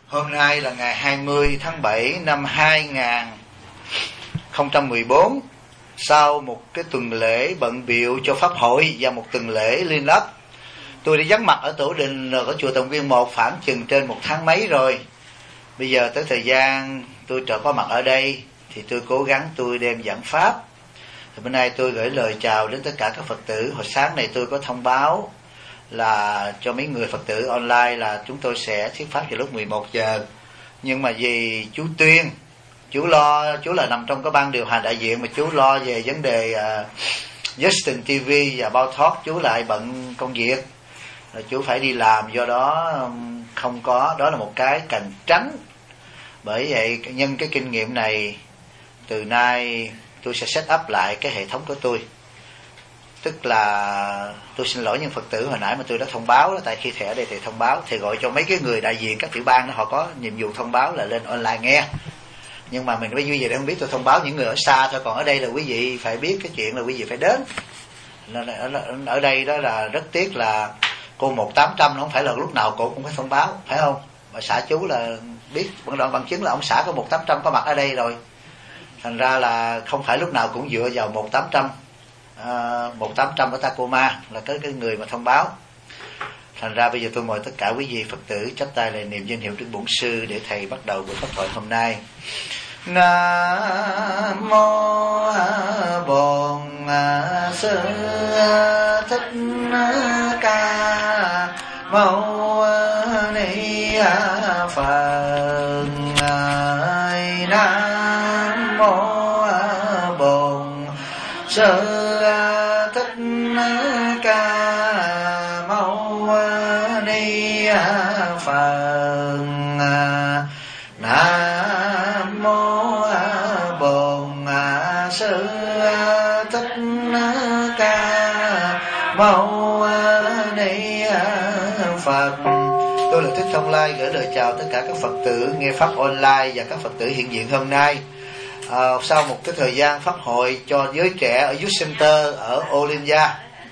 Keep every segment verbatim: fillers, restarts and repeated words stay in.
Hôm nay là ngày hai mươi tháng bảy năm hai nghìn không trăm mười bốn. Sau một cái tuần lễ bận bịu cho pháp hội và một tuần lễ liên lấp, tôi đã vắng mặt ở tổ đình ở chùa Tòng Viên một khoảng chừng trên một tháng mấy rồi. Bây giờ tới thời gian tôi trở có mặt ở đây thì tôi cố gắng tôi đem giảng pháp. Thì bữa nay tôi gửi lời chào đến tất cả các Phật tử. Hồi sáng này tôi có thông báo là cho mấy người Phật tử online là chúng tôi sẽ thuyết pháp vào lúc mười một giờ. Nhưng mà vì chú Tuyên, chú lo, chú là nằm trong cái ban điều hành đại diện, mà chú lo về vấn đề uh, Justin ti vi và Bao Thoát, chú lại bận công việc, rồi chú phải đi làm, do đó um, không có. Đó là một cái cần tránh. Bởi vậy nhân cái kinh nghiệm này, từ nay tôi sẽ set up lại cái hệ thống của tôi. Tức là tôi xin lỗi những Phật tử hồi nãy mà tôi đã thông báo đó, tại khi thầy ở đây thì thông báo, thì gọi cho mấy cái người đại diện các tiểu bang đó, họ có nhiệm vụ thông báo là lên online nghe. Nhưng mà mình bây giờ để không biết, tôi thông báo những người ở xa thôi, còn ở đây là quý vị phải biết cái chuyện là quý vị phải đến. Ở đây đó là rất tiếc là cô một tám trăm nó không phải là lúc nào cô cũng phải thông báo, phải không? Mà xã chú là biết bằng đoạn bằng chứng là ông xã có một tám trăm có mặt ở đây rồi. Thành ra là không phải lúc nào cũng dựa vào một tám trăm. Uh, một tám trăm ở Tacoma là cái, cái người mà thông báo. Thành ra bây giờ tôi mời tất cả quý vị Phật tử chắp tay lại niệm danh hiệu Đức Bổn Sư để thầy bắt đầu buổi pháp thoại hôm nay. Nam mô Bổn Sư Thích Ca Mâu Ni Phật. Nam mô Bổn Sư Thích Ca Mâu Ni Phật. Nam mô Bổn Sư Thích Ca Mâu Ni Phật. Tôi là Thích Thông Lai gửi lời chào tất cả các Phật tử nghe pháp online và các Phật tử hiện diện hôm nay. À, sau một cái thời gian pháp hội cho giới trẻ ở Youth Center ở Olympia,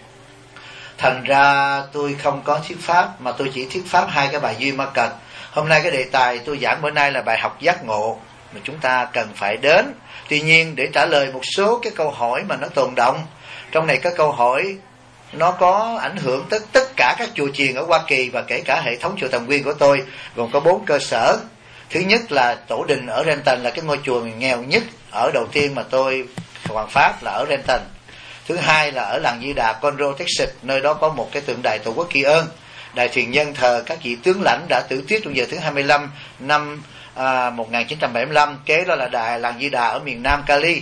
thành ra tôi không có thuyết pháp, mà tôi chỉ thuyết pháp hai cái bài Duy Ma Cật. Hôm nay cái đề tài tôi giảng bữa nay là bài học giác ngộ mà chúng ta cần phải đến. Tuy nhiên để trả lời một số cái câu hỏi mà nó tồn động, trong này các câu hỏi nó có ảnh hưởng tới tất cả các chùa chiền ở Hoa Kỳ và kể cả hệ thống chùa Tòng Viên của tôi, gồm có bốn cơ sở. Thứ nhất là tổ đình ở Renton, là cái ngôi chùa nghèo nhất ở đầu tiên mà tôi hoàn pháp là ở Renton. Thứ hai là ở làng Di Đà, Conroe, Texas, nơi đó có một cái tượng đài Tổ quốc Kỳ Ơn, đài thuyền nhân thờ các vị tướng lãnh đã tử tiết trong giờ thứ hai mươi lăm năm à, một nghìn chín trăm bảy mươi lăm. Kế đó là đài làng Di Đà ở miền Nam Cali.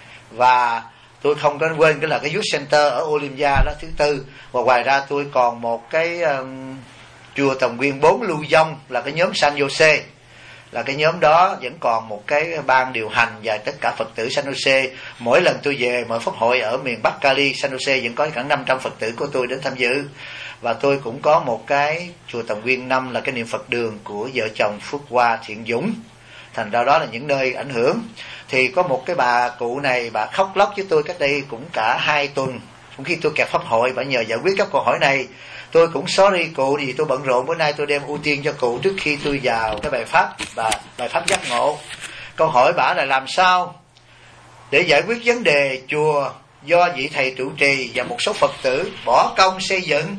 Và tôi không có quên cái là cái Youth Center ở Olympia đó, thứ tư. Và ngoài ra tôi còn một cái um, chùa Tòng Viên bốn Lưu Vong, là cái nhóm San Jose, là cái nhóm đó vẫn còn một cái ban điều hành và tất cả Phật tử San Jose. Mỗi lần tôi về mở pháp hội ở miền Bắc Cali, San Jose vẫn có khoảng năm trăm Phật tử của tôi đến tham dự. Và tôi cũng có một cái chùa Tòng Viên năm là cái niệm Phật đường của vợ chồng Phước Hoa Thiện Dũng. Thành ra đó là những nơi ảnh hưởng. Thì có một cái bà cụ này, bà khóc lóc với tôi cách đây cũng cả hai tuần. Cũng khi tôi kẹt pháp hội, bà nhờ giải quyết các câu hỏi này. Tôi cũng sorry cụ, vì tôi bận rộn, bữa nay tôi đem ưu tiên cho cụ trước khi tôi vào cái bài pháp và bài pháp giác ngộ. Câu hỏi bả là làm sao để giải quyết vấn đề chùa do vị thầy trụ trì và một số Phật tử bỏ công xây dựng.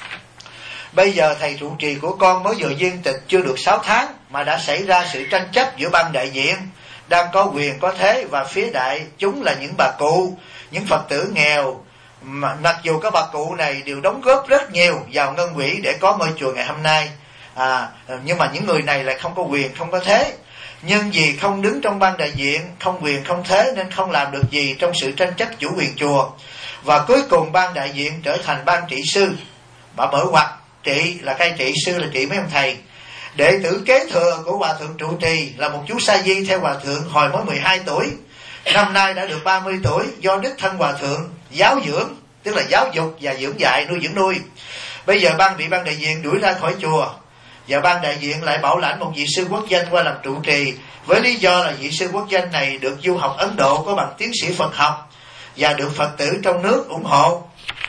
Bây giờ thầy trụ trì của con mới vừa viên tịch chưa được sáu tháng mà đã xảy ra sự tranh chấp giữa ban đại diện đang có quyền có thế và phía đại chúng là những bà cụ, những Phật tử nghèo. Mà mặc dù các bà cụ này đều đóng góp rất nhiều vào ngân quỹ để có ngôi chùa ngày hôm nay, à, nhưng mà những người này lại không có quyền, không có thế. Nhưng vì không đứng trong ban đại diện, không quyền không thế, nên không làm được gì trong sự tranh chấp chủ quyền chùa. Và cuối cùng ban đại diện trở thành ban trị sư. Bà mở ngoặt, trị là cái trị sư là trị mấy ông thầy. Đệ tử kế thừa của Hòa thượng trụ trì là một chú sa di theo Hòa thượng hồi mới mười hai tuổi, năm nay đã được ba mươi tuổi, do đích thân Hòa thượng giáo dưỡng, tức là giáo dục và dưỡng dạy, nuôi dưỡng nuôi. Bây giờ ban bị ban đại diện đuổi ra khỏi chùa, và ban đại diện lại bảo lãnh một vị sư quốc danh qua làm trụ trì, với lý do là vị sư quốc danh này được du học Ấn Độ, có bằng tiến sĩ Phật học và được Phật tử trong nước ủng hộ,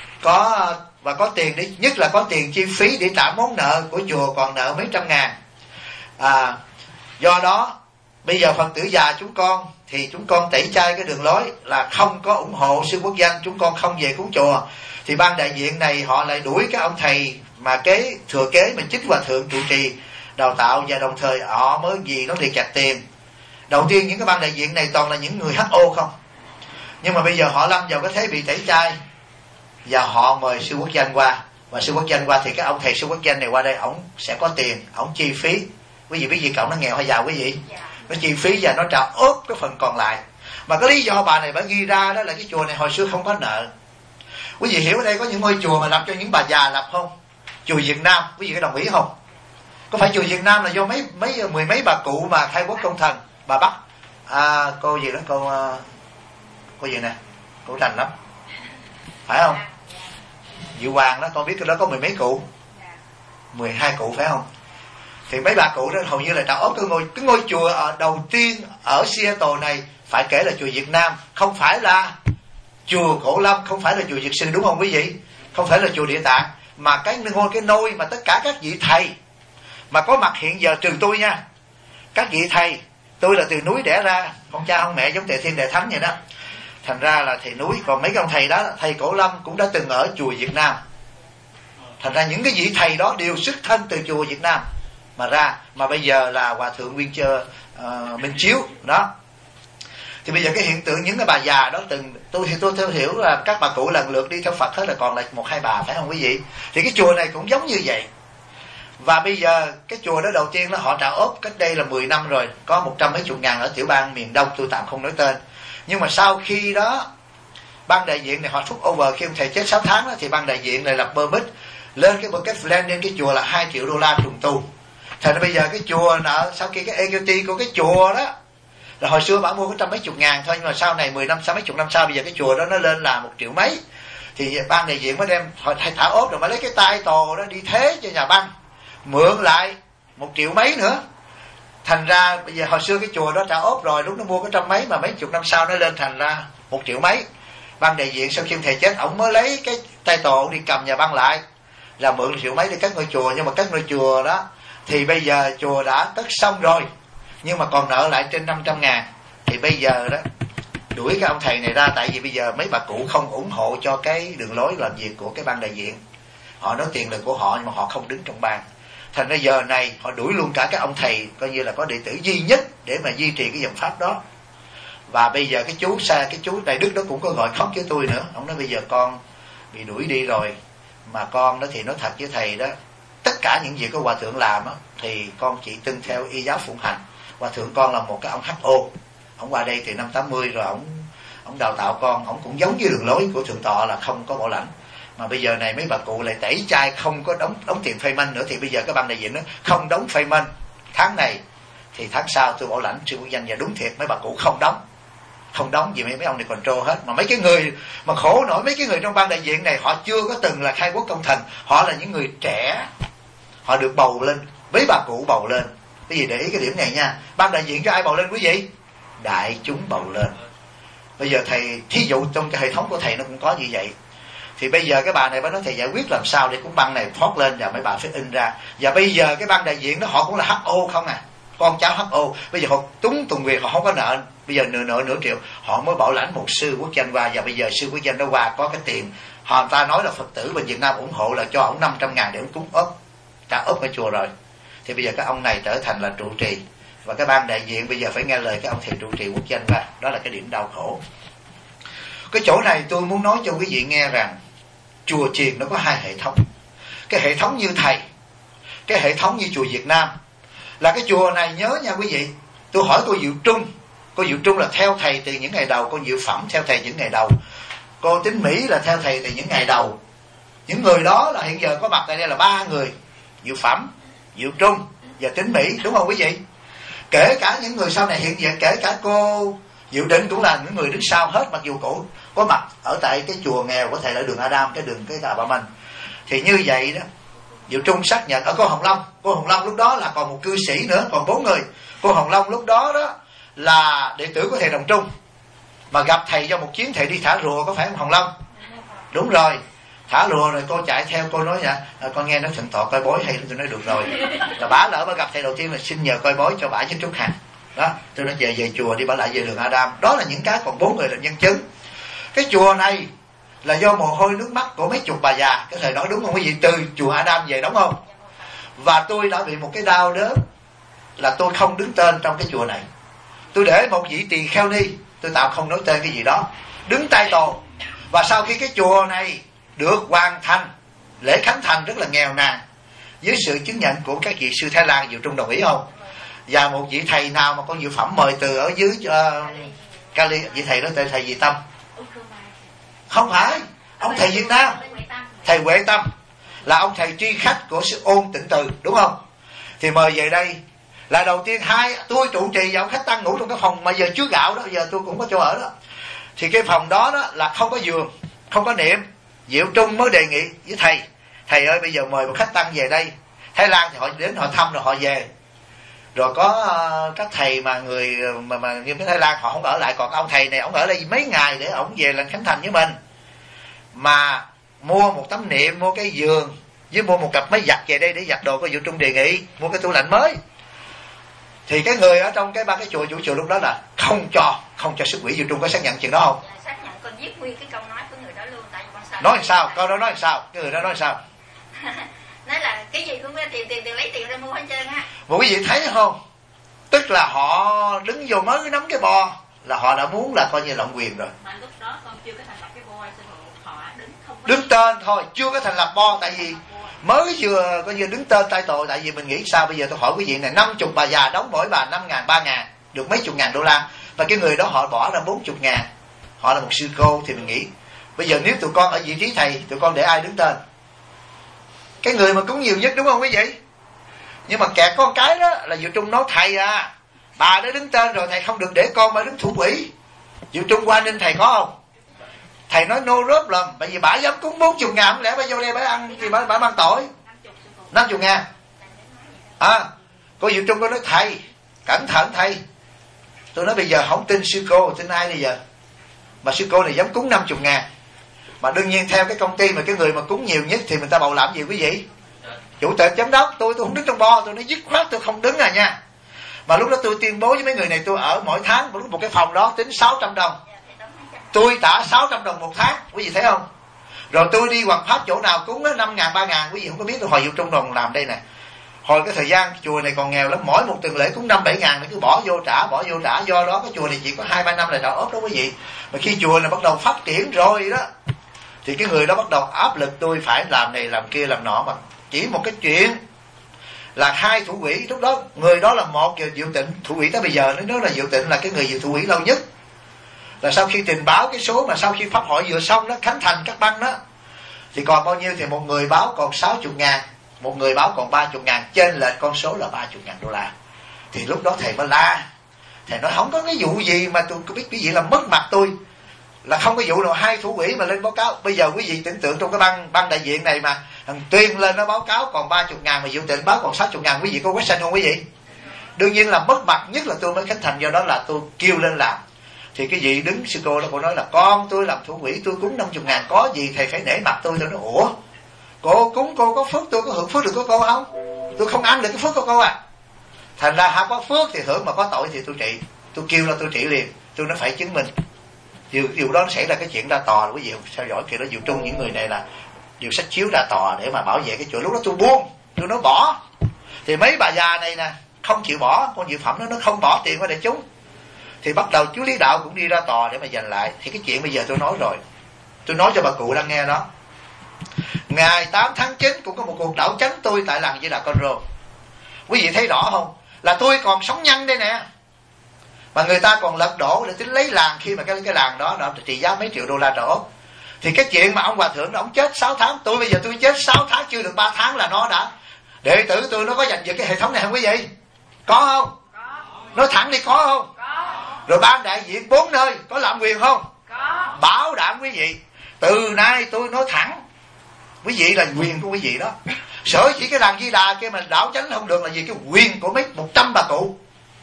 có và có tiền để, nhất là có tiền chi phí để trả món nợ của chùa còn nợ mấy trăm ngàn. À, do đó bây giờ Phật tử già chúng con thì chúng con tẩy chay cái đường lối là không có ủng hộ sư quốc danh, chúng con không về cúng chùa. Thì ban đại diện này họ lại đuổi các ông thầy mà kế thừa kế mà chính hòa thượng trụ trì đào tạo, và đồng thời họ mới gì nó liệt chặt tiền. Đầu tiên những cái ban đại diện này toàn là những người hát ô không, nhưng mà bây giờ họ lâm vào cái thế bị tẩy chay, và họ mời sư quốc danh qua. Và sư quốc danh qua thì cái ông thầy sư quốc danh này qua đây, ổng sẽ có tiền, ổng chi phí. Quý vị biết gì cậu nó nghèo hay giàu quý vị? Nó chi phí và nó trả ốp cái phần còn lại. Mà cái lý do bà này bà ghi ra đó là cái chùa này hồi xưa không có nợ. Quý vị hiểu ở đây có những ngôi chùa mà lập cho những bà già lập không? Chùa Việt Nam, quý vị có đồng ý không? Có phải chùa Việt Nam là do mấy mấy mười mấy bà cụ mà khai quốc công thần, bà Bắc à, cô gì đó, cô cô gì nè, cô Thành lắm, phải không? Diệu Hoàng đó, con biết cái đó có mười mấy cụ, mười hai cụ phải không? Thì mấy bà cụ đó hầu như là trả ốp cái ngôi cái ngôi chùa ở đầu tiên ở Seattle này phải kể là chùa Việt Nam, không phải là chùa Cổ Lâm, không phải là chùa Việt Sư, đúng không quý vị? Không phải là chùa Địa Tạng, mà cái ngôi cái nôi mà tất cả các vị thầy mà có mặt hiện giờ, trừ tôi nha, các vị thầy, tôi là từ núi đẻ ra, con cha ông mẹ giống Tề Thiên Đại Thánh vậy đó, thành ra là thầy núi. Còn mấy cái ông thầy đó, thầy Cổ Lâm cũng đã từng ở chùa Việt Nam, thành ra những cái vị thầy đó đều xuất thân từ chùa Việt Nam mà ra. Mà bây giờ là hòa thượng Nguyên Chơ uh, Minh Chiếu đó. Thì bây giờ cái hiện tượng những cái bà già đó từng, tôi thì tôi theo hiểu là các bà cụ lần lượt đi theo Phật hết, là còn lại một hai bà, phải không quý vị? Thì cái chùa này cũng giống như vậy. Và bây giờ cái chùa đó đầu tiên là họ trả ốp cách đây là mười năm rồi, có một trăm mấy chục ngàn ở tiểu bang miền Đông, tôi tạm không nói tên. Nhưng mà sau khi đó ban đại diện này họ thúc over, khi ông thầy chết sáu tháng đó, thì ban đại diện này lập permit lên cái bucket plan lên cái chùa là hai triệu đô la trùng tu. Thành ra bây giờ cái chùa nợ sau khi cái equity của cái chùa đó là hồi xưa bảo mua có trăm mấy chục ngàn thôi, nhưng mà sau này mười năm sau mấy chục năm sau bây giờ cái chùa đó nó lên là một triệu mấy. Thì ban đại diện mới đem họ thả ốp rồi mới lấy cái tay tồ đó đi thế cho nhà băng mượn lại một triệu mấy nữa. Thành ra bây giờ hồi xưa cái chùa đó trả ốp rồi, lúc nó mua có trăm mấy, mà mấy chục năm sau nó lên thành ra một triệu mấy. Ban đại diện sau khi thầy chết, ổng mới lấy cái tay tồ đi cầm nhà băng lại là mượn một triệu mấy để cất ngôi chùa. Nhưng mà cất ngôi chùa đó thì bây giờ chùa đã cất xong rồi, nhưng mà còn nợ lại trên năm trăm ngàn. Thì bây giờ đó đuổi cái ông thầy này ra, tại vì bây giờ mấy bà cụ không ủng hộ cho cái đường lối làm việc của cái ban đại diện. Họ nói tiền là của họ nhưng mà họ không đứng trong ban. Thành ra giờ này họ đuổi luôn cả cái ông thầy coi như là có đệ tử duy nhất để mà duy trì cái dòng pháp đó. Và bây giờ cái chú xa cái chú Đại Đức đó cũng có gọi khóc với tôi nữa. Ông nói bây giờ con bị đuổi đi rồi, mà con đó thì nói thật với thầy đó, tất cả những việc của hòa thượng làm đó, thì con chỉ tuân theo y giáo phụng hành. Hòa thượng con là một cái ông hát ô, ông qua đây từ năm tám mươi rồi, ông ông đào tạo con, ông cũng giống như đường lối của thượng tọa là không có bảo lãnh. Mà bây giờ này mấy bà cụ lại tẩy chay không có đóng đóng tiền payment nữa, thì bây giờ cái ban đại diện đó không đóng payment tháng này thì tháng sau tôi bảo lãnh sư quốc danh. Và đúng thiệt mấy bà cụ không đóng, không đóng vì mấy mấy ông này control hết. Mà mấy cái người mà khổ nổi, mấy cái người trong ban đại diện này họ chưa có từng là khai quốc công thần, họ là những người trẻ, họ được bầu lên, mấy bà cụ bầu lên. Cái gì để ý cái điểm này nha, ban đại diện cho ai bầu lên quý vị? Đại chúng bầu lên. Bây giờ thầy thí dụ trong cái hệ thống của thầy nó cũng có như vậy. Thì bây giờ cái bà này bà nói thầy giải quyết làm sao để cuốn băng này thoát lên, và mấy bà phải in ra. Và bây giờ cái ban đại diện đó họ cũng là hát ô không à, con cháu hát ô. Bây giờ họ túng tuần việc, họ không có nợ, bây giờ nợ nợ nửa triệu, họ mới bảo lãnh một sư quốc danh qua. Và bây giờ sư quốc danh đó qua có cái tiền, họ ta nói là Phật tử bên Việt Nam ủng hộ là cho ổng năm trăm ngàn để ổng cúng ốp, trả ốp ở chùa rồi. Thì bây giờ cái ông này trở thành là trụ trì, và cái ban đại diện bây giờ phải nghe lời cái ông thầy trụ trì quốc danh qua. Đó là cái điểm đau khổ. Cái chỗ này tôi muốn nói cho quý vị nghe rằng chùa chiền nó có hai hệ thống. Cái hệ thống như thầy, cái hệ thống như chùa Việt Nam. Là cái chùa này nhớ nha quý vị, tôi hỏi cô Diệu Trung, cô Diệu Trung là theo thầy từ những ngày đầu, cô Diệu Phẩm theo thầy những ngày đầu, cô Tín Mỹ là theo thầy từ những ngày đầu. Những người đó là hiện giờ có mặt tại đây là ba người: Diệu Phẩm, Diệu Trung và Tín Mỹ, đúng không quý vị? Kể cả những người sau này hiện giờ, kể cả cô Diệu Định cũng là những người đứng sau hết, mặc dù cổ có mặt ở tại cái chùa nghèo của thầy là đường Adam, cái đường cái Tà Bà Mình. Thì như vậy đó, Diệu Trung xác nhận ở cô Hồng Long. Cô Hồng Long lúc đó là còn một cư sĩ nữa, còn bốn người. Cô Hồng Long lúc đó đó là đệ tử của thầy Đồng Trung, mà gặp thầy do một chuyến thầy đi thả rùa, có phải không Hồng Long? Đúng rồi. Thả lùa rồi cô chạy theo, cô nói nha, à, con nghe nói thượng tọa coi bói hay, tôi nói được rồi. Rồi bả lỡ bà gặp thầy đầu tiên là xin nhờ coi bói cho bả chút chút hàng. Đó, tôi nói về về chùa đi, bả lại về đường Adam. Đó là những cái còn bốn người là nhân chứng. Cái chùa này là do mồ hôi nước mắt của mấy chục bà già cái thời đó, đúng không quý vị? Từ chùa Adam về, đúng không? Và tôi đã bị một cái đau đớn là tôi không đứng tên trong cái chùa này. Tôi để một vị tỳ kheo ni, tôi tạm không nói tên cái gì đó, đứng tay tổ. Và sau khi cái chùa này được hoàn thành, lễ khánh thành rất là nghèo nàn, với sự chứng nhận của các vị sư Thái Lan, Diệu Trung đồng ý không? Và một vị thầy nào mà con Diệu Phẩm mời từ ở dưới uh, Cali, vị thầy đó tên thầy gì Tâm? Không phải, ông thầy Việt Nam, thầy Huệ Tâm, là ông thầy tri khách của sư Ôn Tịnh Từ, đúng không? Thì mời về đây là đầu tiên hai tôi trụ trì và ông khách tăng ngủ trong cái phòng mà giờ chứa gạo đó, giờ tôi cũng có chỗ ở đó. Thì cái phòng đó đó là không có giường, không có niệm. Diệu Trung mới đề nghị với thầy, thầy ơi bây giờ mời một khách tăng về đây. Thái Lan thì họ đến họ thăm rồi họ về. Rồi có uh, các thầy mà người mà mà như cái Thái Lan họ không ở lại, còn ông thầy này ông ở đây mấy ngày để ông về làm khánh thành với mình. Mà mua một tấm niệm, mua cái giường, với mua một cặp máy giặt về đây để giặt đồ của Diệu Trung đề nghị, mua cái tủ lạnh mới. Thì cái người ở trong cái ba cái chùa chủ chùa lúc đó là không cho, không cho sức quỷ. Diệu Trung có xác nhận chuyện đó không? Dạ, xác nhận, con viết nguyên cái câu nói của người đó luôn, tại vì con sao. Nói làm sao? Câu đó nói làm sao? Cái người đó nói làm sao? Nói là cái gì cũng có tiền, tiền tiền lấy tiền ra mua hết trơn á. Mà quý vị thấy không? Tức là họ đứng vô mới nắm cái bo là họ đã muốn là coi như lộng quyền rồi. Mà lúc đó con chưa có thành lập cái bo, sư phụ, họ đứng không có đứng tên thôi, chưa có thành lập bo. Tại vì mới vừa coi như đứng tên tay tội. Tại vì mình nghĩ sao bây giờ tôi hỏi quý vị này, năm chục bà già đóng mỗi bà năm ngàn, ba ngàn, được mấy chục ngàn đô la, và cái người đó họ bỏ ra bốn chục ngàn, họ là một sư cô. Thì mình nghĩ bây giờ nếu tụi con ở vị trí thầy, tụi con để ai đứng tên? Cái người mà cúng nhiều nhất, đúng không quý vị? Nhưng mà kẹt con cái đó là Diệu Trung nói thầy à, bà đã đứng tên rồi, thầy không được để con bà đứng thủ quỹ. Diệu Trung qua nên thầy có không? Thầy nói no problem, bởi vì bà dám cúng bốn chục ngàn, không lẽ bà vô đây bà ăn thì bà, bà mang tội. Năm chục ngàn à, cô Diệu Trung có nói thầy cẩn thận thầy. Tôi nói bây giờ không tin sư cô, tin ai bây giờ? Mà sư cô này dám cúng năm chục ngàn. Mà đương nhiên theo cái công ty mà cái người mà cúng nhiều nhất thì người ta bầu làm gì quý vị? Chủ tịch, giám đốc. Tôi tôi không đứng trong bo, tôi nói dứt khoát tôi không đứng à nha. Mà lúc đó tôi tuyên bố với mấy người này, tôi ở mỗi tháng một cái phòng đó tính sáu trăm đồng. Tôi trả sáu trăm đồng một tháng, quý vị thấy không? Rồi tôi đi hoàng pháp chỗ nào cúng năm ngàn, ba ngàn, quý vị không có biết. Tôi hồi Diệu Trung đồng làm đây nè. Hồi cái thời gian chùa này còn nghèo lắm, mỗi một tuần lễ cúng năm bảy ngàn, cứ bỏ vô trả, bỏ vô trả. Do đó cái chùa này chỉ có hai ba năm là trả ốp đó quý vị. Mà khi chùa này bắt đầu phát triển rồi đó, thì cái người đó bắt đầu áp lực tôi phải làm này làm kia làm nọ. Mà chỉ một cái chuyện là hai thủ quỹ, lúc đó người đó là một Diệu Tịnh, thủ quỹ tới bây giờ nó là Diệu Tịnh là cái người thủ quỹ lâu nhất. Là sau khi trình báo cái số mà sau khi pháp hội vừa xong đó, khánh thành các băng đó, thì còn bao nhiêu? Thì một người báo còn sáu mươi ngàn, một người báo còn ba mươi ngàn, trên lệch con số là ba mươi ngàn đô la. Thì lúc đó thầy mới la, thầy nói không có cái vụ gì mà tôi biết cái gì là mất mặt tôi, là không có vụ nào hai thủ quỹ mà lên báo cáo. Bây giờ quý vị tưởng tượng trong cái băng băng đại diện này mà thằng Tuyên lên nó báo cáo còn ba mươi ngàn, mà Diệu Tịnh báo còn sáu mươi ngàn, quý vị có question không quý vị? Đương nhiên là mất mặt nhất là tôi mới khánh thành. Do đó là tôi kêu lên làm. Thì cái vị đứng sư cô đó, cô nói là con tôi làm thủ quỹ, tôi cúng năm mươi ngàn, có gì thầy phải nể mặt tôi. Tôi nói ủa, cô cúng cô có phước, tôi có hưởng phước được của cô không? Tôi không ăn được cái phước của cô à. Thành ra ha, có phước thì hưởng, mà có tội thì tôi trị. Tôi kêu là tôi trị liền. Tôi nó phải chứng minh. Điều, điều đó xảy ra cái chuyện ra tòa. Quý vị theo dõi kia đó, Diệu Trung những người này là điều sách chiếu ra tòa để mà bảo vệ cái chuyện. Lúc đó tôi buông, tôi nói bỏ. Thì mấy bà già này nè không chịu bỏ, con Diệu Phẩm nó nó không bỏ tiền qua để chúng. Thì bắt đầu chú Lý Đạo cũng đi ra tòa để mà giành lại. Thì cái chuyện bây giờ tôi nói rồi, tôi nói cho bà cụ đang nghe đó. Ngày tám tháng chín cũng có một cuộc đảo chánh tôi tại làng Di Đà Con Rô. Quý vị thấy rõ không? Là tôi còn sống nhân đây nè, mà người ta còn lật đổ để tính lấy làng, khi mà cái cái làng đó nó trị giá mấy triệu đô la trổ. Thì cái chuyện mà ông hòa thượng đó, ông chết sáu tháng, tôi bây giờ tôi chết sáu tháng chưa được ba tháng là nó đã, đệ tử tôi nó có giành giật cái hệ thống này không quý vị? Có không? Có. Nói thẳng đi, có không? Có. Rồi ban đại diện bốn nơi có lạm quyền không? Có. Bảo đảm quý vị, từ nay tôi nói thẳng, quý vị là quyền của quý vị đó. Sở chỉ cái làng Di Đà kia mà đảo chánh không được là vì cái quyền của mấy một trăm bà cụ.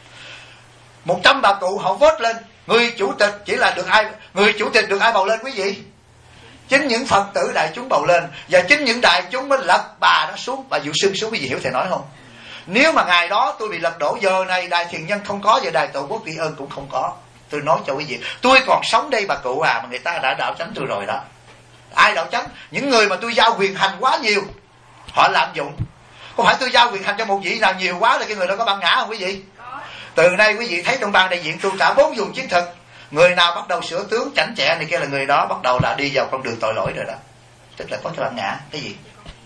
Một trăm bà cụ họ vote lên, người chủ tịch chỉ là được ai, người chủ tịch được ai bầu lên quý vị? chính những Phật tử đại chúng bầu lên, và chính những đại chúng mới lật bà nó xuống, bà dụ xưng xuống. Quý vị hiểu thầy nói không? Nếu mà ngày đó tôi bị lật đổ, giờ này Đại Thiền Nhân không có, giờ Đài Tổ Quốc Tri Ân cũng không có. Tôi nói cho quý vị, tôi còn sống đây bà cụ à, mà người ta đã đạo chánh tôi rồi đó. Ai đạo chánh? Những người mà tôi giao quyền hành quá nhiều, họ lạm dụng. Không phải tôi giao quyền hành cho một vị nào nhiều quá là cái người đó có băng ngã không quý vị? Từ nay quý vị thấy trong ban đại diện tu trả bốn dùng chiến thực, người nào bắt đầu sửa tướng chảnh chẹ này kia là người đó bắt đầu là đi vào con đường tội lỗi rồi đó, tức là có cái băng ngã. Cái gì?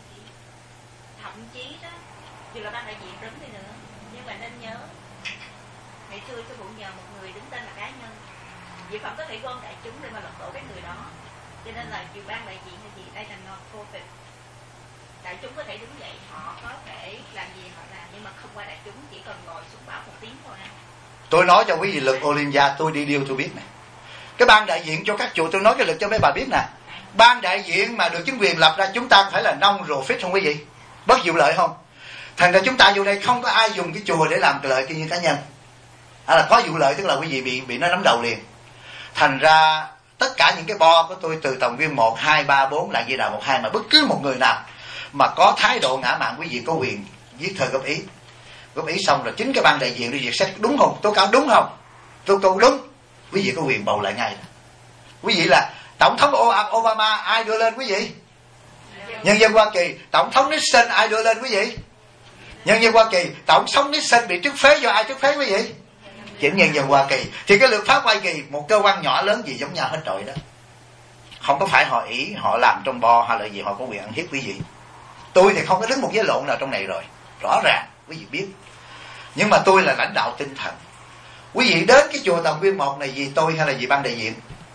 Thậm chí đó, dù là ban đại diện đứng đi nữa, nhưng mà nên nhớ ngày xưa sư phụ nhờ một người đứng tên là cá nhân, vị phẩm có thể gom đại chúng để mà lật đổ cái người đó, cho nên là dù ban đại diện hay gì đây là non profit. Đại chúng có thể đứng dậy, họ có thể làm gì họ làm, nhưng mà không qua đại chúng, chỉ cần ngồi xuống báo một tiếng thôi. Tôi nói cho quý vị lực Olympia, tôi đi điều tôi biết nè. Cái ban đại diện cho các chùa, tôi nói cái lực cho mấy bà biết nè. Ban đại diện mà được chính quyền lập ra, chúng ta phải là non profit không quý vị? Bất vụ lợi không? Thành ra chúng ta vô đây không có ai dùng cái chùa để làm lợi như cá nhân. À là có vụ lợi tức là quý vị bị bị nó nắm đầu liền. Thành ra tất cả những cái bo của tôi từ tổng viên một, hai, ba, bốn là gì nào một, hai, mà bất cứ một người nào mà có thái độ ngã mạn, quý vị có quyền viết thơ góp ý. Góp ý xong rồi chính cái ban đại diện đi việc xét đúng không, tố cáo đúng không, tố cáo đúng, quý vị có quyền bầu lại ngay đó. Quý vị là tổng thống Obama, ai đưa lên quý vị? Nhân dân Hoa Kỳ. Tổng thống Nixon ai đưa lên quý vị? Nhân dân Hoa Kỳ. Tổng thống Nixon bị trút phế do ai trút phế quý vị? Chính nhân dân Hoa Kỳ. Thì cái luật pháp Hoa Kỳ, một cơ quan nhỏ lớn gì giống nhau hết rồi đó. Không có phải họ ý họ làm trong bo hay là gì họ có quyền ăn hiếp quý vị. Tôi thì không có đứng một giới lộn nào trong này rồi, rõ ràng quý vị biết. Nhưng mà tôi là lãnh đạo tinh thần. Quý vị đến cái chùa Tòng Nguyên một này vì tôi hay là vì ban đại diện?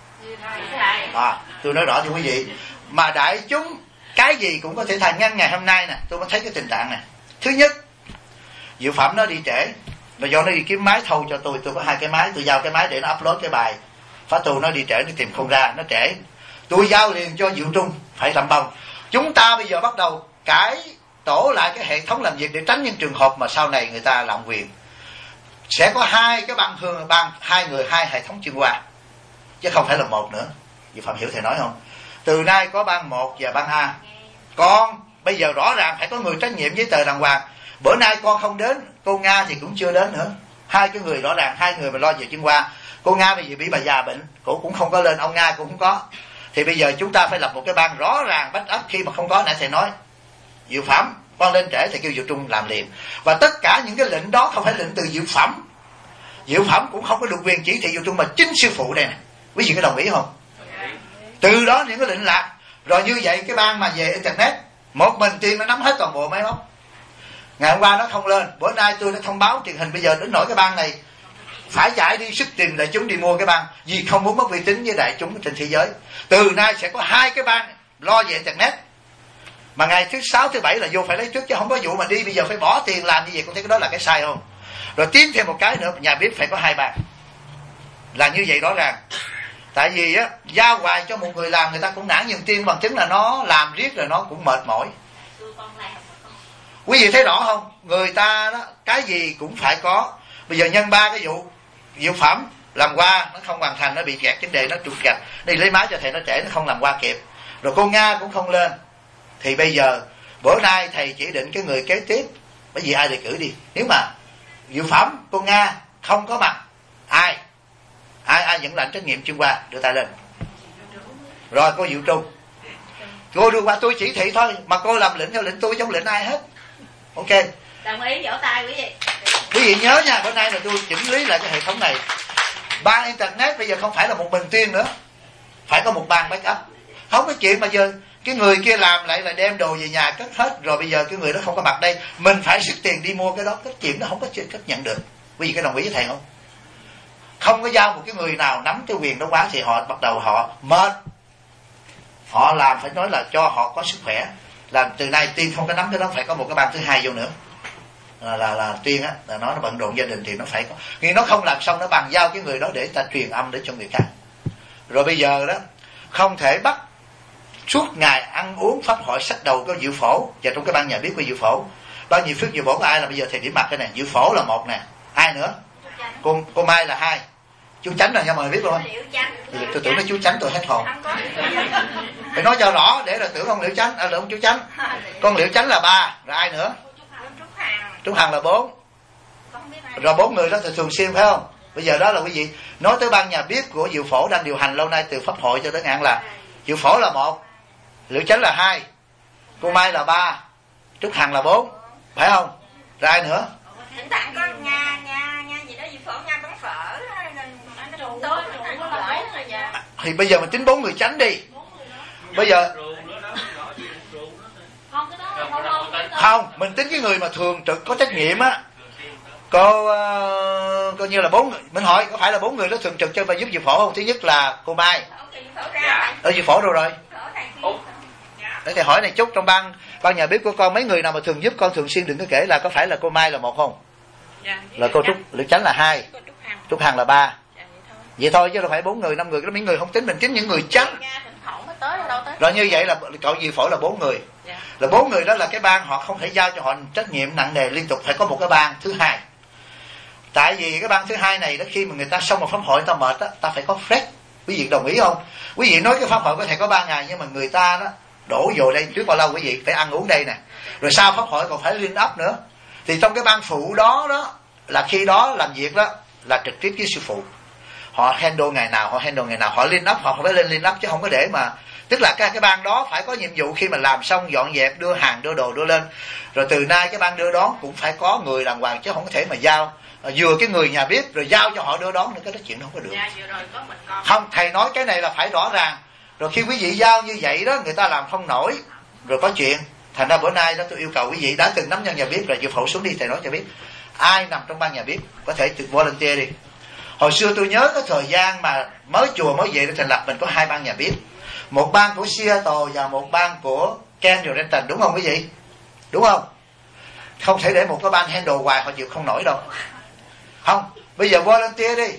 À, tôi nói rõ cho quý vị. Mà đại chúng cái gì cũng có thể thành. Nhân ngày hôm nay nè, tôi mới thấy cái tình trạng này. Thứ nhất, Diệu Phẩm nó đi trễ, mà do nó đi kiếm máy thâu cho tôi. Tôi có hai cái máy, tôi giao cái máy để nó upload cái bài Phá Tu. Nó đi trễ, nó tìm không ra, nó trễ. Tôi giao liền cho Diệu Trung, phải làm bông. Chúng ta bây giờ bắt đầu cải tổ lại cái hệ thống làm việc để tránh những trường hợp mà sau này người ta lạm quyền. Sẽ có hai cái ban hương ban hai người hai hệ thống chuyên qua, chứ không phải là một nữa. Vì Phạm hiểu thầy nói không? Từ nay có ban một và ban A. Con bây giờ rõ ràng phải có người trách nhiệm giấy tờ đàng hoàng. Bữa nay con không đến, cô Nga thì cũng chưa đến nữa. Hai cái người rõ ràng, hai người mà lo về chuyên qua. Cô Nga bây giờ bị bà già bệnh, cô cũng không có lên, ông Nga cũng không có. Thì bây giờ chúng ta phải lập một cái ban rõ ràng back up. Khi mà không có, nãy thầy nói Diệu Phẩm con lên trễ thì kêu Diệu Trung làm liền. Và tất cả những cái lệnh đó không phải lệnh từ Diệu Phẩm. Diệu Phẩm cũng không có được quyền chỉ thị Diệu Trung, mà chính sư phụ đây nè. Quý vị có đồng ý không? Từ đó những cái lệnh lạc. Rồi như vậy cái ban mà về internet, một mình Tiên nó nắm hết toàn bộ máy móc. Ngày hôm qua nó không lên, bữa nay tôi đã thông báo truyền hình. Bây giờ đến nỗi cái ban này phải chạy đi sức tìm đại chúng đi mua cái ban, vì không muốn mất uy tín với đại chúng trên thế giới. Từ nay sẽ có hai cái ban lo về internet. Mà ngày thứ sáu thứ bảy là vô phải lấy trước, chứ không có vụ mà đi bây giờ phải bỏ tiền làm như vậy. Con thấy cái đó là cái sai không? Rồi tiến thêm một cái nữa, nhà bếp phải có hai ban, là như vậy rõ ràng. Tại vì á, giao hoài cho một người làm người ta cũng nản. Nhưng Tiên bằng chứng là nó làm riết rồi nó cũng mệt mỏi. Quý vị thấy rõ không? Người ta đó cái gì cũng phải có. Bây giờ nhân ba cái vụ Diệu Phẩm làm qua nó không hoàn thành, nó bị kẹt vấn đề, nó trục gạch, đi lấy máy cho thầy nó trễ, nó không làm qua kịp. Rồi cô Nga cũng không lên. Thì bây giờ bữa nay thầy chỉ định cái người kế tiếp, bởi vì ai đề cử đi. Nếu mà Diệu Phẩm, cô Nga không có mặt, ai ai ai nhận lệnh trách nhiệm chuyên qua đưa tay lên. Rồi cô Diệu Trung, cô đưa qua tôi chỉ thị thôi, mà cô làm lệnh theo lệnh tôi giống lệnh ai hết. Ok, đồng ý, vỗ tay quý vị. Quý vị nhớ nha, bữa nay là tôi chỉnh lý lại cái hệ thống này. Ban internet bây giờ không phải là một mình Tiên nữa, phải có một ban backup. Không có chuyện mà giờ cái người kia làm lại là đem đồ về nhà cất hết, rồi bây giờ cái người đó không có mặt đây, mình phải xuất tiền đi mua cái đó. Cái chuyện đó không có chuyện chấp nhận được. Quý vị có đồng ý với thầy không? Không có giao một cái người nào nắm cái quyền đó quá thì họ bắt đầu họ mệt. Họ làm phải nói là cho họ có sức khỏe. Làm từ nay Tiên không có nắm cái đó, phải có một cái ban thứ hai vô nữa. Là là, là Tiên á, là nó, nó bận rộn gia đình thì nó phải có. Khi nó không làm xong nó bàn giao cái người đó để ta truyền âm để cho người khác. Rồi bây giờ đó không thể bắt suốt ngày ăn uống pháp hội sách đầu có Diệu Phổ. Và trong cái ban nhà biết của Diệu Phổ, bao nhiêu phước Diệu Phổ có ai là bây giờ thầy điểm mặt cái này. Diệu Phổ là một nè, ai nữa? Cô, cô Mai là hai, Chú Chánh là nha mọi người biết luôn. Tôi tưởng nói chú Chánh tôi hết hồn. Phải nói cho rõ để là tưởng ông Liễu Chánh, à là ông chú Chánh. Con Liễu Chánh là ba, rồi ai nữa? Trúc Hằng là bốn. Rồi bốn người đó thì thường xuyên phải không? Bây giờ đó là quý vị nói tới ban nhà bếp của Diệu Phổ đang điều hành lâu nay từ pháp hội cho tới ngạn là Diệu Phổ là một, Liễu Chánh là hai, cô Mai là ba, Trúc Hằng là bốn, phải không? Rồi ai nữa? Thỉnh thoảng có nha nha nha gì đó Diệu Phổ nha bán phở thì bây giờ mình tính bốn người Chánh đi. Bây giờ không, mình tính cái người mà thường trực có trách nhiệm á. Cô uh, coi như là bốn người. Mình hỏi có phải là bốn người đó thường trực cho và giúp Diệu Phổ không? Thứ nhất là cô Mai. Ở Diệu Phổ đâu rồi? Để thầy hỏi này chút, trong ban ban nhà bếp của con mấy người nào mà thường giúp con thường xuyên đừng có kể là có phải là cô Mai là một không? Là cô Trúc Liễu Chánh là hai, Trúc Hằng là ba. Vậy thôi chứ đâu phải bốn người năm người, cái mấy người không tính, mình tính những người Chánh. Rồi như vậy là cậu Diệu Phổ là bốn người. Là bốn người đó là cái ban họ không thể giao cho họ trách nhiệm nặng nề liên tục, phải có một cái ban thứ hai. Tại vì cái ban thứ hai này đó khi mà người ta xong một pháp hội người ta mệt đó, ta phải có fresh. Quý vị đồng ý không? Quý vị nói cái pháp hội có thể có ba ngày nhưng mà người ta đó đổ vô đây trước bao lâu quý vị phải ăn uống đây nè. Rồi sau pháp hội còn phải liên ấp nữa. Thì trong cái ban phụ đó đó là khi đó làm việc đó là trực tiếp với sư phụ. Họ handle ngày nào họ handle ngày nào, họ liên ấp họ phải lên liên ấp chứ không có để mà, tức là cái cái ban đó phải có nhiệm vụ khi mà làm xong dọn dẹp đưa hàng đưa đồ đưa lên. Rồi từ nay cái ban đưa đón cũng phải có người đàng hoàng chứ không có thể mà giao à, vừa cái người nhà biết rồi giao cho họ đưa đón nữa, cái đó chuyện đó không có được. Không, thầy nói cái này là phải rõ ràng. Rồi khi quý vị giao như vậy đó người ta làm không nổi rồi có chuyện. Thành ra bữa nay đó tôi yêu cầu quý vị đã từng nắm nhân nhà bếp rồi Diệu Phổ xuống đi thầy nói cho biết ai nằm trong ban nhà bếp có thể tự volunteer đi. Hồi xưa tôi nhớ cái thời gian mà mới chùa mới về để thành lập mình có hai ban nhà bếp, một ban của Seattle và một ban của Kendall Renton, đúng không quý vị? Đúng không? Không thể để một cái ban handle hoài họ chịu không nổi đâu. Không, bây giờ volunteer đi.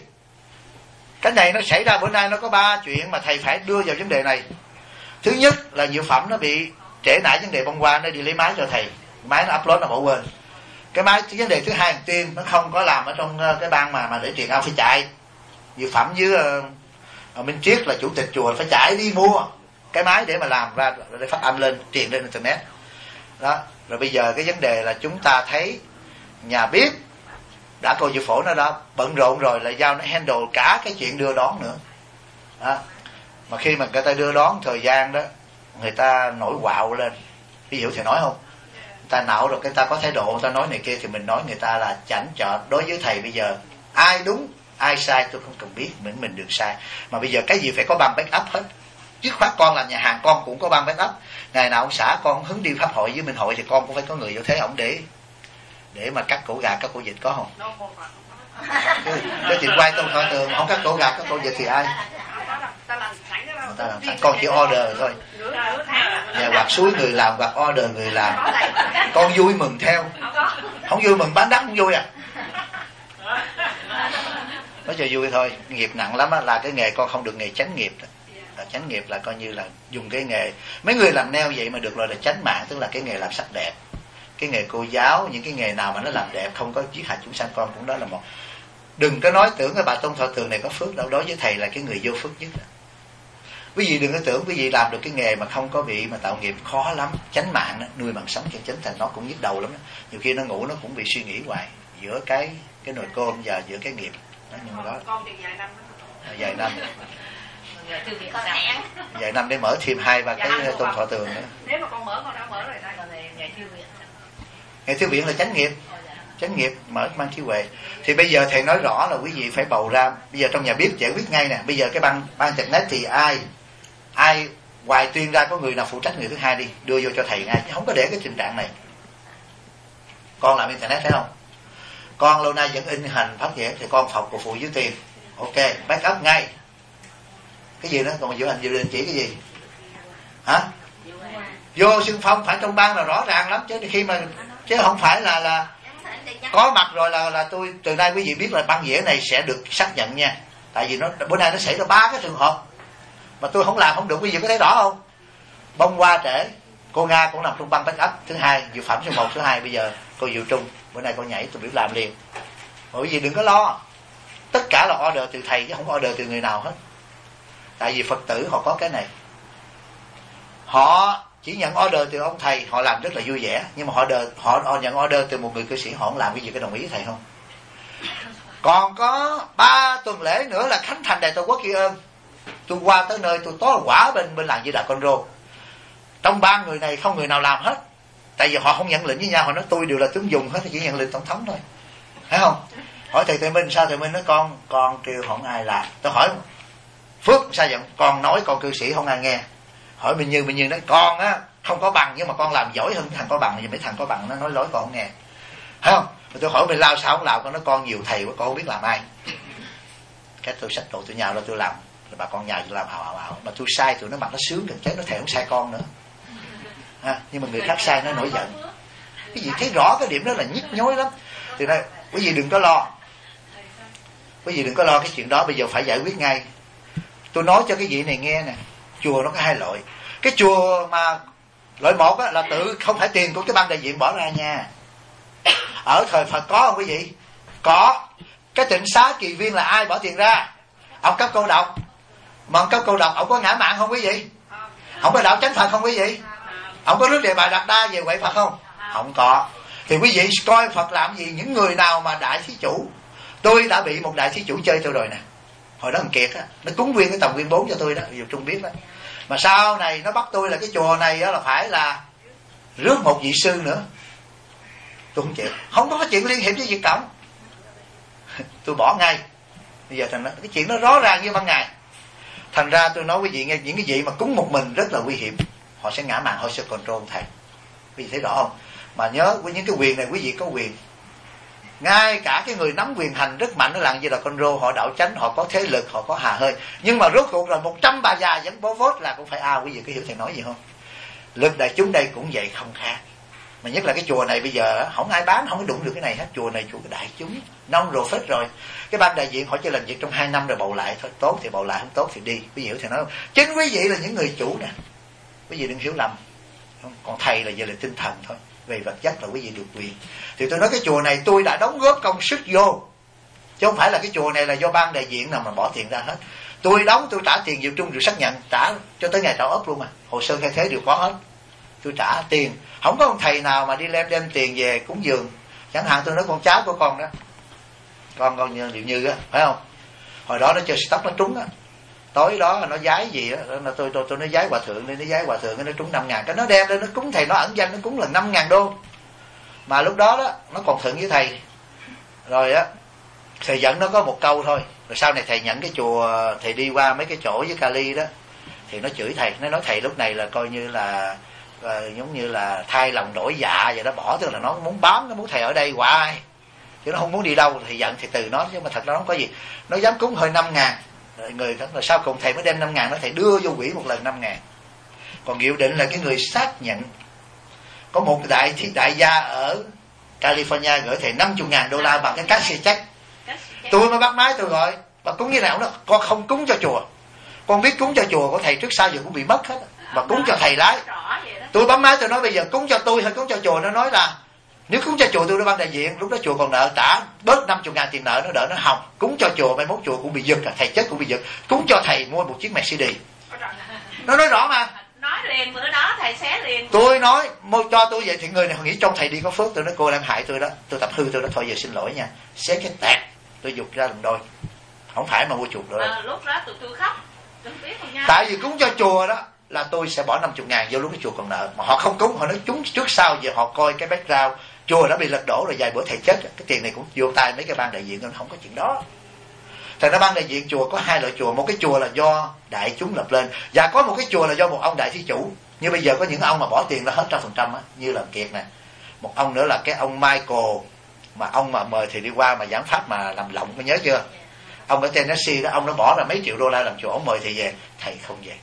Cái này nó xảy ra bữa nay nó có ba chuyện mà thầy phải đưa vào vấn đề này. Thứ nhất là Diệu Phẩm nó bị trễ nải vấn đề bông qua, nó đi lấy máy cho thầy, máy nó upload nó bỏ quên. Cái máy vấn đề thứ hai tiên nó không có làm ở trong cái ban mà mà để truyền ao phải chạy. Diệu Phẩm với uh, Minh Triết là chủ tịch chùa phải chạy đi mua cái máy để mà làm ra để phát âm lên truyền lên internet đó. Rồi bây giờ cái vấn đề là chúng ta thấy nhà bếp đã coi Diệu Phổ nó đã bận rộn rồi là giao nó handle cả cái chuyện đưa đón nữa đó. Mà khi mà người ta đưa đón thời gian đó người ta nổi quạo lên, ví dụ thầy nói không, người ta nạo rồi người ta có thái độ người ta nói này kia thì mình nói người ta là chảnh chọt. Đối với thầy bây giờ ai đúng ai sai tôi không cần biết, mình mình được sai. Mà bây giờ cái gì phải có ban backup hết. Dứt khoát con làm nhà hàng con cũng có ban backup. Ngày nào ông xã con hứng đi pháp hội với Minh Hội thì con cũng phải có người vô thế ổng để để mà cắt cổ gà cắt cổ vịt có không? Cái chuyện quay tôi thôi tường không cắt cổ gà cắt cổ vịt thì ai? Ta làm sẵn, con chỉ order thôi. Nhà hoặc suối người làm hoặc order người làm. Con vui mừng theo. Không vui mừng bán đắt không vui à? Nói cho vui thôi. Nghiệp nặng lắm á, là cái nghề con không được nghề chánh nghiệp đó. Là chánh nghiệp là coi như là dùng cái nghề, mấy người làm neo vậy mà được gọi là chánh mạng, tức là cái nghề làm sắc đẹp, cái nghề cô giáo, những cái nghề nào mà nó làm đẹp không có giết hại chúng sanh con cũng đó là một. Đừng có nói tưởng cái bà Tôn Thọ Tường này có phước đâu, đối với thầy là cái người vô phước nhất. Quý vị đừng có tưởng quý vị làm được cái nghề mà không có bị mà tạo nghiệp khó lắm. Chánh mạng đó, nuôi mạng sống chân chính thành nó cũng nhức đầu lắm đó. Nhiều khi nó ngủ nó cũng bị suy nghĩ hoài giữa cái cái nồi cơm và giữa cái nghiệp đó, nhưng mà đó con thì vài năm vài năm vài năm để mở thêm hai ba cái Tôn Thọ Tường nữa. Nếu mà con mở con đã mở rồi đây còn ngày thư viện. Ngày thư viện là chánh nghiệp, chánh nghiệp mở mang trí huệ. Thì bây giờ thầy nói rõ là quý vị phải bầu ra. Bây giờ trong nhà bếp giải quyết ngay nè. Bây giờ cái ban ban internet thì ai ai ngoài tuyên ra có người nào phụ trách người thứ hai đi đưa vô cho thầy ngay, chứ không có để cái tình trạng này. Con làm internet thấy không? Con lâu nay vẫn in hành phát triển thì con học của phụ dưới tiền. Ok, back up ngay. Cái gì nữa? Còn dự hành dự định chỉ cái gì? Hả? Vô xưng phong phải trong ban là rõ ràng lắm chứ khi mà chứ không phải là là có mặt rồi là là tôi từ nay quý vị biết là băng dĩa này sẽ được xác nhận nha. Tại vì nó bữa nay nó xảy ra ba cái trường hợp mà tôi không làm không được, quý vị có thấy rõ không? Bông qua trễ, cô Nga cũng nằm trong băng backup thứ hai, Diệu Phẩm số một thứ hai, bây giờ cô Diệu Trung bữa nay cô nhảy tôi biểu làm liền. Mà quý vị đừng có lo, tất cả là order từ thầy chứ không có order từ người nào hết. Tại vì Phật tử họ có cái này, họ chỉ nhận order từ ông thầy, họ làm rất là vui vẻ, nhưng mà họ order, họ nhận order từ một người cư sĩ, họ không làm cái gì, có đồng ý với thầy không? Còn có ba tuần lễ nữa là khánh thành Đài Tổ Quốc Tri Ân. Tôi qua tới nơi tôi tối quả bên bên làng Di Đà Con Rô. Trong ba người này không người nào làm hết, tại vì họ không nhận lệnh với nhau. Họ nói tôi đều là tướng dùng hết, chỉ nhận lệnh tổng thống thôi, thấy không? Hỏi thầy Tuệ Minh sao? Thầy Minh nói con con kêu không ai làm. Tôi hỏi Phước sao vậy? Con nói con cư sĩ không ai nghe. Hỏi Minh Như, Minh Như nói con á không có bằng, nhưng mà con làm giỏi hơn thằng có bằng. Vì mấy thằng có bằng nó nói lối con không nghe, thấy không? Rồi tôi hỏi Minh Lao sao không làm? Con nói con nhiều thầy quá con không biết làm ai. Cái tôi xách đồ tôi nhào ra tôi làm, rồi bà con nhà tôi làm hào hào hào. Mà tôi sai tụi nó mặt nó sướng gần chết, nó thèm không sai con nữa. À, nhưng mà người khác sai nó nổi giận. Cái gì thấy rõ cái điểm đó là nhức nhối lắm. Thì nói quý vị đừng có lo, quý vị đừng có lo cái chuyện đó, bây giờ phải giải quyết ngay. Tôi nói cho cái vị này nghe nè, chùa nó có hai loại. Cái chùa mà loại một á, là tự không phải tiền của cái ban đại diện bỏ ra nha. Ở thời Phật có không quý vị? Có. Cái Tịnh Xá Kỳ Viên là ai bỏ tiền ra? Ông cấp cô độc. Mà ông cấp cô độc, ông có ngã mạn không quý vị? Ông có đạo chánh Phật không quý vị? Ông có nước Đề Bà Đạt Đa về quậy Phật không? Không có. Thì quý vị coi Phật làm gì? Những người nào mà đại thí chủ, tôi đã bị một đại thí chủ chơi tôi rồi nè. Hồi đó thằng Kiệt á, nó cúng nguyên cái tầm nguyên bốn cho tôi đó, dù Trung biết đó. Mà sau này nó bắt tôi là cái chùa này đó là phải là rước một vị sư nữa. Tôi không chịu, không có chuyện liên hiệp với Việt Cộng. Tôi bỏ ngay. Bây giờ thành cái chuyện nó rõ ràng như ban ngày. Thành ra tôi nói quý vị nghe, những cái vị mà cúng một mình rất là nguy hiểm. Họ sẽ ngã mạn, họ sẽ control thầy. Quý vị thấy rõ không? Mà nhớ với những cái quyền này quý vị có quyền. Ngay cả cái người nắm quyền hành rất mạnh ở làng Di Đà Con Rô, họ đạo chánh, họ có thế lực, họ có hà hơi. Nhưng mà rốt cuộc là một trăm bà già vẫn bó vốt là cũng phải ao. Quý vị có hiểu thầy nói gì không? Lực đại chúng đây cũng vậy không khác. Mà nhất là cái chùa này bây giờ không ai bán, không có đụng được cái này hết. Chùa này chùa đại chúng nông rồi phết rồi. Cái ban đại diện họ chỉ làm việc trong hai năm rồi bầu lại thôi. Tốt thì bầu lại, không tốt thì đi. Quý vị hiểu thầy nói không? Chính quý vị là những người chủ nè. Quý vị đừng hiểu lầm. Còn thầy là giờ là tinh thần thôi. Về vật chất là quý vị được quyền. Thì tôi nói cái chùa này tôi đã đóng góp công sức vô, chứ không phải là cái chùa này là do ban đại diện nào mà bỏ tiền ra hết. Tôi đóng, tôi trả tiền Diệu Trung được xác nhận, trả cho tới ngày trả ốp luôn mà. Hồ sơ khai thế đều có hết. Tôi trả tiền. Không có ông thầy nào mà đi đem đem tiền về cúng dường. Chẳng hạn tôi nói con cháu của con đó, con con như Điệu Như á, phải không? Hồi đó nó chơi stock nó trúng á. Tối đó nó giái gì đó, tôi tôi tôi, tôi nó giái hòa thượng nên nó giái hòa thượng nó trúng năm ngàn. Cái nó đem lên nó cúng thầy, nó ẩn danh nó cúng là năm ngàn đô. Mà lúc đó đó nó còn thuận với thầy. Rồi á thầy dẫn nó có một câu thôi. Rồi sau này thầy nhận cái chùa, thầy đi qua mấy cái chỗ với Cali đó thì nó chửi thầy, nó nói thầy lúc này là coi như là uh, giống như là thay lòng đổi dạ vậy đó, bỏ, tức là nó muốn bám, nó muốn thầy ở đây hoài chứ nó không muốn đi đâu. Thầy giận thì từ nó, nhưng mà thật ra nó không có gì. Nó dám cúng hơi năm ngàn. Rồi người đó là sau cùng thầy mới đem năm ngàn đó, thầy đưa vô quỹ một lần năm ngàn. Còn Diệu Định là cái người xác nhận. Có một đại thị đại gia ở California gửi thầy năm mươi ngàn đô la bằng cái cash check. Tôi mới bắt máy tôi gọi, bà cúng như nào đó, con không cúng cho chùa. Con biết cúng cho chùa của thầy trước sau giờ cũng bị mất hết. Mà cúng cho thầy lái. Tôi bấm máy tôi nói bây giờ cúng cho tôi hay cúng cho chùa. Nó nói là nếu cúng cho chùa tôi đã ban đại diện, lúc đó chùa còn nợ trả bớt năm mươi ngàn tiền nợ, nó đỡ nó hỏng. Cúng cho chùa mai mốt chùa cũng bị giật, thầy chết cũng bị giật. Cúng cho thầy mua một chiếc Mercedes. Nó nói rõ mà. Nói liền bữa đó thầy xé liền. Tôi nói mua cho tôi vậy thì người này nghĩ trong thầy đi có phước. Tôi nói cô đang hại tôi đó, tôi tập hư tôi đó, thôi giờ xin lỗi nha, xé cái tẹt tôi giục ra làm đôi, không phải mà mua chuột được. À, lúc đó tụi tôi khóc tôi biết không nha. Tại vì cúng cho chùa đó là tôi sẽ bỏ năm mươi ngàn vô, lúc cái chùa còn nợ. Mà họ không cúng, họ nói chúng trước sau giờ họ coi cái background chùa đã bị lật đổ rồi, vài bữa thầy chết, cái tiền này cũng vô tay mấy cái ban đại diện, nên không có chuyện đó. Thành ra ban đại diện chùa có hai loại chùa. Một cái chùa là do đại chúng lập lên, và có một cái chùa là do một ông đại thí chủ. Như bây giờ có những ông mà bỏ tiền ra hết trăm phần trăm á, như là Kiệt nè. Một ông nữa là cái ông Michael, mà ông mà mời thầy đi qua mà giảng pháp mà làm lộng, có nhớ chưa? Ông ở Tennessee đó, ông nó bỏ ra mấy triệu đô la làm chùa, ông mời thầy về, thầy không về.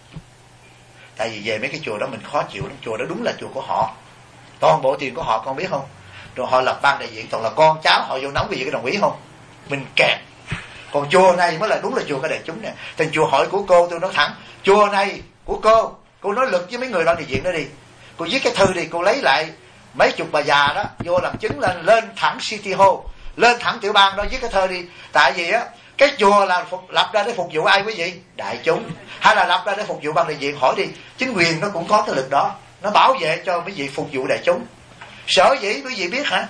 Tại vì về mấy cái chùa đó mình khó chịu lắm. Chùa đó đúng là chùa của họ, toàn bộ tiền của họ, con biết không? Rồi họ lập ban đại diện toàn là con cháu họ vô nóng, cái gì có đồng ý không? Mình kẹt. Còn chùa này mới là đúng là chùa của đại chúng nè. Thành chùa hỏi của cô, tôi nói thẳng, chùa này của cô, cô nói lực với mấy người ban đại diện đó đi. Cô viết cái thư đi, cô lấy lại mấy chục bà già đó vô làm chứng lên, lên thẳng City Hall, lên thẳng tiểu bang đó viết cái thơ đi. Tại vì á Cái chùa là phục, lập ra để phục vụ ai quý vị? Đại chúng. Hay là lập ra để phục vụ ban đại diện? Hỏi đi, chính quyền nó cũng có cái lực đó, nó bảo vệ cho quý vị phục vụ đại chúng. Sở dĩ quý vị biết hả?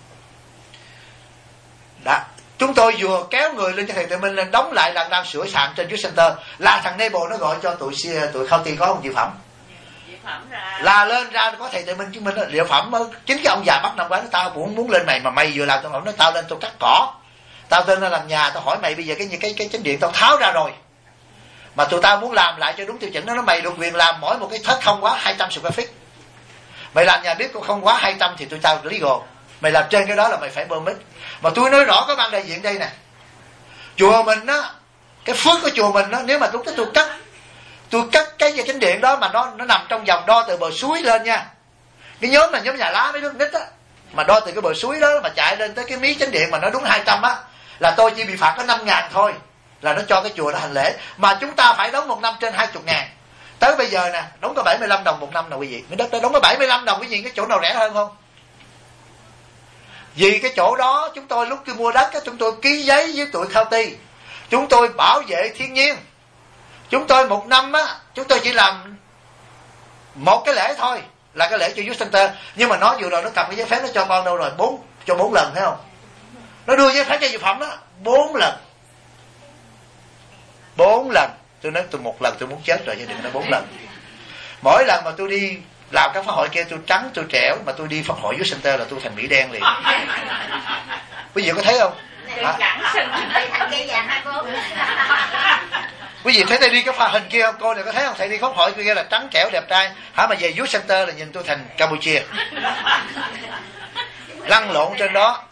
Đã. Chúng tôi vừa kéo người lên cho thầy Tự Minh lên đóng lại là đang sửa sàn trên Youth Center, là thằng Nebo nó gọi cho tụi tụi khao ti có không diệu phẩm. Là lên ra có thầy Tự Minh chứng minh đó, liệu phẩm chính cái ông già bắt năm ngoái, tao cũng muốn lên mày mà mày vừa làm tao phẩm, nó tao lên tôi cắt cỏ, tao tên làm nhà, tao hỏi mày bây giờ cái cái cái chánh điện tao tháo ra rồi, mà tụi tao muốn làm lại cho đúng tiêu chuẩn đó, nó mày được quyền làm mỗi một cái thất không quá hai trăm square feet, mày làm nhà bếp cũng không quá hai trăm thì tụi tao legal, mày làm trên cái đó là mày phải permit. Mà tôi nói rõ có ban đại diện đây nè, chùa mình á, cái phước của chùa mình á, nếu mà lúc đó tôi cắt tôi cắt cái dây chánh điện đó mà nó nó nằm trong vòng đo từ bờ suối lên nha, cái nhóm là nhóm nhà lá mấy đứa nít á, mà đo từ cái bờ suối đó mà chạy lên tới cái mí chánh điện mà nó đúng hai trăm á, là tôi chỉ bị phạt có năm ngàn thôi, là nó cho cái chùa đó hành lễ, mà chúng ta phải đóng một năm trên hai mươi ngàn. Tới bây giờ nè, đóng có bảy mươi lăm đồng một năm nè quý vị, cái đất đó đóng có bảy mươi lăm đồng quý vị, cái chỗ nào rẻ hơn không? Vì cái chỗ đó chúng tôi lúc khi mua đất chúng tôi ký giấy với tụi khao ti, chúng tôi bảo vệ thiên nhiên, chúng tôi một năm á chúng tôi chỉ làm một cái lễ thôi, là cái lễ cho Youth Center, nhưng mà nó vừa rồi nó cầm cái giấy phép nó cho con đâu rồi, bốn cho bốn lần thấy không? Nó đưa giấy phép cho dược phẩm đó bốn lần, bốn lần. Tôi nói tôi một lần tôi muốn chết rồi, chứ đừng nói bốn lần. Mỗi lần mà tôi đi làm các pháp hội kia tôi trắng tôi trẻo, mà tôi đi pháp hội Youth Center là tôi thành Mỹ đen liền. Quý vị có thấy không? Quý vị thấy thầy đi cái pha hình kia không? Cô này có thấy không? Thầy đi pháp hội kia là trắng trẻo đẹp trai, hả mà về Youth Center là nhìn tôi thành Campuchia, lăn lộn trên đó,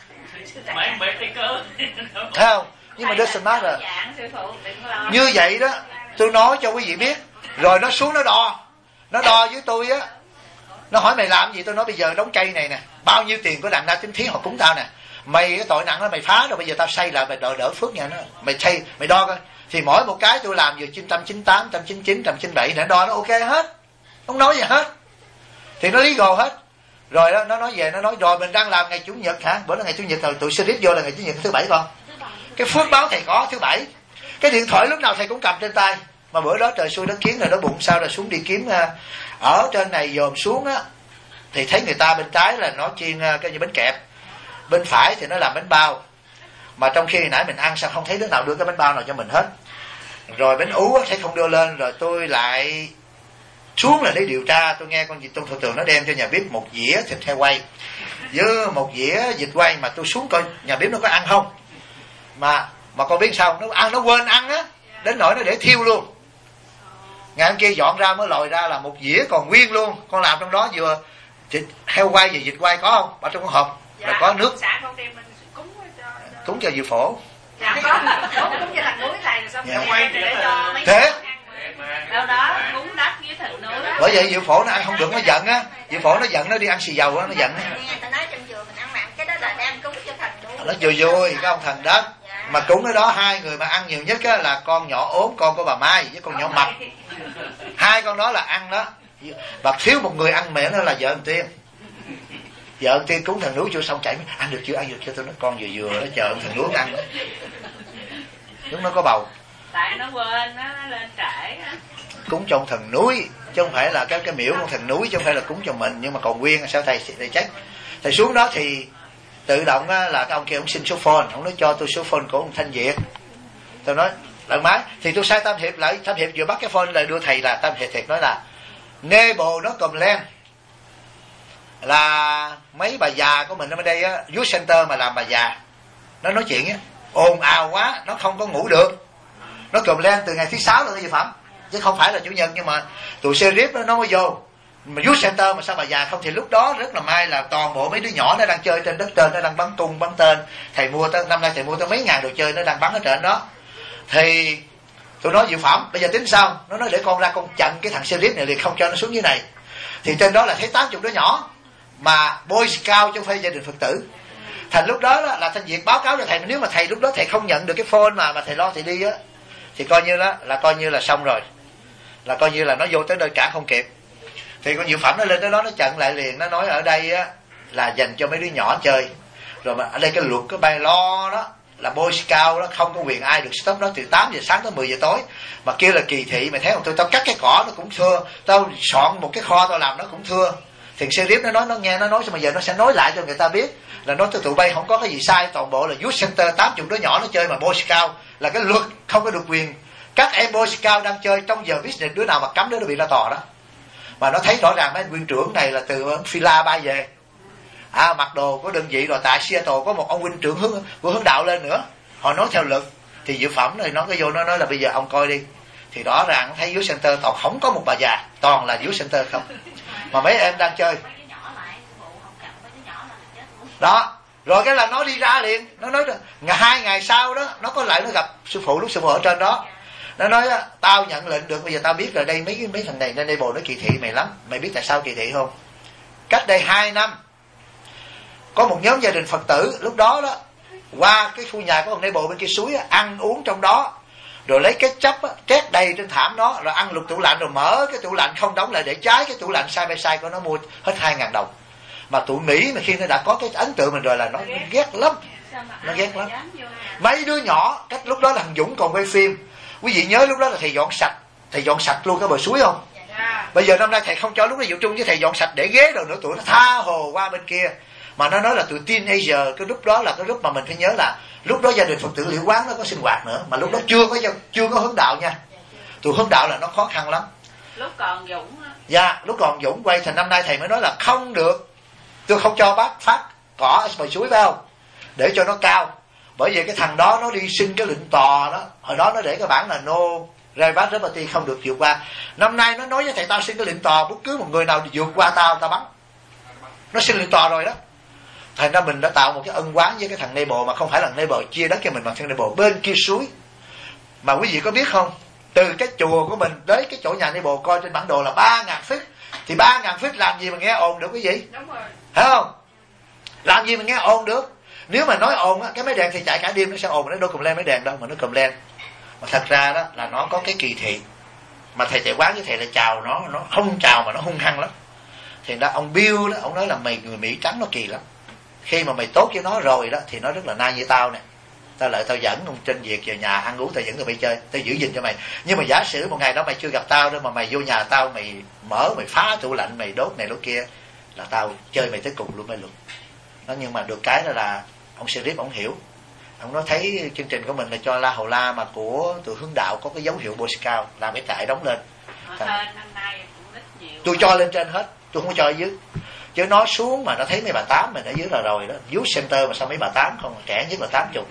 thấy không? Nhưng mà doesn't matter. Như vậy đó, tôi nói cho quý vị biết. Rồi nó xuống nó đo, nó đo với tôi á, nó hỏi mày làm gì, tôi nói bây giờ đống cây này nè, bao nhiêu tiền của đặng na tính thí họ cúng tao nè, mày cái tội nặng đó mày phá rồi, bây giờ tao xây lại mày đỡ đỡ phước nha, nó mày xây mày đo coi, thì mỗi một cái tôi làm vừa chín trăm chín mươi tám, một trăm chín mươi chín, một trăm chín mươi bảy, nó đo nó ok hết, không nói gì hết, thì nó legal hết. Rồi đó nó nói về, nó nói rồi mình đang làm ngày chủ nhật hả, bữa là ngày chủ nhật rồi tụi Sirius vô là ngày chủ nhật thứ bảy con, cái phước báo thầy có thứ bảy, cái điện thoại lúc nào thầy cũng cầm trên tay. Mà bữa đó trời xui đất kiến rồi, nó bụng sao rồi xuống đi kiếm ở trên này dòm xuống á, thì thấy người ta bên trái là nó chiên cái như bánh kẹp, bên phải thì nó làm bánh bao, mà trong khi nãy mình ăn sao không thấy đứa nào đưa cái bánh bao nào cho mình hết. Rồi bánh ú á thấy không đưa lên, rồi tôi lại xuống là để điều tra. Tôi nghe con gì Tôn Thủ Tường nó đem cho nhà bếp một dĩa thịt heo quay với một dĩa vịt quay, mà tôi xuống coi nhà bếp nó có ăn không, mà mà con biết sao, nó ăn nó quên ăn á, đến nỗi nó để thiêu luôn. Ngày hôm kia dọn ra mới lòi ra là một dĩa còn nguyên luôn, con làm trong đó vừa thịt heo quay và vịt quay có không, ở trong cái hộp, dạ, rồi có nước cúng cho dư phổ. Dạ có, cúng cho thằng núi này rồi xong rồi quay để cho mấy thế đâu đó cúng đất với thằng núi. Bởi vậy dư phổ nó ăn không được, nó giận á, dư phổ nó giận, nó đi ăn xì dầu á, nó giận. Tao nói trong chùa mình ăn mặn, cái đó là đem cúng cho thần núi. Nó vui vui cái ông thần đất. Mà cúng ở đó hai người mà ăn nhiều nhất á là con nhỏ ốm, con của bà Mai với con nhỏ mập, hai con đó là ăn đó. Và thiếu một người ăn mẹ nữa là vợ ông Tiên. Vợ ông Tiên cúng thần núi chưa xong chạy ăn được chưa, ăn được chưa, tôi nói con vừa vừa nó chờ thằng núi ăn đó. Lúc nó có bầu, tại nó quên nó, nó lên trễ á. Cúng cho ông thần núi chứ không phải là cái cái miễu con thần núi, chứ không phải là cúng cho mình. Nhưng mà còn nguyên sao thầy thầy trách. Thầy xuống đó thì tự động á, là cái ông kia ông xin số phone, ông nói cho tôi số phone của ông Thanh Việt. Tôi nói lần máy thì tôi sai Tam Hiệp lại, Tam Hiệp vừa bắt cái phone lại đưa thầy, là Tam Hiệp thiệt nói là nghe bồ nó cầm lên là mấy bà già của mình ở đây á, Youth Center mà làm bà già, nó nói chuyện á ồn ào quá, nó không có ngủ được, nó cầm lên từ ngày thứ sáu là cái gì phẩm, chứ không phải là chủ nhật. Nhưng mà tụi Sirius nó nó mới vô, mà Youth Center mà sao bà già không, thì lúc đó rất là may là toàn bộ mấy đứa nhỏ nó đang chơi trên đất trên, nó đang bắn tung bắn tên, thầy mua tới năm nay thầy mua tới mấy ngàn đồ chơi, nó đang bắn ở trên đó. Thì tôi nói diệu phẩm bây giờ tính sao, nó nói để con ra con chặn cái thằng Sirius này liền, không cho nó xuống dưới này. Thì trên đó là thấy tám mươi đứa nhỏ mà Boy Scout chứ không phải gia đình Phật tử. Thành lúc đó, đó là Thanh Việt báo cáo cho thầy, nếu mà thầy lúc đó thầy không nhận được cái phone mà mà thầy lo thầy đi á, thì coi như đó là coi như là xong rồi, là coi như là nó vô tới nơi cả không kịp. Thì con diệu phẩm nó lên tới đó nó chặn lại liền, nó nói ở đây á là dành cho mấy đứa nhỏ chơi, rồi mà ở đây cái luật cái bay lo đó là Boy Scout đó, không có quyền ai được stop nó từ tám giờ sáng tới mười giờ tối. Mà kêu là kỳ thị, mày thấy không, tôi tao cắt cái cỏ nó cũng thưa, tao soạn một cái kho tao làm nó cũng thưa. Thiền sư Riếp nó nói, nó nghe nó nói, mà giờ nó sẽ nói lại cho người ta biết là nói tụi bay không có cái gì sai, toàn bộ là youth center tám mươi đứa nhỏ nó chơi mà Boy Scout là cái luật không có được quyền. Các em Boy Scout đang chơi trong giờ business, đứa nào mà cấm đứa nó bị la tò đó. Mà nó thấy rõ ràng mấy anh huynh trưởng này là từ Phi-la bay về, à, mặc đồ của đơn vị, rồi tại Seattle có một ông huynh trưởng hướng của hướng đạo lên nữa, họ nói theo luật. Thì Diệu Phẩm này nó cái vô nó nói là bây giờ ông coi đi, thì rõ ràng thấy youth center toàn không có một bà già, toàn là youth center không, mà mấy em đang chơi đó. Rồi cái là nó đi ra liền, nó nói ngày hai ngày sau đó nó có lại nó gặp sư phụ, lúc sư phụ ở trên đó, nó nói tao nhận lệnh được, bây giờ tao biết rồi đây mấy mấy thằng này nên đây bộ nó kỳ thị mày lắm. Mày biết tại sao kỳ thị không? Cách đây hai năm có một nhóm gia đình Phật tử lúc đó đó qua cái khu nhà của ông Nê Bộ bên kia suối á, ăn uống trong đó, rồi lấy cái chấp trét đầy trên thảm đó, rồi ăn lục tủ lạnh, rồi mở cái tủ lạnh không đóng lại để trái cái tủ lạnh side by side của nó, mua hết hai ngàn đồng. Mà tụi Mỹ mà khi nó đã có cái ấn tượng mình rồi là nó ghét lắm, nó ghét lắm. Mấy đứa nhỏ, cách lúc đó là thằng Dũng còn quay phim, quý vị nhớ lúc đó là thầy dọn sạch, thầy dọn sạch luôn cái bờ suối không? Bây giờ năm nay thầy không cho lúc đó Diệu Trung với thầy dọn sạch để ghế rồi nữa, tụi nó tha hồ qua bên kia. Mà nó nói là tụi teenager, cái lúc đó là cái lúc mà mình phải nhớ là lúc đó gia đình Phật tử Liễu Quán nó có sinh hoạt nữa, mà lúc đó chưa có chưa có hướng đạo nha. Tụi hướng đạo là nó khó khăn lắm. Lúc còn Dũng á. Dạ, lúc còn Dũng quay, thành năm nay thầy mới nói là không được, tôi không cho bác phát cỏ ở bờ suối phải không? Để cho nó cao. Bởi vì cái thằng đó nó đi xin cái lệnh tò đó, hồi đó nó để cái bản là no Rebat Liberty, không được vượt qua. Năm nay nó nói với thầy tao xin cái lệnh tò, bất cứ một người nào vượt qua tao tao bắn. Nó xin lệnh tò rồi đó. Thành ra mình đã tạo một cái ân oán với cái thằng Nê Bồ, mà không phải là Nê Bồ chia đất cho mình, mà thằng Nê Bồ bên kia suối. Mà quý vị có biết không, từ cái chùa của mình tới cái chỗ nhà Nê Bồ coi trên bản đồ là ba ngàn feet, thì ba ngàn feet làm gì mà nghe ồn được quý vị? Đúng rồi. Thấy không? Làm gì mà nghe ồn được? Nếu mà nói ồn á, cái máy đèn thì chạy cả đêm nó sẽ ồn, nó đâu cầm lên máy đèn đâu mà nó cầm lên. Mà thật ra đó là nó có cái kỳ thị. Mà thầy Tuệ Quán với thầy là chào nó, nó không chào mà nó hung hăng lắm. Thì đó ông Bill đó, ông nói là mày người Mỹ trắng nó kỳ lắm. Khi mà mày tốt với nó rồi đó thì nó rất là nai như tao nè. Tao lại tao dẫn ông trên việc về nhà ăn uống, tao dẫn tụi mày chơi, tao giữ gìn cho mày. Nhưng mà giả sử một ngày đó mày chưa gặp tao nữa mà mày vô nhà tao, mày mở mày phá tủ lạnh, mày đốt này đốt kia, là tao chơi mày tới cùng luôn mày luôn. Đó, nhưng mà được cái đó là ông Sirip ông hiểu. Ông nói thấy chương trình của mình là cho La Hầu La mà của tụi hướng đạo có cái dấu hiệu Boy Scout, làm cái trại đóng lên. Tôi cho lên trên hết, tôi không có cho ở dưới. Chứ nó xuống mà nó thấy mấy bà tám mình ở dưới là rồi đó. Youth center mà sao mấy bà tám không, trẻ nhất là tám chục.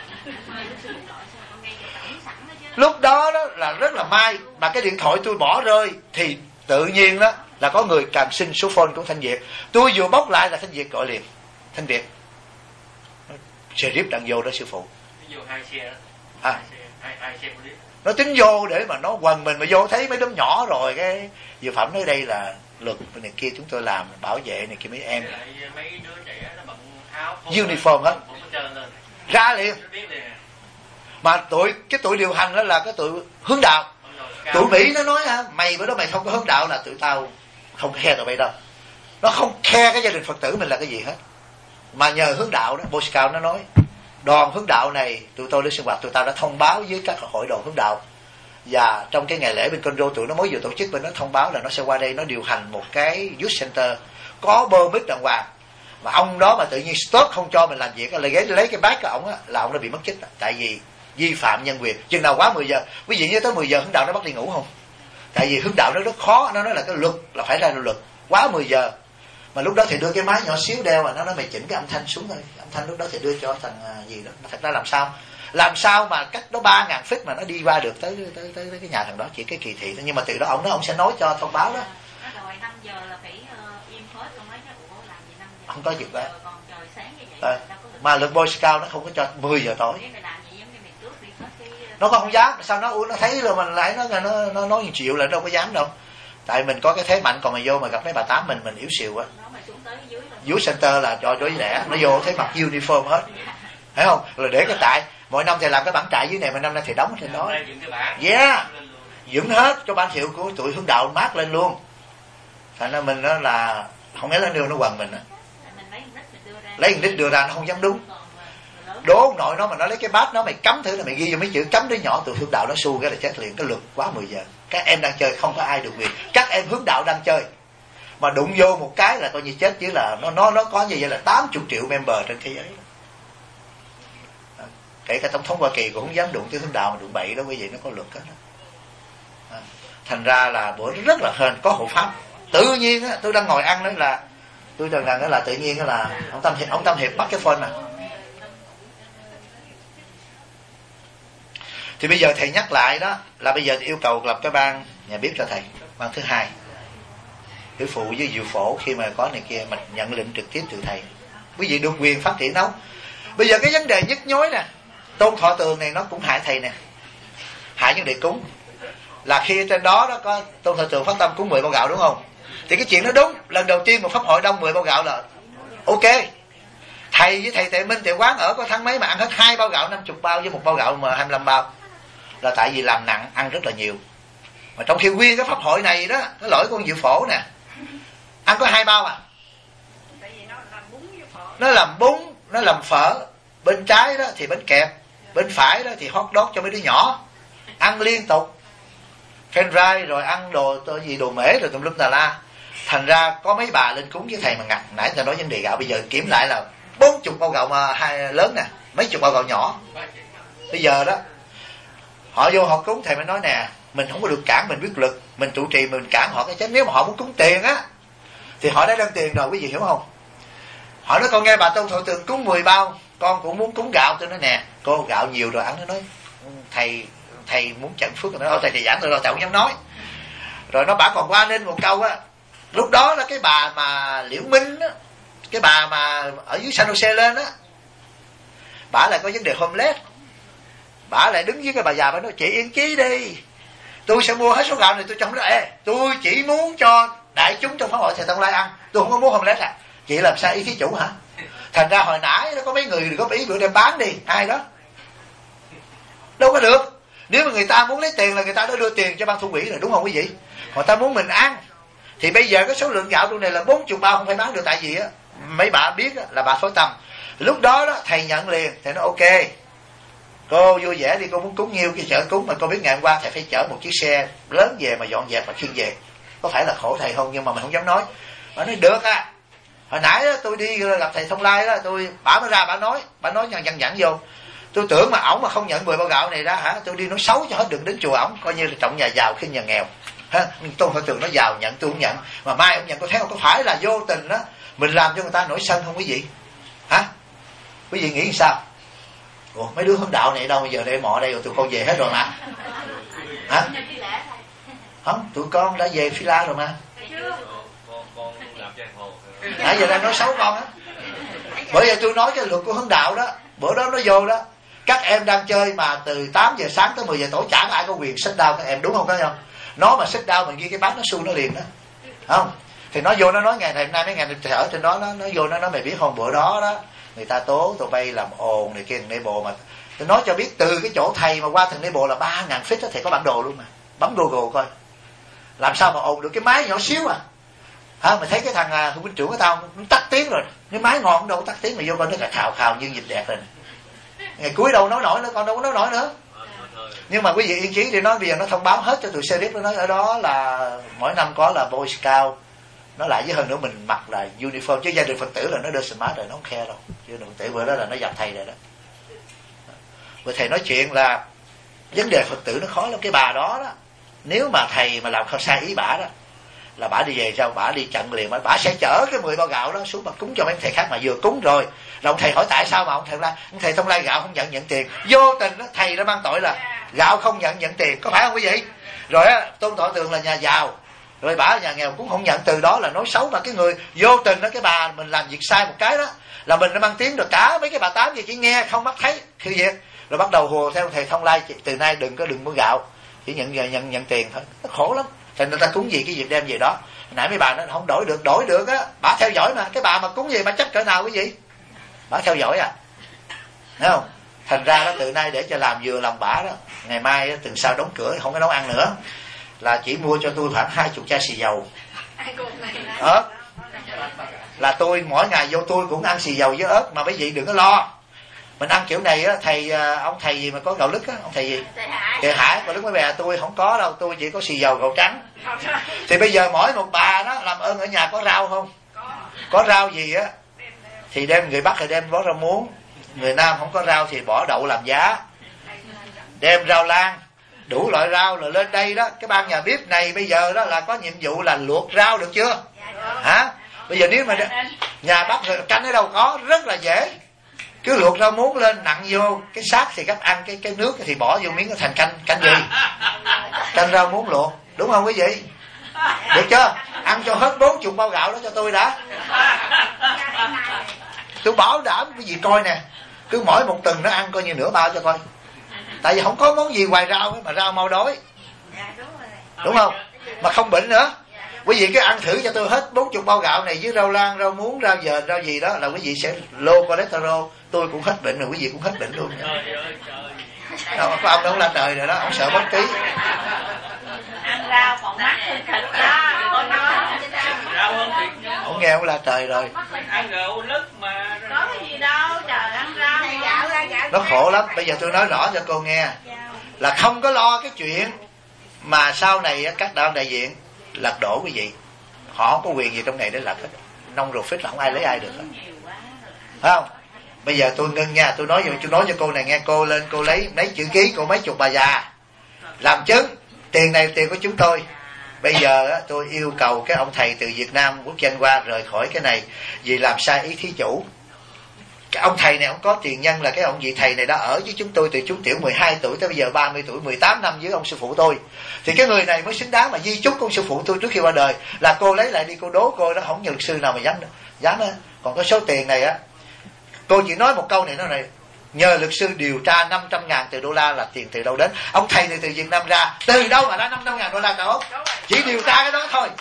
Lúc đó đó là rất là may, mà cái điện thoại tôi bỏ rơi thì tự nhiên đó là có người càng xin số phone của Thanh Việt. Tôi vừa bóc lại là Thanh Việt gọi liền. Thanh Việt, Sheriff đang vô đó sư phụ. Vô hai xe đó. À. Hai, hai xe police. Nó tính vô để mà nó quần mình, mà vô thấy mấy đứa nhỏ rồi cái Diệu Phẩm nói đây là luật này kia chúng tôi làm bảo vệ này kia mấy em. Mấy đứa trẻ nó bận áo uniform hết. Ra liền. Mà tụi cái tụi điều hành đó là cái tụi hướng đạo. Tụi Mỹ nó nói ha, mày bữa đó mày không có hướng đạo là tụi tao không khe tụi bay đâu. Nó không khe cái gia đình Phật tử mình là cái gì hết. Mà nhờ hướng đạo đó, Boy Scout nó nói đoàn hướng đạo này tụi tôi đến sinh hoạt, tụi tao đã thông báo với các hội đoàn hướng đạo, và trong cái ngày lễ bên Conroe tụi nó mới vừa tổ chức, bên nó thông báo là nó sẽ qua đây nó điều hành một cái youth center có permit đàng hoàng. Mà ông đó mà tự nhiên stop không cho mình làm việc, là lấy lấy cái bác của ông á, là ông đã bị mất chức, tại vì vi phạm nhân quyền. Chừng nào quá mười giờ, quý vị nhớ tới mười giờ hướng đạo nó bắt đi ngủ không? Tại vì hướng đạo nó rất khó, nó nói là cái luật là phải ra luật quá mười giờ. Mà lúc đó thì đưa cái máy nhỏ xíu đeo, mà nó nói mày chỉnh cái âm thanh xuống thôi. Âm thanh lúc đó thì đưa cho thằng gì đó. Thật ra làm sao làm sao mà cách đó ba ngàn feet mà nó đi qua được tới tới tới, tới cái nhà thằng đó, chỉ cái kỳ thị thôi. Nhưng mà từ đó ông đó ông sẽ nói cho thông báo đó. Rồi năm giờ là phải im hết luôn ấy, chứ làm gì năm giờ. Không có việc đó. Còn trời sáng như vậy. À, mà lực Boy Scout nó không có cho mười giờ tối. Nó không dám, sao nó nó thấy rồi mình lại nó nó nó nói chịu là nó đâu có dám đâu. Tại mình có cái thế mạnh, còn mà vô mà gặp mấy bà tám mình mình yếu xìu quá. Dưới center là cho đối lẻ, nó vô thấy mặc uniform hết, thấy không? Rồi để cái trại, mỗi năm thầy làm cái bản trại dưới này, mà năm nay thầy đóng trên đó. Yeah, dựng hết cho ban hiệu của tụi hướng đạo mát lên luôn. Thành ra mình đó là không lẽ nó nêu nó quần mình à. Lấy một đít đưa ra nó không dám đúng. đố ông nội nó mà nó lấy cái bát nó mày cắm thử là mày ghi vô mấy chữ cắm đứa nhỏ từ hướng đạo nó xu cái là chết liền, cái luật quá mười giờ. Các em đang chơi không có ai được quyền, các em hướng đạo đang chơi mà đụng vô một cái là coi như chết, chứ là nó nó nó có như vậy là tám mươi triệu member trên thế giới. Kể cả tổng thống Hoa Kỳ cũng không dám đụng tới hướng đạo mà đụng bậy đó, quý vị, nó có luật hết đó. Thành ra là bữa rất là hên có hộ pháp. Tự nhiên á, tôi đang ngồi ăn đó là tôi rằng rằng đó là tự nhiên đó là ông Tâm Hiệp, ông Tâm Hiệp bắt cái phone mà. Thì bây giờ thầy nhắc lại đó là bây giờ yêu cầu lập cái ban nhà bếp cho thầy, ban thứ hai, để phụ với diệu phổ khi mà có này kia mình nhận lệnh trực tiếp từ thầy. Quý vị được quyền phát triển nấu. Bây giờ cái vấn đề nhức nhối nè, Tôn Thọ Tường này nó cũng hại thầy nè, hại vấn đề cúng. Là khi trên đó đó có Tôn Thọ Tường phát tâm cúng mười bao gạo đúng không? Thì cái chuyện đó đúng, lần đầu tiên một pháp hội đông mười bao gạo là ok. Thầy với thầy Tệ Minh Tệ Quán ở có tháng mấy mà ăn hết hai bao gạo năm mươi bao với một bao gạo mà hai mươi lăm bao, là tại vì làm nặng ăn rất là nhiều. Mà trong khi nguyên cái pháp hội này đó, cái lỗi con Diệu Phổ nè, ăn có hai bao à. Nó làm bún, nó làm phở, bên trái đó thì bánh kẹp, bên phải đó thì hot dog cho mấy đứa nhỏ, ăn liên tục, french fry rồi ăn đồ gì đồ mễ rồi tùm lum tà la. Thành ra có mấy bà lên cúng với thầy mà ngặt. Nãy ta nói vấn đề gạo, bây giờ kiểm lại là bốn chục bao gạo mà hai lớn nè, mấy chục bao gạo nhỏ. Bây giờ đó họ vô họ cúng, thầy mới nói nè, mình không có được cản, mình biết lực, mình trụ trì mình cản họ cái chết. Nếu mà họ muốn cúng tiền á thì họ đã đem tiền rồi, quý vị hiểu không? Họ nói con nghe bà Tôn Thọ Tường cúng mười bao, con cũng muốn cúng gạo. Tôi nói nè, cô gạo nhiều rồi ăn. Nó nói thầy thầy muốn trận phước rồi. Nó nói thầy thì giảng tôi rồi, thầy không dám nói. Rồi nó bảo còn qua nên một câu á, lúc đó là cái bà mà Liễu Minh á, cái bà mà ở dưới San Jose lên á, bà lại có vấn đề homeless. Bà lại đứng với cái bà già, bà nói chị yên chí đi, tôi sẽ mua hết số gạo này. Tôi trong đó ê, tôi chỉ muốn cho đại chúng trong pháp hội thầy Tông Lai ăn, tôi không có muốn homeless à. Chị làm sao ý thí chủ hả? Thành ra hồi nãy nó có mấy người góp ý bữa đem bán đi, ai đó đâu có được. Nếu mà người ta muốn lấy tiền là người ta đã đưa tiền cho ban thu quỹ rồi, đúng không quý vị? Người ta muốn mình ăn thì bây giờ cái số lượng gạo trong này là bốn mươi bao không phải bán được. Tại vì á mấy bà biết á, là bà phối tâm. Lúc đó đó thầy nhận liền, thầy nói ok cô vui vẻ đi, cô muốn cúng nhiêu cái chợ cúng, mà cô biết ngày hôm qua thầy phải chở một chiếc xe lớn về mà dọn dẹp và khiêng về, có phải là khổ thầy không? Nhưng mà mình không dám nói. Bà nói được á. Hồi nãy đó, tôi đi gặp thầy Thông Lai đó, tôi bảo nó ra, bà nói bà nói nhăn nhăn nhặn vô. Tôi tưởng mà ổng mà không nhận mười bao gạo này ra hả, tôi đi nói xấu cho hết, đừng đến chùa ổng, coi như là trọng nhà giàu khinh nhà nghèo ha. Tôn Thọ Tường nó giàu nhận, tôi không nhận, mà mai ông nhận có thấy không? Có phải là vô tình đó mình làm cho người ta nổi sân không quý vị hả? Quý vị nghĩ sao? Ủa, mấy đứa hướng đạo này đâu, bây giờ để mọ đây rồi tụi con về hết rồi mà hả? Không, tụi con đã về Phi La rồi mà. Nãy giờ đang nói xấu con á. Bởi vậy tôi nói cái luật của hướng đạo đó, bữa đó nó vô đó, các em đang chơi mà từ tám giờ sáng tới mười giờ tối chẳng ai có quyền sit down các em, đúng không? Thấy không? Nó mà sit down mình ghi cái bát nó xu nó liền đó, không? Thì nó vô nó nói ngày này hôm nay mấy ngày thầy ở trên đó, nó nó vô nó nói mày biết không, bữa đó đó người ta tố tụi bay làm ồn này kia, thằng Nê Bồ mà tôi nói cho biết từ cái chỗ thầy mà qua thằng Nê Bồ là ba ngàn feet đó, thầy có bản đồ luôn mà, bấm Google coi làm sao mà ồn được, cái máy nhỏ xíu à hả? Mày thấy cái thằng à, huynh trưởng của tao nó tắt tiếng rồi, cái máy ngon đâu có tắt tiếng, mà vô coi nó cả khào khào như dịch đẹp rồi. Ngày cuối đâu nói nổi nữa, con đâu có nói nổi nữa. Nhưng mà quý vị yên chí thì nói bây giờ nó thông báo hết cho tụi xe điếp, nó nói ở đó là mỗi năm có là Boy Scout, nó lại với hơn nữa mình mặc là uniform, chứ gia đình Phật tử là nó đưa smart rồi, nó không khe đâu. Chứ Phật tử bữa đó là nó gặp thầy rồi đó. Bởi thầy nói chuyện là vấn đề Phật tử nó khó lắm. Cái bà đó đó, nếu mà thầy mà làm không sai ý bả đó, là bả đi về sao bả đi chặn liền, mà bả sẽ chở cái mười bao gạo đó xuống mà cúng cho mấy thầy khác, mà vừa cúng rồi là ông thầy hỏi tại sao mà ông thầy la ông thầy Thông Lai gạo không nhận nhận tiền, vô tình đó, thầy đã mang tội là gạo không nhận nhận tiền, có phải không quý vị? Rồi á, Tôn Thọ Tường là nhà giàu, rồi bả nhà nghèo cũng không nhận, từ đó là nói xấu. Mà cái người vô tình đó, cái bà mình làm việc sai một cái đó là mình đã mang tiếng được, cả mấy cái bà tám gì chỉ nghe không mắt thấy khi việc, rồi bắt đầu hùa theo thầy Thông Lai từ nay đừng có đừng mua gạo, chỉ nhận nhận nhận tiền thôi. Nó khổ lắm. Thành người ta cúng gì cái việc đem về đó. Nãy mấy bà nó không đổi được, đổi được á, bà theo dõi mà. Cái bà mà cúng gì bà chấp cỡ nào quý vị? Bà theo dõi à, thấy không? Thành ra đó, từ nay để cho làm vừa lòng bả đó, ngày mai từ sau đóng cửa không có nấu ăn nữa, là chỉ mua cho tôi khoảng hai chục chai xì dầu đó. Là tôi mỗi ngày vô tôi cũng ăn xì dầu với ớt, mà mấy vị đừng có lo, Mình ăn kiểu này á, thầy ông thầy gì mà có gạo lứt á, ông thầy gì? Thầy Hải. Gạo lứt mấy bè tôi không có đâu, tôi chỉ có xì dầu gạo trắng. Thì bây giờ mỗi một bà đó làm ơn ở nhà có rau không? Có rau gì á thì đem, người Bắc thì đem bó rau muống, người Nam không có rau thì bỏ đậu làm giá, đem rau lan, đủ loại rau rồi lên đây đó. Cái ban nhà bếp này bây giờ đó là có nhiệm vụ là luộc rau, được chưa hả? Bây giờ nếu mà nhà Bắc rồi canh ở đâu có, rất là dễ, cứ luộc rau muống lên nặng vô cái xác thì gấp ăn cái cái nước thì bỏ vô miếng thành canh. Canh gì? Canh rau muống luộc, đúng không quý vị? Được chưa? Ăn cho hết bốn chục bao gạo đó cho tôi đã. Tôi bảo đảm cái gì coi nè, cứ mỗi một tuần nó ăn coi như nửa bao cho coi. Tại vì không có món gì ngoài rau ấy, mà rau mau đói, đúng không? Mà không bệnh nữa. Quý vị cứ ăn thử cho tôi hết bốn chục bao gạo này với rau lan, rau muống, rau dền, rau gì đó là quý vị sẽ lô cholesterol. Tôi cũng hết bệnh rồi, quý vị cũng hết bệnh luôn. Đâu, có ông đâu là trời rồi đó, ông sợ mất ký. Ăn rau còn mắc hơn thịt đó. Rau hơn thịt. Ông nghe ông là trời rồi. Ăn gạo lứt mà. Có cái gì đâu, trời, ăn rau. Nó khổ lắm. Bây giờ tôi nói rõ cho cô nghe là không có lo cái chuyện mà sau này các đạo đại diện lật đổ quý vị. Họ không có quyền gì trong này để lật hết. Nông ruột phít là không ai lấy ai được hết. Phải không? Bây giờ tôi ngưng nha, tôi nói tôi nói cho cô này nghe, cô lên cô lấy lấy chữ ký của mấy chục bà già làm chứng, tiền này tiền của chúng tôi. Bây giờ tôi yêu cầu cái ông thầy từ Việt Nam quốc danh qua rời khỏi cái này vì làm sai ý thí chủ. Cái ông thầy này ông có tiền nhân là cái ông vị thầy này đã ở với chúng tôi từ chú tiểu mười hai tuổi tới bây giờ ba mươi tuổi, mười tám năm với ông sư phụ tôi. Thì cái người này mới xứng đáng mà di chúc của ông sư phụ tôi trước khi qua đời. Là cô lấy lại đi cô đố cô đó, không như luật sư nào mà dám dám đó. Còn cái số tiền này á, cô chỉ nói một câu này nó này: nhờ luật sư điều tra năm trăm ngàn từ đô la là tiền từ đâu đến. Ông thầy này từ Việt Nam ra, từ đâu mà ra năm trăm ngàn đô la đâu? Chỉ điều tra cái đó thôi.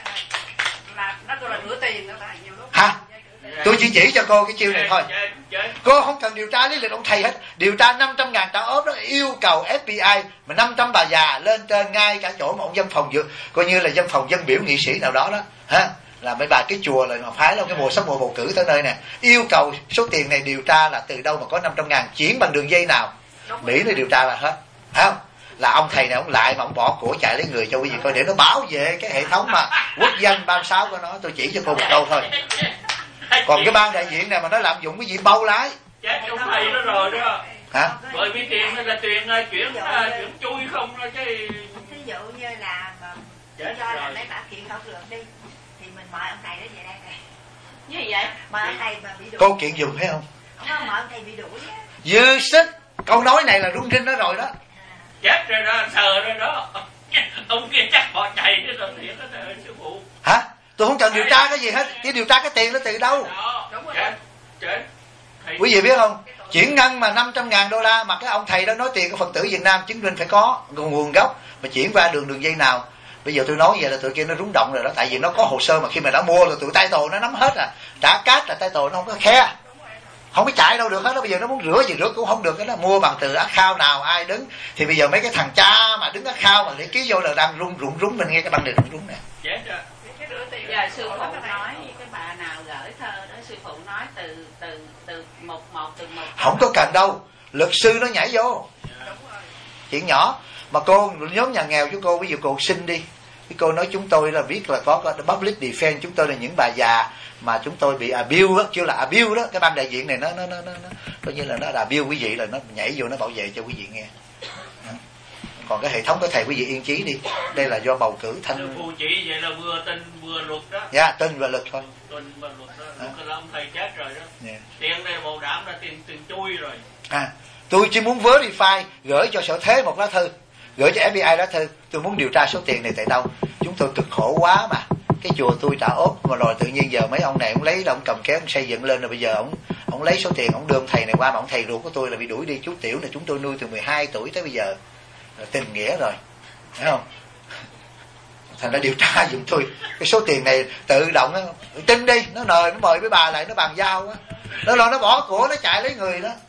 Nó tôi là nửa tiền đó nhiều lúc. Hả? Tôi chỉ chỉ cho cô cái chiêu này thôi. Cô không cần điều tra lý lịch ông thầy hết. Điều tra năm trăm ngàn trả ốp đó, yêu cầu ép bê i mà năm trăm bà già lên trên ngay cả chỗ mà ông dân phòng dự, coi như là dân phòng dân biểu nghị sĩ nào đó đó, ha, là mấy bà cái chùa lại mà phái đâu cái mùa sắp mùa bầu cử tới nơi nè, yêu cầu số tiền này điều tra là từ đâu mà có năm trăm ngàn, chuyển bằng đường dây nào, Mỹ nó điều tra là hết, phải không? Là ông thầy này ông lại mà ông bỏ của chạy lấy người cho quý vị coi để nó bảo vệ cái hệ thống mà quốc dân ba mươi sáu của nó. Tôi chỉ cho cô một câu thôi. Còn cái ban đại diện này mà nó lạm dụng cái gì bao lái. Chết ông thầy nó rồi đó. Hả? Bởi vì tiền là tiền chuyển chuyển chui không thôi chứ. Ví dụ như là chết cho là rồi. mấy bà kiện học được đi thì mình mời ông thầy đó về đây này. Như vậy? Mời ông thầy mà bị đuổi. Cô kiện dùng thấy không? Không, mời ông thầy bị đuổi á. Dư sức. Câu nói này là rung rinh đó rồi đó. Chết rồi đó, sờ rồi đó. Ông kia chắc họ chạy rồi thiệt đó sư phụ. Hả? Tôi không cần điều tra cái gì hết, chỉ điều tra cái tiền nó từ đâu. Đó, đúng rồi. Chết, chết. Quý vị biết không? Chuyển ngân mà năm trăm ngàn đô la mà cái ông thầy đó nói tiền của Phật tử Việt Nam chứng minh phải có nguồn gốc mà chuyển qua đường đường dây nào. Bây giờ tôi nói vậy là tụi kia nó rúng động rồi đó, tại vì nó có hồ sơ mà khi mà đã mua rồi tụi tay tổ nó nắm hết à. Trả cát là tay tổ nó không có khe. Không có chạy đâu được hết đó. Bây giờ nó muốn rửa gì rửa cũng không được hết đó. Mua bằng từ account nào ai đứng. Thì bây giờ mấy cái thằng cha mà đứng account mà để ký vô là đang rung rung rúng. Mình nghe cái băng này rung rúng nè. Chết rồi. Giờ sư phụ nói cái bà nào gửi thơ đó, sư phụ nói từ từ từ một một từ một. Không có cần đâu, luật sư nó nhảy vô. Chuyện nhỏ mà cô nhóm nhà nghèo của cô, ví dụ cô xin đi, cái cô nói chúng tôi là biết là có, có public defense, chúng tôi là những bà già mà chúng tôi bị abuse đó, kêu là abuse đó, cái ban đại diện này nó nó nó nó coi như là nó là abuse quý vị, là nó nhảy vô nó bảo vệ cho quý vị nghe. Còn cái hệ thống của thầy quý vị yên chí đi, đây là do bầu cử thanh. Sư phụ chỉ vậy là vừa tin vừa luật đó. Dạ, yeah, tin và luật thôi. Tin và luật đó, luật à. Là ông thầy chết rồi đó. Yeah. Tiền này bảo đảm là tiền tiền chui rồi. À, tôi chỉ muốn verify, gửi cho sở thuế một lá thư, gửi cho ép bê i lá thư, tôi muốn điều tra số tiền này tại đâu. Chúng tôi cực khổ quá mà. Cái chùa tôi trả ốp mà rồi tự nhiên giờ mấy ông này ông lấy, ông cầm kéo ông xây dựng lên rồi bây giờ ông ông lấy số tiền ông đưa ông thầy này qua, mà ông thầy ruột của tôi là bị đuổi đi. Chú Tiểu là chúng tôi nuôi từ mười hai tuổi tới bây giờ. Là tình nghĩa rồi, thấy không? Thành ra điều tra giùm tôi cái số tiền này tự động nó tin đi, nó nời nó mời với bà lại nó bàn giao á, nó lo nó bỏ của nó chạy lấy người đó.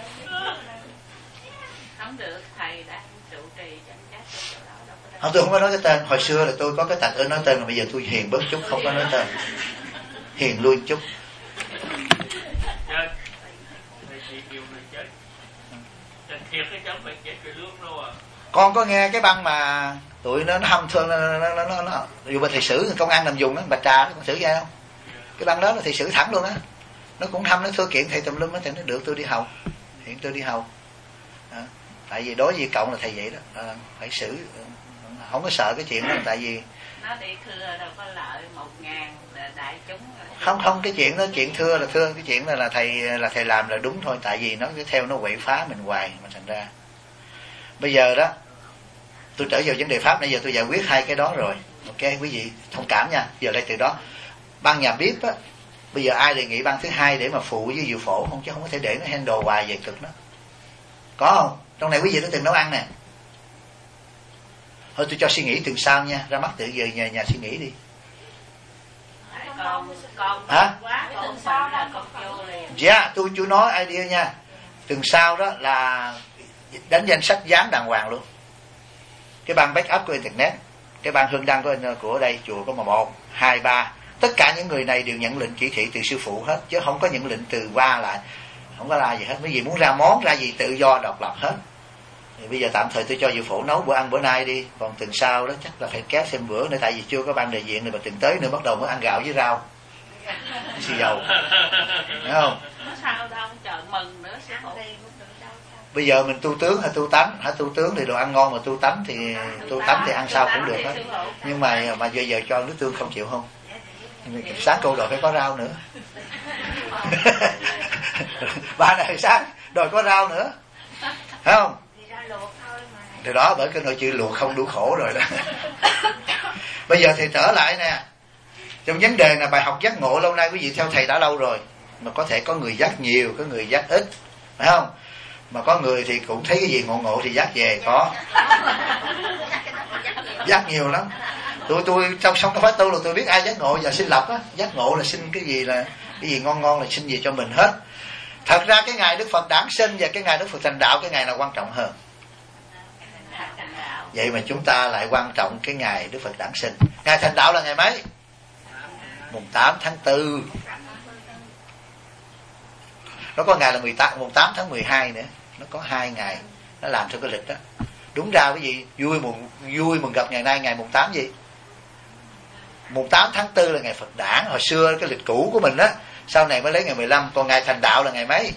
Không được, thầy đã trụ trì chánh giác chỗ đó đâu có. Không, tôi không có nói cái tên. Hồi xưa là tôi có cái tật ơn nói tên, mà bây giờ tôi hiền bớt chút, không có nói tên, hiền lui chút. chiều rồi chết. Chết thiệt cái chấm phải chết rồi lương đâu à. Con có nghe cái băng mà tụi nó nó hâm thương nó nó nó nó, nó. Dù mà thầy sử công an nằm dùng đó, Bạch Trà đó, con sử ra không? Cái băng đó là thầy sử thẳng luôn á. Nó cũng thăm nó thưa kiện thầy tùm lum nó, thầy nó được tôi đi hầu, hiện tôi đi hầu. À, tại vì đối với cộng là thầy vậy đó, à, phải xử, không có sợ cái chuyện đó, tại vì nó đi thưa đâu có lợi một ngàn đại chúng. Không không cái chuyện đó, chuyện thưa là thưa, cái chuyện là là thầy là thầy làm là đúng thôi, tại vì nó cứ theo nó quậy phá mình hoài mà thành ra. Bây giờ đó tôi trở vào vấn đề pháp, nãy giờ tôi giải quyết hai cái đó rồi, ok quý vị thông cảm nha. Giờ đây từ đó ban nhà bếp á, bây giờ ai đề nghị ban thứ hai để mà phụ với dược phổ không, chứ không có thể để nó handle hoài về cực đó, có không? Trong này quý vị đã từng nấu ăn nè, thôi tôi cho suy nghĩ tuần sau nha, ra mắt tự về nhà nhà suy nghĩ đi. Con, con hả? Quá, con sao là con vô liền. Dạ, tôi chưa nói idea nha. Tuần sau đó là đánh danh sách dán đàng hoàng luôn. Cái ban backup của internet, cái ban hương đăng của của đây chùa có mà một, hai, ba, tất cả những người này đều nhận lệnh chỉ thị từ sư phụ hết, chứ không có nhận lệnh từ qua lại, không có la gì hết. Mấy gì muốn ra món ra gì tự do độc lập hết. Thì bây giờ tạm thời tôi cho dược phổ nấu bữa ăn bữa nay đi, còn tuần sau đó chắc là phải kéo thêm bữa nữa, tại vì chưa có ban đại diện này, mà tuần tới nữa bắt đầu mới ăn gạo với rau xì dầu, hiểu không? Sao đâu trời mừng nữa sẽ đi. Bây giờ mình tu tướng hay tu tánh, hả? Tu tướng thì đồ ăn ngon, mà tu tánh thì tu tánh thì ăn sao cũng được hết. Nhưng mà mà bây giờ cho nước tương không chịu không? Sáng câu đòi phải có rau nữa. Ba này sáng đòi có rau nữa, phải không? Từ đó bởi cái nội chữ luộc không đủ khổ rồi đó. Bây giờ thì trở lại nè, trong vấn đề là bài học giác ngộ lâu nay quý vị theo thầy đã lâu rồi, mà có thể có người giác nhiều, có người giác ít, phải không? Mà có người thì cũng thấy cái gì ngộ ngộ thì giác về, có giác nhiều lắm. Tôi tôi trong sống cái pháp tu là tôi biết ai giác ngộ, giờ xin lọc á, giác ngộ là xin cái gì là cái gì ngon ngon là xin gì cho mình hết. Thật ra cái ngày Đức Phật đản sinh và cái ngày Đức Phật thành đạo, cái ngày nào quan trọng hơn? Vậy mà chúng ta lại quan trọng cái ngày Đức Phật đản sinh. Ngày thành đạo là ngày mấy? Mùng tám tháng tư. Nó có ngày là mười tám, mùng tám tháng mười hai nữa. Nó có hai ngày. Nó làm theo cái lịch đó. Đúng ra cái gì? Vui mừng, vui mừng gặp ngày nay, ngày mùng tám gì? Mùng tám tháng tư là ngày Phật đản. Hồi xưa cái lịch cũ của mình á, sau này mới lấy ngày mười lăm. Còn ngày thành đạo là ngày mấy?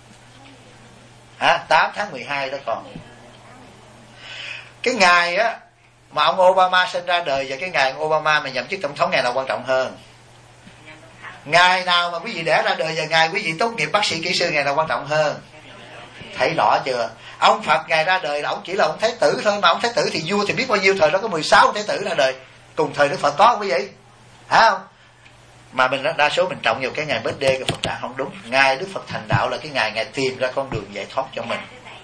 Hả? tám tháng mười hai đó còn. Cái ngày á mà ông Obama sinh ra đời và cái ngày ông Obama mà nhậm chức tổng thống, ngày nào quan trọng hơn? Ngày nào mà quý vị đẻ ra đời và ngày quý vị tốt nghiệp bác sĩ kỹ sư, ngày nào quan trọng hơn? Thấy rõ chưa? Ông Phật ngày ra đời là ông chỉ là ông Thái tử thôi, mà ông Thái tử thì vua thì biết bao nhiêu, thời đó có mười sáu ông Thái tử ra đời, cùng thời Đức Phật có không quý vị? Hả không? Mà mình đa số mình trọng vào cái ngày birthday của Phật đản không đúng. Ngày Đức Phật thành đạo là cái ngày ngày tìm ra con đường giải thoát cho mình.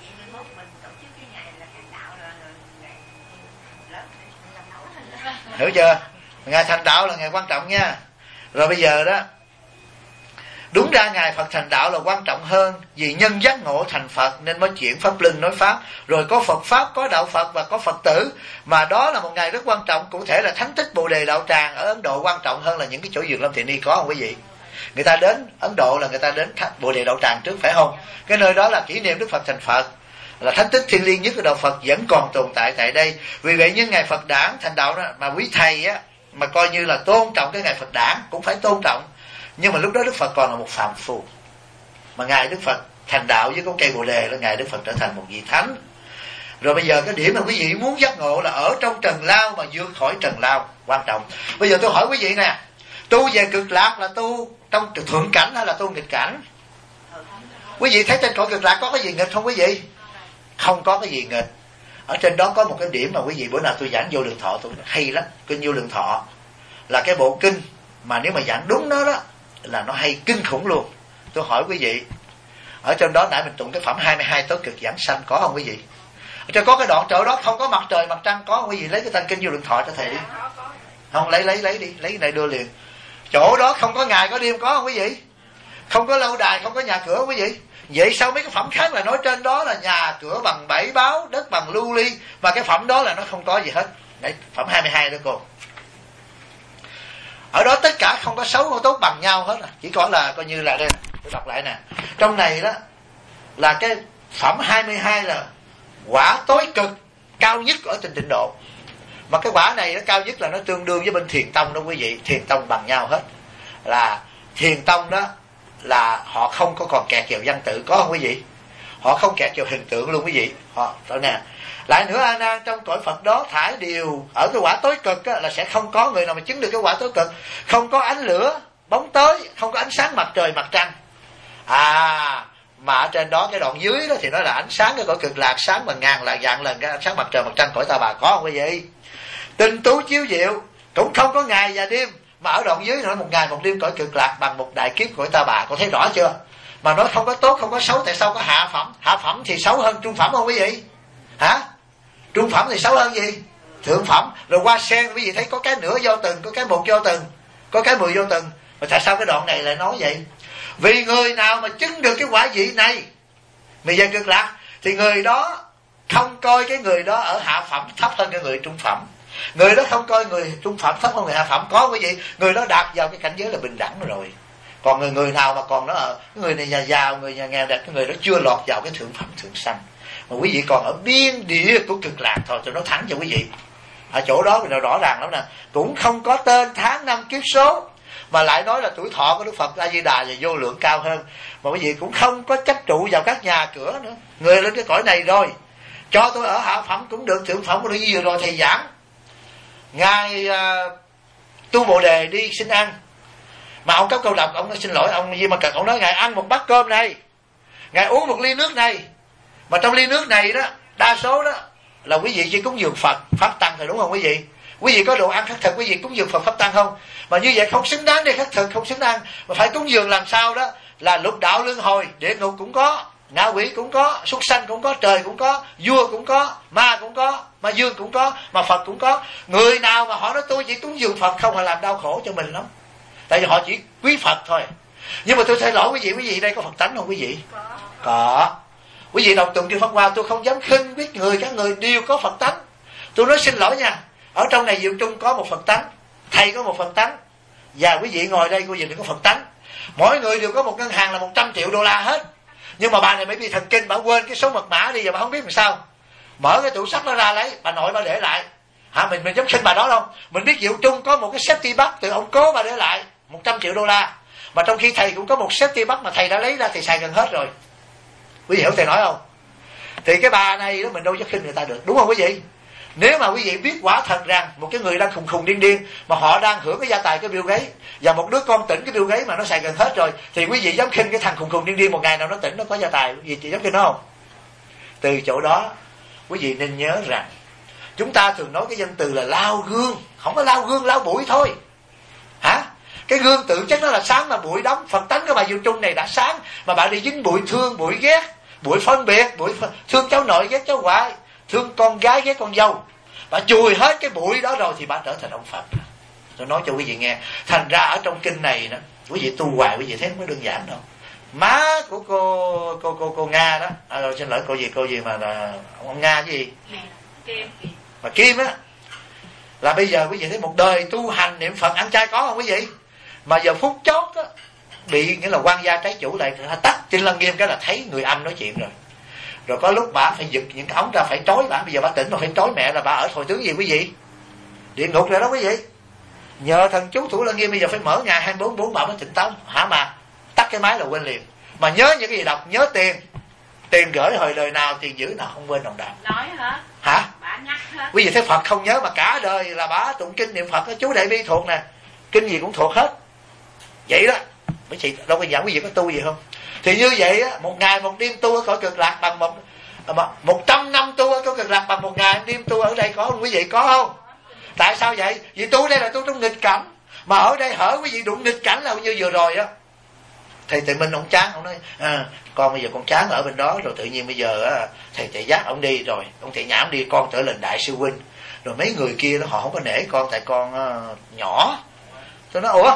Hiểu chưa? Ngày thành đạo là ngày quan trọng nha. Rồi bây giờ đó, đúng ra ngày Phật thành đạo là quan trọng hơn, vì nhân giác ngộ thành Phật nên mới chuyển pháp luân nói pháp, rồi có Phật pháp, có đạo Phật và có Phật tử. Mà đó là một ngày rất quan trọng. Cụ thể là thánh tích Bồ Đề Đạo Tràng ở Ấn Độ quan trọng hơn là những cái chỗ Dược Lâm Thiện Ni, có không quý vị? Người ta đến Ấn Độ là người ta đến Bồ Đề Đạo Tràng trước, phải không? Cái nơi đó là kỷ niệm Đức Phật thành Phật, là thánh tích thiêng liêng nhất của đạo Phật, vẫn còn tồn tại tại đây. Vì vậy nhưng ngày Phật đản thành đạo đó, mà quý thầy á mà coi như là tôn trọng cái ngày Phật đản cũng phải tôn trọng. Nhưng mà lúc đó Đức Phật còn là một phàm phu, mà ngày Đức Phật thành đạo với có cây Bồ Đề là ngày Đức Phật trở thành một vị thánh. Rồi bây giờ cái điểm mà quý vị muốn giác ngộ là ở trong trần lao mà vượt khỏi trần lao, quan trọng. Bây giờ tôi hỏi quý vị nè, tu về cực lạc là tu trong thượng cảnh hay là tu nghịch cảnh? Quý vị thấy trên cõi cực lạc có cái gì nghịch không quý vị? Không có cái gì nghịch. Ở trên đó có một cái điểm mà quý vị bữa nào tôi giảng Vô Lượng Thọ tôi hay lắm. Kinh Vô Lượng Thọ là cái bộ kinh mà nếu mà giảng đúng nó đó là nó hay kinh khủng luôn. Tôi hỏi quý vị, ở trên đó nãy mình tụng cái phẩm hai mươi hai tối cực giảng sanh có không quý vị? Ở trên có cái đoạn chỗ đó không có mặt trời mặt trăng có không quý vị? Lấy cái thanh Kinh Vô Lượng Thọ cho thầy đi. Không, lấy lấy lấy đi, lấy cái này đưa liền. Chỗ đó không có ngày có đêm có không quý vị? Không có lâu đài, không có nhà cửa quý vị? Vậy sao mấy cái phẩm khác là nói trên đó là nhà cửa bằng bảy báo, đất bằng lưu ly, mà cái phẩm đó là nó không có gì hết. Đấy, phẩm hai mươi hai đó cô. Ở đó tất cả không có xấu không tốt bằng nhau hết à. Chỉ có là coi như là đây, tôi đọc lại nè. Trong này đó là cái phẩm hai mươi hai là quả tối cực cao nhất ở trên tịnh độ. Mà cái quả này nó cao nhất là nó tương đương với bên Thiền Tông đó quý vị. Thiền Tông bằng nhau hết. Là Thiền Tông đó là họ không có còn kẹt vào văn tự, có không quý vị? Họ không kẹt vào hình tượng luôn quý vị. Họ đó nè. Lại nữa A Nan, trong cõi Phật đó thải điều ở cái quả tối cực á, là sẽ không có người nào mà chứng được cái quả tối cực. Không có ánh lửa bóng tới, không có ánh sáng mặt trời mặt trăng. À mà ở trên đó cái đoạn dưới đó thì nó là ánh sáng cái cõi cực lạc, sáng bằng ngàn là vạn lần cái ánh sáng mặt trời mặt trăng cõi Ta Bà, có không quý vị? Tinh tú chiếu diệu, cũng không có ngày và đêm, mà ở đoạn dưới nữa một ngày một đêm cõi cực lạc bằng một đại kiếp cõi Ta Bà. Có thấy rõ chưa? Mà nói không có tốt không có xấu, tại sao có hạ phẩm? Hạ phẩm thì xấu hơn trung phẩm không quý vị? Hả? Trung phẩm thì xấu hơn gì? Thượng phẩm. Rồi qua sen quý vị thấy có cái nửa vô từng, có cái một vô từng, có cái mười vô từng. Mà tại sao cái đoạn này lại nói vậy? Vì người nào mà chứng được cái quả vị này mà về cực lạc thì người đó không coi cái người đó ở hạ phẩm thấp hơn cái người trung phẩm. Người đó không coi người trung phẩm thấp hơn người hạ phẩm, có quý vị? Người đó đạt vào cái cảnh giới là bình đẳng rồi. Còn người người nào mà còn nó ở người này nhà giàu, người nhà nghèo, cái người đó chưa lọt vào cái thượng phẩm thượng sanh. Mà quý vị còn ở biên địa của cực lạc thôi, tôi nói thẳng cho quý vị. Ở chỗ đó thì rõ ràng lắm nè, cũng không có tên tháng năm kiếp số, mà lại nói là tuổi thọ của Đức Phật A Di Đà và vô lượng cao hơn. Mà quý vị cũng không có chấp trụ vào các nhà cửa nữa. Người lên cái cõi này rồi, cho tôi ở hạ phẩm cũng được, thượng phẩm cũng được. Như vừa rồi thầy giảng, ngài uh, Tu Bồ Đề đi xin ăn, mà ông cấp câu độc, ông nói xin lỗi ông Di Ma Cật, ông nói ngài ăn một bát cơm này, ngài uống một ly nước này, mà trong ly nước này đó đa số đó là quý vị chỉ cúng dường Phật pháp tăng thôi, đúng không quý vị? Quý vị có đồ ăn khất thực, quý vị cúng dường Phật pháp tăng không? Mà như vậy không xứng đáng để khất thực, không xứng đáng. Mà phải cúng dường làm sao đó là lục đạo luân hồi, địa ngục cũng có, ngạ quỷ cũng có, súc sanh cũng có, trời cũng có, vua cũng có, ma cũng có, ma dương cũng có, mà Phật cũng có. Người nào mà họ nói tôi chỉ cúng dường Phật không, họ làm đau khổ cho mình lắm. Tại vì họ chỉ quý Phật thôi. Nhưng mà tôi thay lỗi quý vị, quý vị đây có Phật tánh không quý vị? Có. Có. Quý vị đọc tụng kinh Pháp Hoa, tôi không dám khinh biết người, các người đều có Phật tánh. Tôi nói xin lỗi nha, ở trong này Diệu Trung có một Phật tánh, thầy có một Phật tánh, và quý vị ngồi đây quý vị đều có Phật tánh. Mỗi người đều có một ngân hàng là một trăm triệu đô la hết. Nhưng mà bà này mới bị thần kinh, bà quên cái số mật mã đi, giờ bà không biết làm sao. Mở cái tủ sắt nó ra lấy, bà nội bà để lại. Hả, mình mình giống khinh bà đó không? Mình biết Diệu Trung có một cái safety box từ ông cố bà để lại một trăm triệu đô la, mà trong khi thầy cũng có một safety box mà thầy đã lấy ra thì xài gần hết rồi. Quý vị hiểu thầy nói không? Thì cái bà này đó mình đâu có khinh người ta được, đúng không quý vị? Nếu mà quý vị biết quả thật rằng một cái người đang khùng khùng điên điên mà họ đang hưởng cái gia tài cái Bill Gates, và một đứa con tỉnh cái Bill Gates mà nó xài gần hết rồi, thì quý vị dám khinh cái thằng khùng khùng điên điên một ngày nào nó tỉnh nó có gia tài, quý vị chỉ dám khinh nó không? Từ chỗ đó quý vị nên nhớ rằng chúng ta thường nói cái danh từ là lao gương, không có lao gương lao bụi thôi. Hả? Cái gương tự chất nó là sáng mà bụi đóng. Phật tánh của bà Diệu Trung này đã sáng, mà bà đi dính bụi thương, bụi ghét, bụi phân biệt, bụi phân... thương cháu nội ghét cháu ngoại, thương con gái ghét con dâu. Bà chùi hết cái bụi đó rồi thì bà trở thành ông Phật. Tôi nói cho quý vị nghe, thành ra ở trong kinh này đó, quý vị tu hoài quý vị thấy không có đơn giản đâu. Má của cô cô cô cô Nga đó, à, rồi xin lỗi cô gì cô gì mà là ông Nga cái gì? Kim. Mà Kim á, là bây giờ quý vị thấy một đời tu hành niệm Phật ăn chay có không quý vị? Mà giờ phút chót á, bị nghĩa là quan gia trái chủ lại tắt Trên Lăng Nghiêm cái là thấy người âm nói chuyện rồi. Rồi có lúc bà phải giật những cái ống ra phải trói bà. Bây giờ bà tỉnh mà phải trói mẹ là bà ở hồi tướng gì quý vị? Địa ngục rồi đó quý vị. Nhờ thần chú Thủ Lăng Nghiêm bây giờ phải mở ngày hai mươi bốn bốn bà mới tỉnh táo. Hả mà tắt cái máy là quên liền. Mà nhớ những cái gì đọc, nhớ tiền. Tiền gửi hồi đời nào tiền giữ nào không quên đồng đạo. Nói hả? Hả? Bà nhắc hả? Quý vị thấy Phật không nhớ mà cả đời là bà tụng kinh niệm Phật. Chú Đại Bi thuộc nè, kinh gì cũng thuộc hết. Vậy đó. Mấy chị đâu có giảng quý vị có tu gì không? Thì như vậy á, một ngày một đêm tu ở cõi Cực Lạc bằng một một trăm năm tu ở cõi Cực Lạc bằng một ngày đêm tu ở đây có không quý vị? Có không? Tại sao vậy? Vì tu đây là tu trong nghịch cảnh. Mà ở đây hở quý vị đụng nghịch cảnh là như vừa rồi á. Thầy Tự Minh ông chán, ông nói à, con bây giờ con chán ở bên đó rồi tự nhiên bây giờ á, thầy Tự Giác ông đi rồi, ông Thầy Nhãm đi, con trở lên đại sư huynh. Rồi mấy người kia đó họ không có nể con tại con uh, nhỏ. Tôi nói ủa?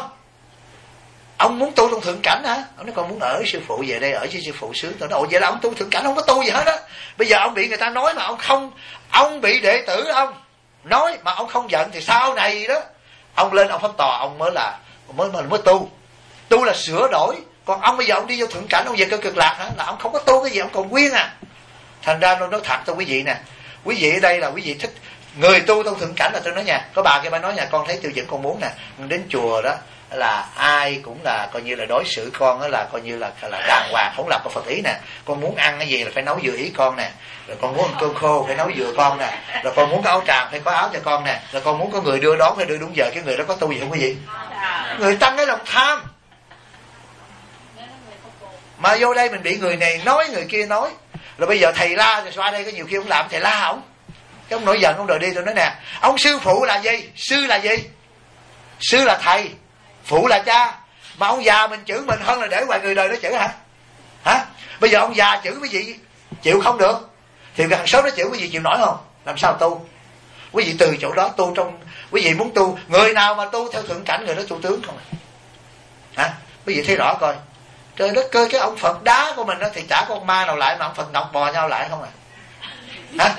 Ông muốn tu trong thượng cảnh hả? Ông nói con muốn ở sư phụ về đây ở với sư phụ sướng. Tôi nói ủa vậy là ông tu thượng cảnh không có tu gì hết á. Bây giờ ông bị người ta nói mà ông không, ông bị đệ tử ông nói mà ông không giận thì sau này đó ông lên ông pháp tòa ông mới là mới mới, mới tu. Tu là sửa đổi Còn ông bây giờ ông đi vô thuận cảnh, ông về cơ cực lạc hả? Là ông không có tu cái gì, ông còn nguyên à. Thành ra tôi nói thật cho quý vị nè, quý vị ở đây là quý vị thích người tu trong thuận cảnh là tôi nói nha. Có bà kia bà nói nha, con thấy tôi vẫn còn muốn nè, đến chùa đó là ai cũng là coi như là đối xử con đó là coi như là là đàng hoàng, không làm con Phật ý nè. Con muốn ăn cái gì là phải nấu vừa ý con nè, rồi con muốn ăn cơm khô phải nấu vừa con nè, rồi con muốn có áo tràng phải có áo cho con nè, rồi con muốn có người đưa đón phải đưa đúng giờ. Cái người đó có tu gì không quý vị? Người tăng cái lòng tham. Mà vô đây mình bị người này nói người kia nói, rồi bây giờ thầy la rồi qua đây có nhiều khi ông làm thầy la ổng, cái ông nổi giận ông đòi đi. Tôi nói nè, ông sư phụ là gì? Sư là gì? Sư là thầy, phụ là cha. Mà ông già mình chửi mình hơn là để ngoài người đời nó chửi hả? Hả? Bây giờ ông già chửi quý vị chịu không được, thì thằng số nó chửi quý vị chịu nổi không? Làm sao tu? Quý vị từ chỗ đó tu trong, quý vị muốn tu, người nào mà tu theo thượng cảnh người đó tu tướng không? Hả? Quý vị thấy rõ coi. Trời đất ơi, cái ông Phật đá của mình đó thì chả có con ma nào lại, mà ông Phật ngọc bò nhau lại không à? Hả?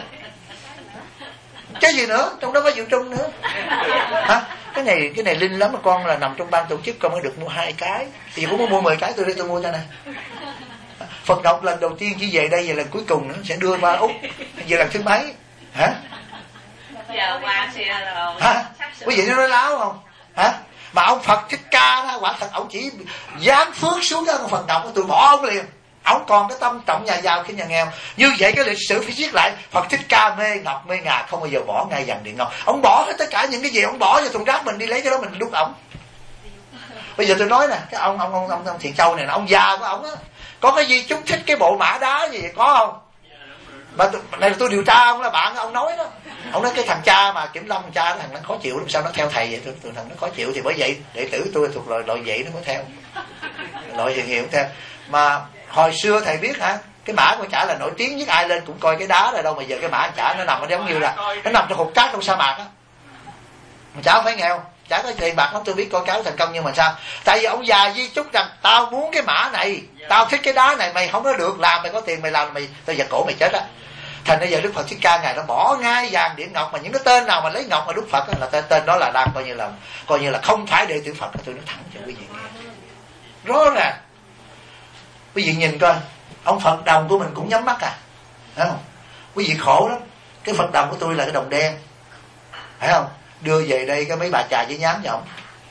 Cái gì nữa? Trong đó có Diệu Trung nữa. Hả? Cái này cái này linh lắm mà con là nằm trong ban tổ chức con mới được mua hai cái. Thì cũng muốn mua mười cái, tôi đây tôi mua cho nè. Phật ngọc lần đầu tiên chỉ về đây, về lần cuối cùng nó sẽ đưa qua Úc. Về lần thứ mấy? Hả? Giờ qua xe rồi. Hả? Quý vị nói láo không? Hả? Mà ông Phật Thích Ca đó, quả thật ông chỉ dám phước xuống cho ông Phật ngọc, tôi bỏ ông liền. Ông còn cái tâm trọng nhà giàu khi nhà nghèo. Như vậy cái lịch sử phải viết lại, Phật Thích Ca mê ngọc mê ngà, không bao giờ bỏ ngay vàng điện ngọc. Ông bỏ hết tất cả những cái gì, ông bỏ vào thùng rác, mình đi lấy cái đó mình đút ổng. Bây giờ tôi nói nè, cái ông ông ông ông, ông Thiện Châu này, ông già của ổng á, có cái gì chúng thích cái bộ mã đá gì vậy, có không? Mà tôi, này là tôi điều tra ông là bạn ông nói đó. Ông nói cái thằng cha mà Kiểm Lâm, cha thằng nó khó chịu làm sao nó theo thầy vậy? Tôi, tôi thằng nó khó chịu thì bởi vậy đệ tử tôi thuộc loại loại vậy nó mới theo, loại hiền hiền theo. Mà hồi xưa thầy biết hả, cái mã của chả là nổi tiếng nhất, ai lên cũng coi cái đá rồi đâu, mà giờ cái mã chả nó nằm ở giống như là nó nằm trong hột cát trong sa mạc á. Chả không phải nghèo, chả có tiền bạc lắm, tôi biết con cáo thành công, nhưng mà sao? Tại vì ông già di chúc rằng tao muốn cái mã này, tao thích cái đá này, mày không có được làm, mày có tiền mày làm, mày tao giật cổ mày chết á. Thành bây giờ Đức Phật Thích Ca ngài nó bỏ ngay vàng điện ngọc, mà những cái tên nào mà lấy ngọc mà Đức Phật đó, là tên, tên đó là đang coi như là coi như là không phải đệ tử Phật. Tôi nói thẳng cho quý vị nghe rõ ràng. Quý vị nhìn coi, ông Phật đồng của mình cũng nhắm mắt à, thấy không? Quý vị khổ lắm. Cái Phật đồng của tôi là cái đồng đen, phải không? Đưa về đây cái mấy bà trà với nhám cho ông,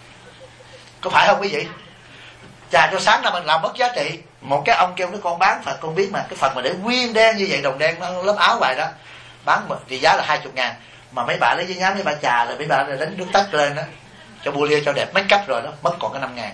có phải không quý vị? Trà cho sáng là mình làm mất giá trị. Một cái ông kêu nó con bán Phật, con biết mà, cái Phật mà để nguyên đen như vậy, đồng đen nó lớp áo ngoài đó, bán thì giá là hai chục ngàn, mà mấy bà lấy với nhám mấy bà trà rồi mấy bà đánh nước tắt lên đó, cho bua lia cho đẹp make up rồi đó, mất còn cái năm ngàn.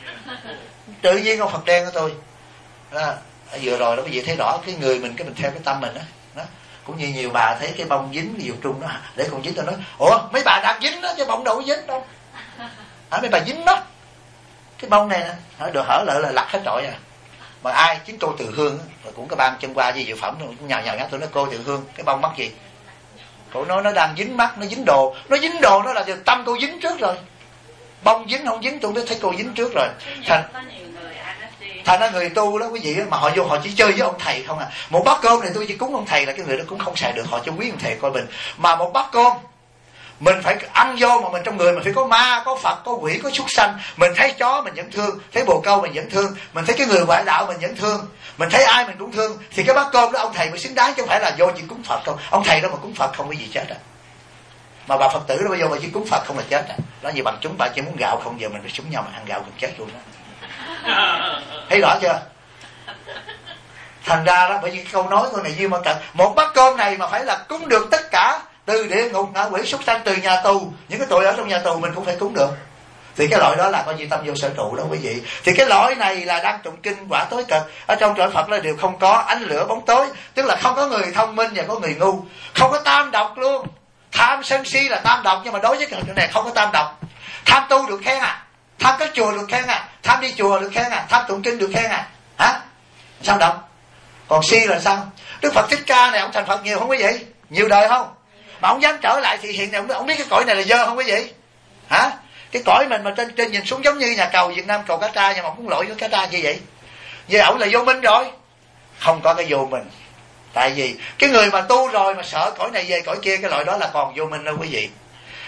Tự nhiên ông Phật đen của tôi đó, vừa rồi đó quý vị thấy rõ cái người mình, cái mình theo cái tâm mình đó, đó. Cũng như nhiều bà thấy cái bông dính Diệu Trung đó, để còn dính, tôi nói ủa mấy bà đang dính đó chứ bông đâu có dính đâu à, mấy bà dính đó, cái bông này nè được hở lợi là lặt hết trọi à. Mà ai chính cô Từ Hương rồi cũng cái ban chân qua với Diệu Phẩm rồi nhào nhào nhát tôi nói cô Từ Hương cái bông mắc gì, cô nói nó đang dính mắt, nó dính đồ, nó dính đồ nó là tâm cô dính trước rồi, bông dính không dính tôi biết thấy cô dính trước rồi. Thành thành ra người tu đó quý vị, mà họ vô họ chỉ chơi với ông thầy không à. Một bát cơm này tôi chỉ cúng ông thầy là cái người đó cũng không xài được, họ chỉ quý ông thầy coi mình. Mà một bát cơm mình phải ăn vô mà mình trong người mình phải có ma, có Phật, có quỷ, có súc sanh. Mình thấy chó mình vẫn thương, thấy bồ câu mình vẫn thương, mình thấy cái người ngoại đạo mình vẫn thương, mình thấy ai mình cũng thương, thì cái bát cơm đó ông thầy mới xứng đáng, chứ không phải là vô chỉ cúng Phật không. Ông thầy đó mà cúng Phật không có gì chết à. Mà bà Phật tử đó bây giờ mà chỉ cúng Phật không là chết à. Đó như bằng chúng bà chỉ muốn gạo không, giờ mình phải súng nhau mà ăn gạo cũng chết luôn đó. Thấy rõ chưa? Thành ra đó, bởi vì cái câu nói con này Duy Mân Cận, một bát cơm này mà phải là cúng được tất cả, từ địa ngục ngạ quỷ súc sanh, từ nhà tù, những cái tội ở trong nhà tù mình cũng phải cúng được. Thì cái loại đó là coi như tâm vô sở trụ đó quý vị. Thì cái loại này là đang tụng kinh quả tối cực. Ở trong trời Phật là đều không có ánh lửa bóng tối, tức là không có người thông minh và có người ngu, không có tam độc luôn. Tham sân si là tam độc, nhưng mà đối với cái này không có tam độc. Tham tu được khen à, tham các chùa được khen à, tham đi chùa được khen à, tham tụng kinh được khen à, hả? Sao độc? Còn si là sao? Đức Phật Thích Ca này ông thành Phật nhiều không quý vị? Nhiều đời không? Mà ông dám trở lại thì hiện nay ông, ông biết cái cõi này là dơ không quý vị? Hả? Cái cõi mình mà trên trên nhìn xuống giống như nhà cầu Việt Nam cầu Cá Tra, nhưng mà ông cũng lỗi với Cá Tra như vậy. Vậy ổng là vô minh rồi. Không có cái vô minh. Tại vì cái người mà tu rồi mà sợ cõi này về cõi kia, cái loại đó là còn vô minh đâu quý vị.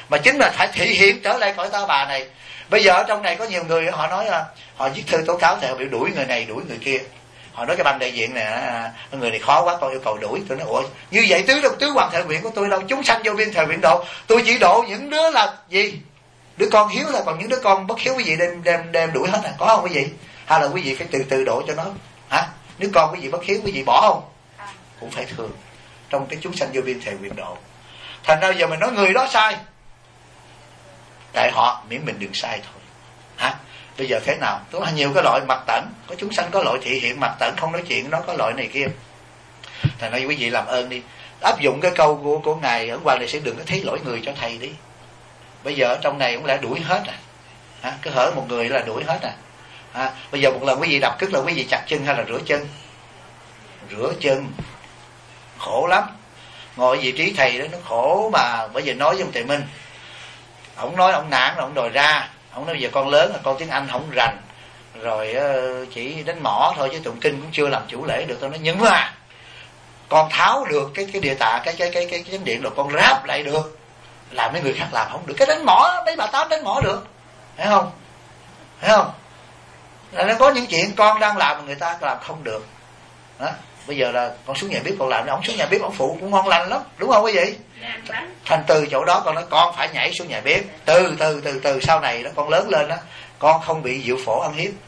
mà chính là phải thị hiện trở lại cõi ta bà này. Bây giờ ở trong này có nhiều người họ nói là họ viết thư tố cáo thầy bị đuổi người này đuổi người kia. Họ nói cái ban đại diện này, người này khó quá con yêu cầu đuổi. Tôi nói ủa như vậy tứ đâu tứ hoàng thệ nguyện của tôi đâu, chúng sanh vô biên thệ nguyện độ, tôi chỉ độ những đứa là gì, đứa con hiếu là, còn những đứa con bất hiếu quý vị đem đem đem đuổi hết à, có không quý vị? Hay là quý vị phải từ từ độ cho nó hả? Nếu con quý vị bất hiếu quý vị bỏ không? Cũng phải thương trong cái chúng sanh vô biên thệ nguyện độ. Thành ra giờ mình nói người đó sai, tại họ miễn mình đừng sai thôi hả? Bây giờ thế nào? Có nhiều cái loại mặt tẩn, có chúng sanh có loại thị hiện mặt tẩn không nói chuyện, nó có loại này kia. Thành ra quý vị làm ơn đi, áp dụng cái câu của của ngài ở quan này sẽ đừng có thấy lỗi người cho thầy đi. Bây giờ ở trong này cũng đã đuổi hết à, hả? Cứ hở một người là đuổi hết à. À, bây giờ một lần quý vị đập cứt là quý vị chặt chân hay là rửa chân? Rửa chân. Khổ lắm. Ngồi vị trí thầy đó nó khổ mà. Bởi vì nói với ông Thầy Minh, ông nói ông nản rồi ông đòi ra, ông nói giờ con lớn là con tiếng Anh không rành rồi, chỉ đánh mỏ thôi chứ tụng kinh cũng chưa làm chủ lễ được. Tôi nói nhưng mà con tháo được cái cái địa tạ cái cái cái cái chánh điện rồi con ráp lại được, làm mấy người khác làm không được. Cái đánh mỏ mấy bà tám đánh mỏ được, thấy không? Thấy không? Là nó có những chuyện con đang làm mà người ta làm không được đó. Bây giờ là con xuống nhà bếp con làm, ông xuống nhà bếp ông phụ cũng ngon lành lắm, đúng không quý vị? Thành từ chỗ đó con nói con phải nhảy xuống nhà bếp, từ từ từ từ sau này đó con lớn lên đó con không bị diệu phổ ăn hiếp.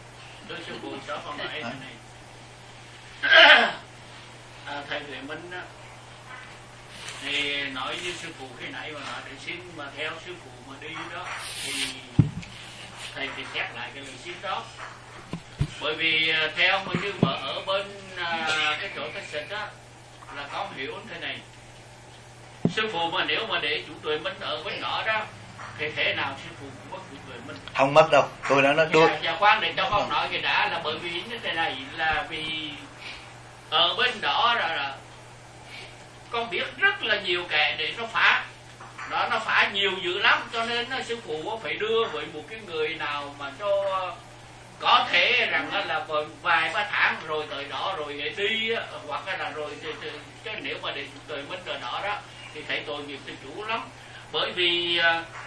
À, thầy Huệ Minh á thì nói với sư phụ khi nãy mà nói để xin mà theo sư phụ mà đi đó thì thầy phải xét lại cái lời xin đó. Bởi vì theo mà như mà ở bên à, cái chỗ cách xịt á là có hiểu thế này, sư phụ mà nếu mà để chủ Tuệ Minh ở bên đó đó thì thế nào sư phụ cũng mất chủ Tuệ Minh. Không mất đâu, tôi đã nói đuôi. Dạ, dạ khoan để cho con nói cái đã, là bởi vì như thế này, là vì ở bên đó là, là con biết rất là nhiều kẻ để nó phá đó, nó phá nhiều dữ lắm, cho nên sư phụ phải đưa với một cái người nào mà cho có thể rằng là vài ba tháng rồi tới đó rồi đi, hoặc là rồi chứ nếu mà để Tuệ Minh ở đó đó thì thấy tội nghiệp cho chủ lắm. Bởi vì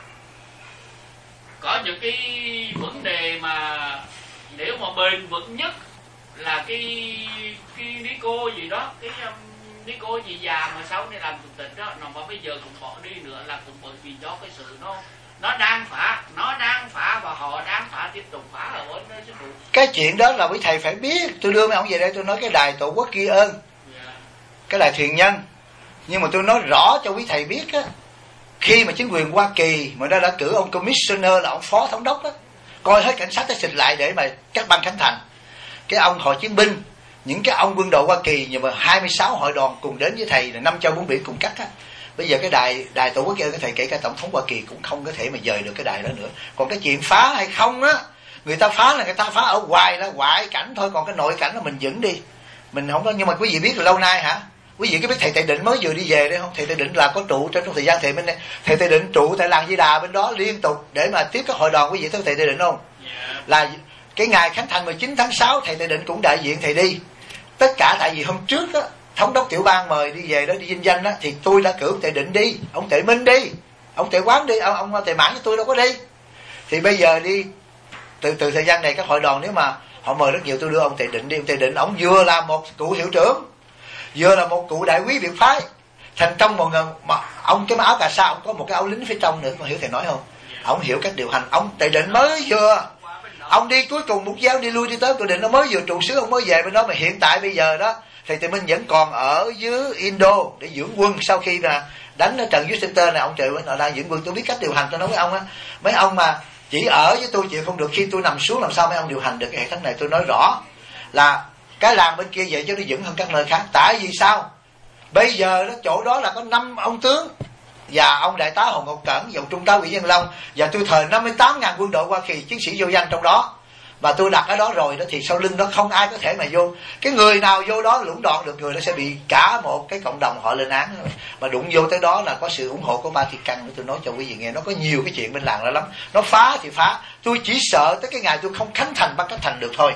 có những cái vấn đề mà nếu mà bền vững nhất là cái cái Nico gì đó, cái um, Nico gì già mà sau này làm chủ tịch đó, nó mà bây giờ cũng bỏ đi nữa là cũng bởi vì do cái sự nó nó đang phá, nó đang phá và họ đang phá, tiếp tục phá ở bên đó chứ. Cái chuyện đó là quý thầy phải biết. Tôi đưa mấy ông về đây tôi nói cái đài Tổ quốc ghi ơn, yeah. Cái đài thuyền nhân. Nhưng mà tôi nói rõ cho quý thầy biết á, khi mà chính quyền Hoa Kỳ mà nó đã cử ông commissioner là ông phó thống đốc đó, coi hết cảnh sát tới xịt lại để mà các băng khánh thành. Cái ông hội chiến binh, những cái ông quân đội Hoa Kỳ, nhưng mà hai mươi sáu hội đoàn cùng đến với thầy là năm châu bốn biển cùng cắt á. Bây giờ cái đài đài Tổ quốc ghi ơn cái thầy, kể cả tổng thống Hoa Kỳ cũng không có thể mà dời được cái đài đó nữa. Còn cái chuyện phá hay không á, người ta phá là người ta phá ở ngoài là ngoại cảnh thôi, còn cái nội cảnh là mình vẫn đi, mình không có. Nhưng mà quý vị biết là lâu nay hả, quý vị có biết thầy Tề Định mới vừa đi về đấy không? Thầy Tề Định là có trụ trong thời gian thầy bên đây, thầy Tề Định trụ tại làng Di Đà bên đó liên tục để mà tiếp các hội đoàn. Quý vị thấy thầy Tề Định không? Yeah. Là cái ngày khánh thành mười chín tháng sáu thầy Tề Định cũng đại diện thầy đi. Tất cả tại vì hôm trước á, thống đốc tiểu bang mời đi về đó đi vinh danh á, thì tôi đã cử ông Tề Định đi, ông Tề Minh đi, ông Tề Quán đi, ông, ông Tề Mãn tôi đâu có đi. Thì bây giờ đi từ từ thời gian này các hội đoàn nếu mà họ mời rất nhiều, tôi đưa ông Tề Định đi. Ông Tề Định ông vừa là một cựu hiệu trưởng, vừa là một cụ đại quý biệt phái. Thành trong một người mà ông cái áo cà sa, ông có một cái áo lính phía trong nữa, con hiểu thầy nói không? Ông hiểu cách điều hành. Ông Tề Định mới vừa, ông đi cuối cùng mục giáo đi lui đi tới, Tề Định nó mới vừa trụ xứ, ông mới về bên đó. Mà hiện tại bây giờ đó thầy Tề Minh vẫn còn ở dưới Indo để dưỡng quân. Sau khi là đánh ở trận dưới center này, ông trời ơi, đang dưỡng quân. Tôi biết cách điều hành, tôi nói với ông á, mấy ông mà chỉ ở với tôi chịu không được, khi tôi nằm xuống làm sao mấy ông điều hành được cái hệ thống này. Tôi nói rõ là cái làng bên kia vậy chứ nó vững hơn các nơi khác. Tại vì sao? Bây giờ đó chỗ đó là có năm ông tướng và ông đại tá Hồ Ngọc Cẩn, dòng trung tá Nguyễn Văn Long, và tôi thời năm mươi tám ngàn quân đội Hoa Kỳ chiến sĩ vô danh trong đó. Và tôi đặt ở đó rồi đó, thì sau lưng đó không ai có thể mà vô. Cái người nào vô đó lũng đoạn được người đó sẽ bị cả một cái cộng đồng họ lên án. Mà đụng vô tới đó là có sự ủng hộ của Vatican. Tôi nói cho quý vị nghe, nó có nhiều cái chuyện bên làng đó lắm. Nó phá thì phá, tôi chỉ sợ tới cái ngày tôi không khánh thành bắt khánh thành được thôi.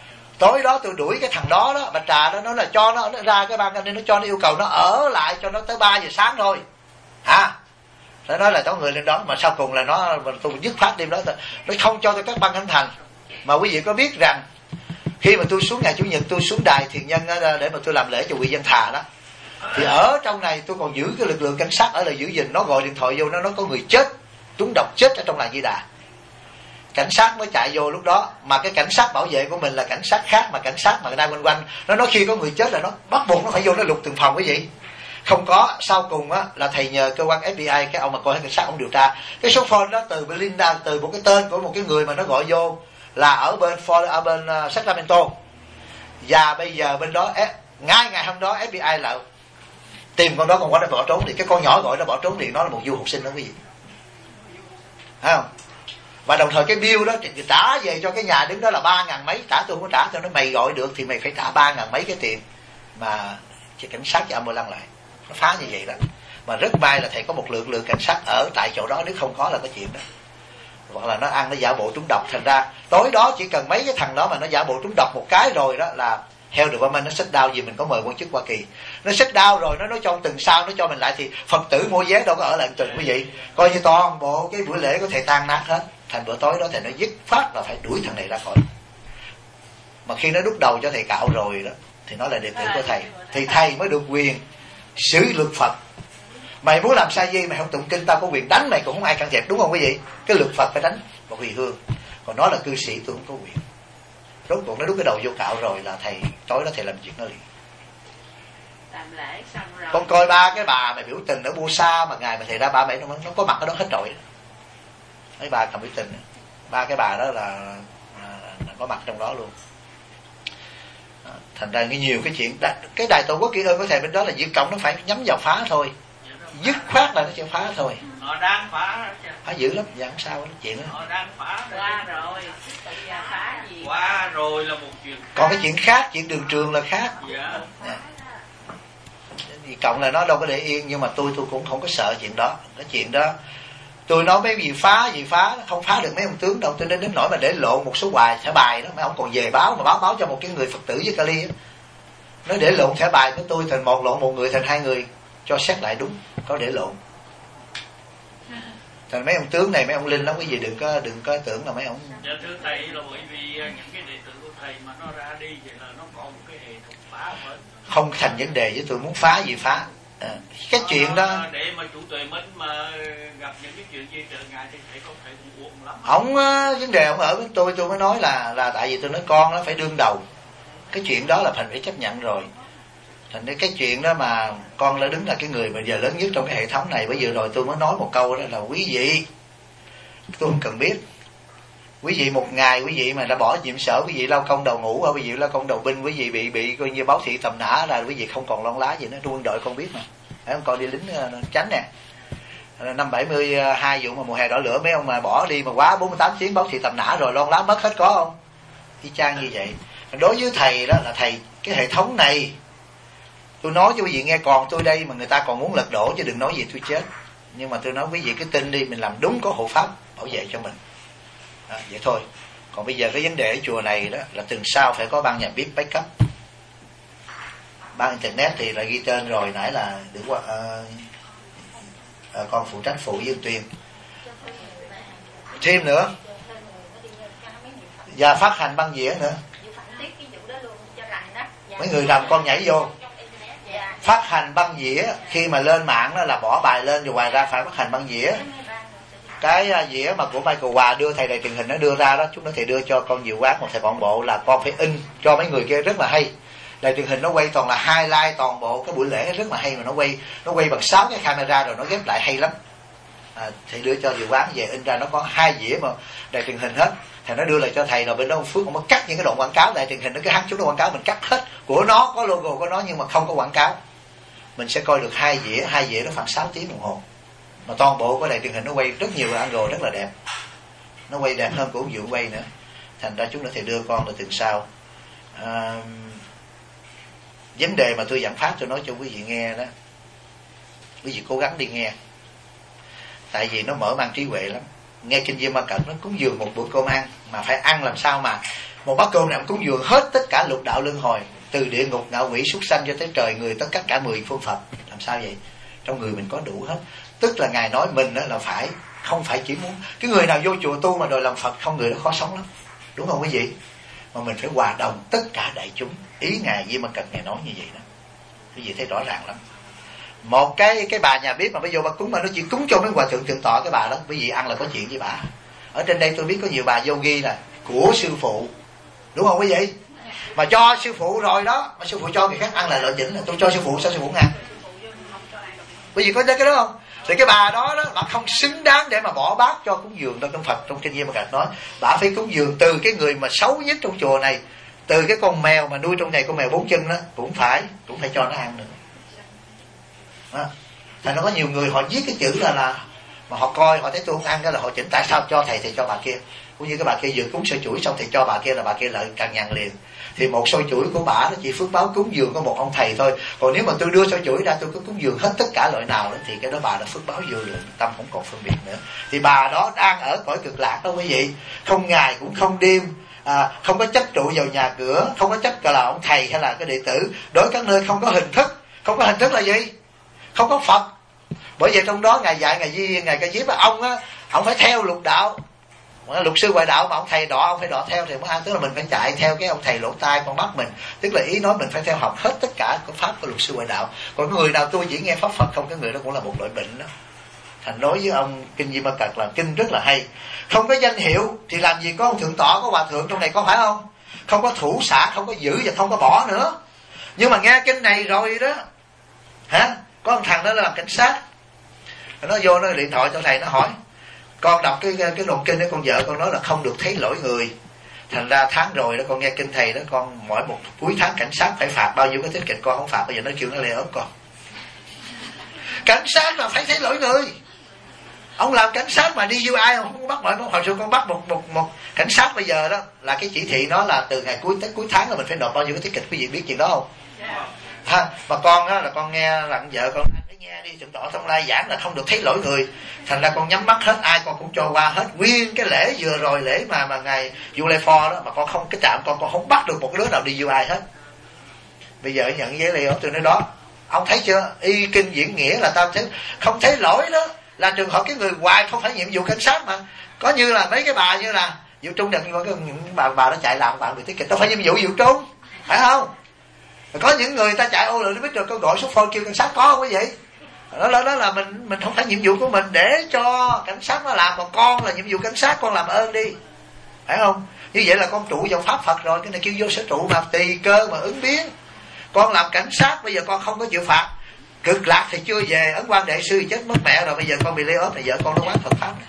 Tối đó tôi đuổi cái thằng đó đó, bà Trà đó, nó là cho nó, nó ra cái ban an ninh, nó cho nó yêu cầu nó ở lại cho nó tới ba giờ sáng thôi hả. Nó nói là có người lên đó, mà sau cùng là nó, tôi dứt khoát đêm đó, nó không cho tôi các băng khánh thành. Mà quý vị có biết rằng khi mà tôi xuống ngày Chủ nhật tôi xuống đài thiền nhân để mà tôi làm lễ cho Quỳ Dân Thà đó, thì ở trong này tôi còn giữ cái lực lượng cảnh sát ở là giữ gìn. Nó gọi điện thoại vô, nó nó có người chết, trúng độc chết ở trong làng Di Đà. Cảnh sát mới chạy vô lúc đó, mà cái cảnh sát bảo vệ của mình là cảnh sát khác, mà cảnh sát mà đang quanh quanh nó nói khi có người chết là nó bắt buộc nó phải vô, nó lục từng phòng. Cái gì không có. Sau cùng á là thầy nhờ cơ quan ép bê i, cái ông mà coi cảnh sát ông điều tra cái số phone đó từ Belinda, từ một cái tên của một cái người mà nó gọi vô là ở bên ở bên uh, Sacramento. Và bây giờ bên đó ngay ngày hôm đó ép bê i là tìm con đó, con quá nó bỏ trốn. Thì cái con nhỏ gọi nó bỏ trốn thì nó là một du học sinh đó quý vị, thấy không? Và đồng thời cái bill đó thì trả về cho cái nhà đứng đó là ba ngàn mấy. Trả tôi không có trả cho nó, mày gọi được thì mày phải trả ba ngàn mấy cái tiền mà cho cảnh sát cho ambulance lại. Nó phá như vậy đó. Mà rất may là thầy có một lượng lượng cảnh sát ở tại chỗ đó, nếu không có là cái chuyện đó. Hoặc là nó ăn nó giả bộ trúng độc. Thành ra tối đó chỉ cần mấy cái thằng đó mà nó giả bộ trúng độc một cái rồi đó là heo được qua mình, nó xích đau. Vì mình có mời quan chức Hoa Kỳ, nó xích đau rồi nó nói cho tuần sau nó cho mình lại, thì Phật tử mua vé đâu có ở lại một tuần quý vị. Coi như toàn bộ cái buổi lễ có thể tan nát hết. Thành bữa tối đó thầy nó dứt phát là phải đuổi thằng này ra khỏi. Mà khi nó đút đầu cho thầy cạo rồi đó thì nó là đệ tử của thầy, thì thầy mới được quyền xử luật Phật. Mày muốn làm sai gì mày không tụng kinh, tao có quyền đánh mày cũng không ai can thiệp, đúng không quý vị? Cái luật Phật phải đánh và huy hương. Còn nó là cư sĩ tôi không có quyền. Rốt cuộc nó đút cái đầu vô cạo rồi là thầy tối đó thầy làm chuyện nó liền. Làm lễ xong rồi. Con coi ba cái bà mà biểu tình ở Busa mà ngày mà thầy ra ba bảy nó, nó có mặt ở đó hết rồi. Mấy bà cầm biểu tình, ba cái bà đó là, là, là có mặt trong đó luôn. À, thành ra nhiều cái chuyện cái đài Tổ quốc kỹ ơn của thầy bên đó là Việt Cộng nó phải nhắm vào phá thôi, dứt khoát là nó sẽ phá thôi. Họ đang phá phá dữ lắm, dạ không sao đó, chuyện đó. Họ đang phá qua rồi, phá gì? Qua rồi là một chuyện khác. Còn cái chuyện khác, chuyện đường trường là khác. Dạ. Dạ. Việt Cộng là nó đâu có để yên, nhưng mà tôi tôi cũng không có sợ chuyện đó. Cái chuyện đó tôi nói mấy gì phá gì phá, không phá được mấy ông tướng đâu. Tôi đến đến nỗi mà để lộn một số bài thẻ bài đó, mấy ông còn về báo mà báo báo cho một cái người Phật tử với Kali đó. Nói để lộn thẻ bài của tôi thành một, lộn một người thành hai người, cho xét lại đúng, có để lộn. Thành mấy ông tướng này, mấy ông linh lắm, cái gì đừng có đừng có tưởng là mấy ông. Dạ thưa thầy, là bởi vì những cái đệ tử của thầy mà nó ra đi vậy là nó còn một cái hệ thống phá hết. Không thành vấn đề với tôi, muốn phá gì phá. À, cái chuyện đó để mà chủ tuệ Minh mà gặp những cái chuyện gì trở ngại thì thầy không thể cũng buồn lắm. Ông vấn đề ông ở với tôi tôi mới nói là là tại vì tôi nói con nó phải đương đầu. Cái chuyện đó là thành phải chấp nhận rồi. Thành ra cái chuyện đó mà con đã đứng là cái người mà giờ lớn nhất trong cái hệ thống này. Bởi vừa rồi tôi mới nói một câu đó là quý vị, tôi không cần biết. Quý vị một ngày quý vị mà đã bỏ nhiệm sở, quý vị lao công đầu ngủ, quý vị lao công đầu binh, quý vị bị bị coi như báo thị tầm nã là quý vị không còn lon lá gì nữa. Quân đội con biết mà. Đấy, con đi lính tránh nè. Năm bảy mươi hai vụ mà mùa hè đỏ lửa, mấy ông mà bỏ đi mà quá bốn mươi tám tiếng báo thị tầm nã rồi lon lá mất hết, có không? Y chang như vậy. Đối với thầy đó là thầy, cái hệ thống này tôi nói cho quý vị nghe, còn tôi đây mà người ta còn muốn lật đổ chứ đừng nói gì tôi chết. Nhưng mà tôi nói quý vị cứ tin đi, mình làm đúng có hộ pháp bảo vệ cho mình. À, vậy thôi. Còn bây giờ cái vấn đề ở chùa này đó là tuần sau phải có ban nhà bếp backup. Ban internet thì là ghi tên rồi, nãy là được qua uh, uh, con phụ trách phụ Dương Tuyền. Thêm nữa. Và phát hành băng dĩa nữa. Mấy người làm con nhảy vô. Phát hành băng dĩa, khi mà lên mạng đó là bỏ bài lên rồi ngoài ra phải phát hành băng dĩa. Cái uh, dĩa mà của Michael Hòa đưa thầy đầy truyền hình nó đưa ra đó, chúng nó thầy đưa cho con Diệu Quán một thầy bọn bộ là con phải in cho mấy người kia rất là hay. Đài truyền hình nó quay toàn là highlight toàn bộ cái buổi lễ rất là hay, mà nó quay nó quay bằng sáu cái camera rồi nó ghép lại hay lắm. À, thầy đưa cho Diệu Quán về in ra nó có hai dĩa mà đài truyền hình hết. Thầy nó đưa lại cho thầy rồi bên đó ông Phước ông mới cắt những cái đoạn quảng cáo đài truyền hình nó cứ hắn chúng nó quảng cáo mình cắt hết của nó, có logo của nó nhưng mà không có quảng cáo. Mình sẽ coi được hai dĩa, hai dĩa nó khoảng sáu tiếng đồng hồ. Mà toàn bộ của đài truyền hình nó quay rất nhiều angle rất là đẹp. Nó quay đẹp hơn của ông Dượng quay nữa. Thành ra chúng nó thầy đưa con rồi tuần sau. À, vấn đề mà tôi giảng pháp tôi nói cho quý vị nghe đó, quý vị cố gắng đi nghe, tại vì nó mở mang trí huệ lắm. Nghe kinh Diêm Ma Cật nó cúng dường một bữa cơm ăn, mà phải ăn làm sao mà một bát cơm này cúng dường hết tất cả lục đạo luân hồi, từ địa ngục ngạ quỷ súc sanh cho tới trời người, tất cả cả mười phương Phật, làm sao vậy? trong người mình có đủ hết. Tức là Ngài nói mình đó là phải, không phải chỉ muốn cái người nào vô chùa tu mà đòi làm Phật không, người đó khó sống lắm, đúng không quý vị? Mà mình phải hòa đồng tất cả đại chúng. Ý Ngài Di Ma Cật Ngài nói như vậy đó, quý vị thấy rõ ràng lắm. Một cái cái bà nhà bếp mà bây giờ bà cúng mà nó chỉ cúng cho mấy hòa thượng thượng tọa, cái bà đó quý vị ăn là có chuyện với bà. Ở trên đây tôi biết có nhiều bà yogi là của sư phụ, đúng không quý vị? Mà cho sư phụ rồi đó, mà sư phụ cho người khác ăn là lợi chỉnh, là tôi cho sư phụ sao sư phụ ăn? Quý vị có thấy cái đó không? Thì cái bà đó đó, bà không xứng đáng để mà bỏ bát cho cúng dường trong Phật. Trong kinh Di Ma Cật nói bà phải cúng dường từ cái người mà xấu nhất trong chùa này, từ cái con mèo mà nuôi trong này, con mèo bốn chân đó cũng phải cũng phải cho nó ăn nữa. Đó. Thành nó có nhiều người họ viết cái chữ là là mà họ coi họ thấy tôi không ăn, cái là họ chỉnh tại sao cho thầy thì cho bà kia. Cũng như cái bà kia vừa cúng sôi chuỗi xong thì cho bà kia là bà kia lại càng nhằn liền. Thì một sôi chuỗi của bà nó chỉ phước báo cúng dường có một ông thầy thôi. Còn nếu mà tôi đưa sôi chuỗi ra tôi cứ cúng dường hết tất cả loại nào đó, thì cái đó bà đã phước báo vô lượng, tâm không còn phân biệt nữa. Thì bà đó đang ở cõi cực lạc đó quý vị, không ngày cũng không đêm, à, không có chấp trụ vào nhà cửa, không có chấp là ông thầy hay là cái đệ tử. Đối các nơi không có hình thức. Không có hình thức là gì? Không có Phật. Bởi vậy trong đó Ngài dạy Ngài Di, Ngài Ca Diếp á, ông á, ông phải theo lục đạo, lục sư ngoại đạo mà ông thầy đọ, ông phải đọ theo thì mới ăn. Tức là mình phải chạy theo cái ông thầy lỗ tai con mắt mình. Tức là ý nói mình phải theo học hết tất cả các pháp của lục sư ngoại đạo. Còn người nào tôi chỉ nghe pháp Phật không, cái người đó cũng là một loại bệnh đó. Thành nói với ông kinh Di Ma Cật là kinh rất là hay. Không có danh hiệu thì làm gì có ông thượng tọa, có hòa thượng trong này, có phải không? Không có thủ xã, không có giữ và không có bỏ nữa. Nhưng mà nghe kinh này rồi đó, hả? Có một thằng đó là làm cảnh sát, nó vô nó điện thoại cho thầy, nó hỏi con đọc cái cái đoạn kinh đó, con vợ con nói là không được thấy lỗi người. Thành ra tháng rồi đó con nghe kinh thầy đó, con mỗi một cuối tháng cảnh sát phải phạt bao nhiêu cái tiết kịch, con không phạt, bây giờ nó kêu nó lê ốm con. Cảnh sát là phải thấy lỗi người. Ông làm cảnh sát mà đi vô ai không bắt mọi. Hồi xưa con bắt một một một cảnh sát bây giờ đó là cái chỉ thị nó là từ ngày cuối tới cuối tháng là mình phải nộp bao nhiêu cái tiết kịch, quý vị biết chuyện đó không? Ha, mà con á là con nghe là vợ con phải nghe đi, thượng tọa Thông Lai giảng là không được thấy lỗi người. Thành ra con nhắm mắt hết, ai con cũng cho qua hết. Nguyên cái lễ vừa rồi, lễ mà mà ngày Vu Lê Pho đó, mà con không cái trạm con con không bắt được một đứa nào đi vô ai hết. Bây giờ nhận giấy leo từ nơi đó, ông thấy chưa? Y kinh diễn nghĩa là tao thấy không thấy lỗi đó, là trường hợp cái người hoài không phải nhiệm vụ cảnh sát mà. Có như là mấy cái bà như là Diệu Trung đừng có những bà bà nó chạy làm bạn bị tiết kịch, đâu phải nhiệm vụ Diệu Trung, phải không? Có những người ta chạy ô lượn nó biết rồi, con gọi số phone kêu cảnh sát, có không quý vị? Đó, đó, đó là mình mình không phải nhiệm vụ của mình để cho cảnh sát nó làm, còn con là nhiệm vụ cảnh sát, con làm ơn đi, phải không? Như vậy là con trụ vào pháp Phật rồi, cái này kêu vô sở trụ mà tùy cơ mà ứng biến. Con làm cảnh sát bây giờ con không có chịu phạt, cực lạc thì chưa về, Ấn Quang Đại Sư chết mất mẹ rồi, bây giờ con bị lay off, thì vợ con nó quán Phật pháp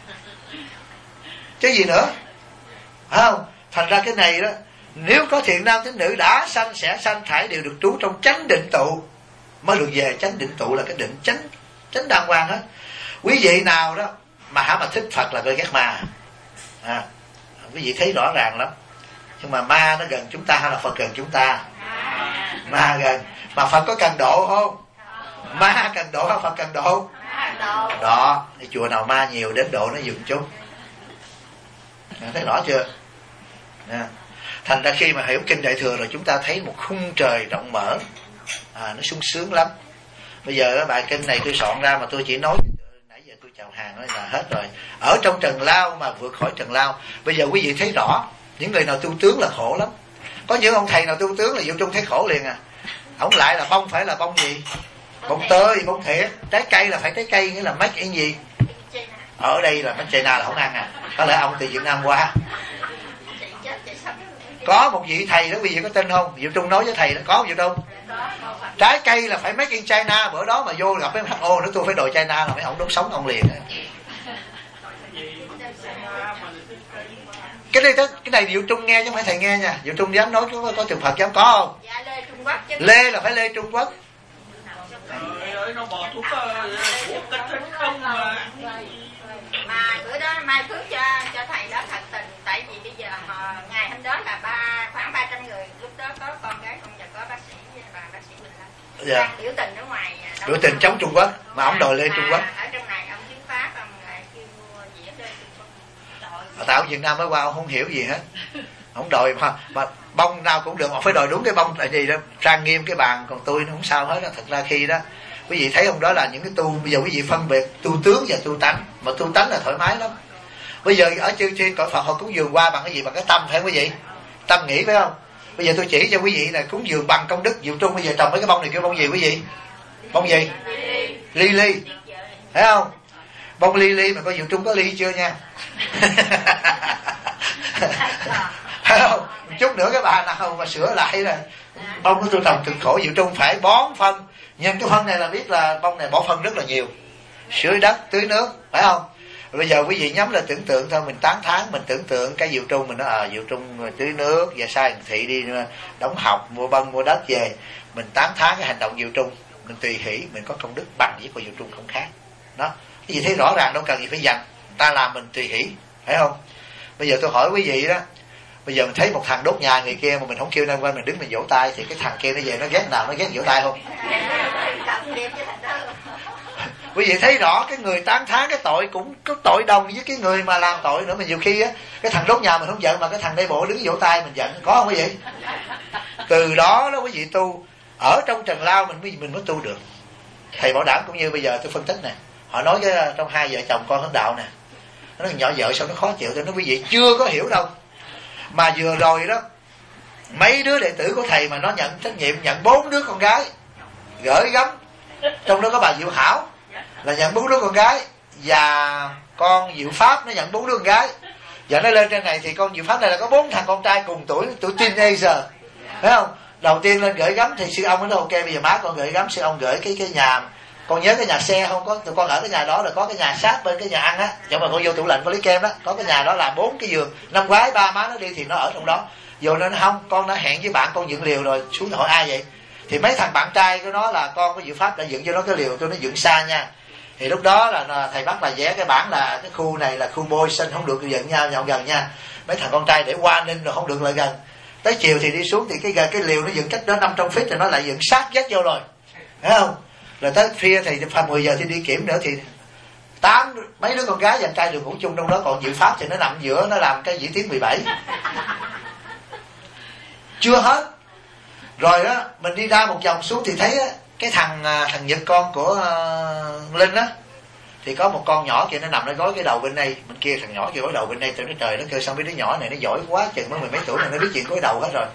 chứ gì nữa, phải không? Thành ra cái này đó, nếu có thiện nam tín nữ đã sanh sẽ sanh thải đều được trú trong chánh định tụ mới được về. Chánh định tụ là cái định chánh chánh đàng hoàng hết. Quý vị nào đó mà hả mà thích Phật là gây ghét ma, à, quý vị thấy rõ ràng lắm. Nhưng mà ma nó gần chúng ta hay là Phật gần chúng ta? Ma gần. Mà Phật có cần độ không? Ma cần độ hay Phật cần độ? Đó, thì chùa nào ma nhiều đến độ nó dừng chút. Thấy rõ chưa? Nè. Thành ra khi mà hiểu kinh Đại Thừa rồi chúng ta thấy một khung trời rộng mở, à, nó sung sướng lắm. Bây giờ bài kinh này tôi soạn ra mà tôi chỉ nói nãy giờ tôi chào hàng đó là hết rồi. Ở trong trần lao mà vượt khỏi trần lao. Bây giờ quý vị thấy rõ, những người nào tu tướng là khổ lắm. Có những ông thầy nào tu tướng là Diệu Trung thấy khổ liền à. Ông lại là bông phải là bông gì? Bông tơi, bông thiệt. Trái cây là phải trái cây, nghĩa là make in gì? Ở đây là make China là không ăn à. Có lẽ ông từ Việt Nam qua. Có một vị thầy đó, quý vị có tin không? Diệu Trung nói với thầy đó, có Diệu Trung. Trái cây là phải make in China. Bữa đó mà vô gặp cái hát o nữa, tôi phải đồ China là mấy ông đốt sống ông liền. Cái này cái này Diệu Trung nghe chứ không phải thầy nghe nha. Diệu Trung dám nói có, có trường Phật dám có không? Dạ, Lê Trung Quốc chứ. Lê là phải Lê Trung Quốc. Ơi, nó bỏ thuốc thuốc kích thích không mà. Mà bữa đó Mai Phước cho cho thầy đó thật tình, tại vì bây giờ mà ngày hôm đó là ba khoảng ba trăm người, lúc đó có con gái con và có bác sĩ và bác sĩ Bình Lâm. Dạ. Đang biểu tình ở ngoài. Biểu tình chống Trung Quốc mà ông đòi lên Trung Quốc. Ở trong này ông chứng pháp, ông kêu mua diễn lên Trung Quốc. Tại ông Việt Nam mới qua ông không hiểu gì hết. Ông đòi mà mà bông nào cũng được, mà phải đòi đúng cái bông là gì đó, trang nghiêm cái bàn, còn tôi nó không sao hết đó. Thật ra khi đó quý vị thấy không, đó là những cái tu, bây giờ quý vị phân biệt tu tướng và tu tánh, mà tu tánh là thoải mái lắm. Bây giờ ở trên trên cõi Phật họ cúng dường qua bằng cái gì? Bằng cái tâm, phải không quý vị? Tâm nghĩ, phải không? Bây giờ tôi chỉ cho quý vị là cúng dường bằng công đức. Diệu Trung bây giờ trồng mấy cái bông này kêu bông gì quý vị? Bông gì? Ly ly, thấy không? Bông ly ly mà coi Diệu Trung có ly chưa nha. Thấy không? Một chút nữa cái bà nào mà sửa lại là bông của tôi trồng cực khổ. Diệu Trung phải bón phân, nhưng cái phân này là biết là bông này bỏ phân rất là nhiều, sưởi đất, tưới nước, phải không? Bây giờ quý vị nhắm là tưởng tượng thôi, mình tán thán, mình tưởng tượng cái Diệu Trung, mình nói à Diệu Trung tưới nước, và sai thị đi đóng học, mua bông mua đất về, mình tán thán cái hành động Diệu Trung, mình tùy hỷ, mình có công đức bằng với của Diệu Trung không khác. Đó, cái gì thấy rõ ràng, đâu cần gì phải dành, ta làm mình tùy hỷ, phải không? Bây giờ tôi hỏi quý vị đó, bây giờ mình thấy một thằng đốt nhà người kia mà mình không kêu nam quan, mình đứng mình vỗ tay, thì cái thằng kia nó về nó ghét nào, nó ghét vỗ tay không? Quý vị thấy rõ cái người tán thán cái tội cũng có tội đồng với cái người mà làm tội nữa. Mà nhiều khi á, cái thằng đốt nhà mình không giận, mà cái thằng đây bộ đứng vỗ tay mình giận, có không quý vị? Từ đó đó quý vị tu ở trong trần lao mình mới mình mới tu được. Thầy bảo đảm cũng như bây giờ tôi phân tích nè, họ nói cái trong hai vợ chồng con hướng đạo nè, nó nói nhỏ vợ sao nó khó chịu, tôi nói quý vị chưa có hiểu đâu. Mà vừa rồi đó, mấy đứa đệ tử của thầy mà nó nhận trách nhiệm nhận bốn đứa con gái gửi gắm, trong đó có bà Diệu Hảo là nhận bốn đứa con gái, và con Diệu Pháp nó nhận bốn đứa con gái. Và nó lên trên này thì con Diệu Pháp này là có bốn thằng con trai cùng tuổi, tuổi teenager, thấy không? Đầu tiên lên gửi gắm thì sư ông nó nói ok, bây giờ má con gửi gắm, sư ông gửi cái cái nhà, con nhớ cái nhà xe không? Có tụi con ở cái nhà đó là có cái nhà sát bên cái nhà ăn á, nhưng mà con vô tủ lạnh có lấy kem đó, có cái nhà đó là bốn cái giường, năm gái ba má nó đi thì nó ở trong đó. Vô nó nói không, con đã hẹn với bạn con dựng liều rồi, xuống hỏi ai vậy? Thì mấy thằng bạn trai của nó là con của Diệu Pháp đã dựng cho nó cái liều, tôi nó dựng xa nha. Thì lúc đó là thầy bắt là vẽ cái bản là cái khu này là khu bôi sinh, không được dựng nhau nhau gần nha. Mấy thằng con trai để qua ninh rồi không được lại gần. Tới chiều thì đi xuống thì cái cái liều nó dựng cách đó năm trăm feet rồi nó lại dựng sát vách vô rồi, thấy không? Rồi tới phía thì pha mười giờ thì đi kiểm nữa thì tám mấy đứa con gái và anh trai được ngủ chung trong đó, còn Diệu Pháp thì nó nằm giữa, nó làm cái dĩ tiếng mười bảy. Chưa hết. Rồi đó mình đi ra một vòng xuống thì thấy á, cái thằng thằng Nhật con của uh, Linh á, thì có một con nhỏ kia nó nằm nó gối cái đầu bên đây, bên kia thằng nhỏ kia gối đầu bên đây. Tôi nói trời, nó kêu sao mấy đứa nhỏ này nó giỏi quá, chừng mới mười mấy tuổi này nó biết chuyện gối đầu hết rồi.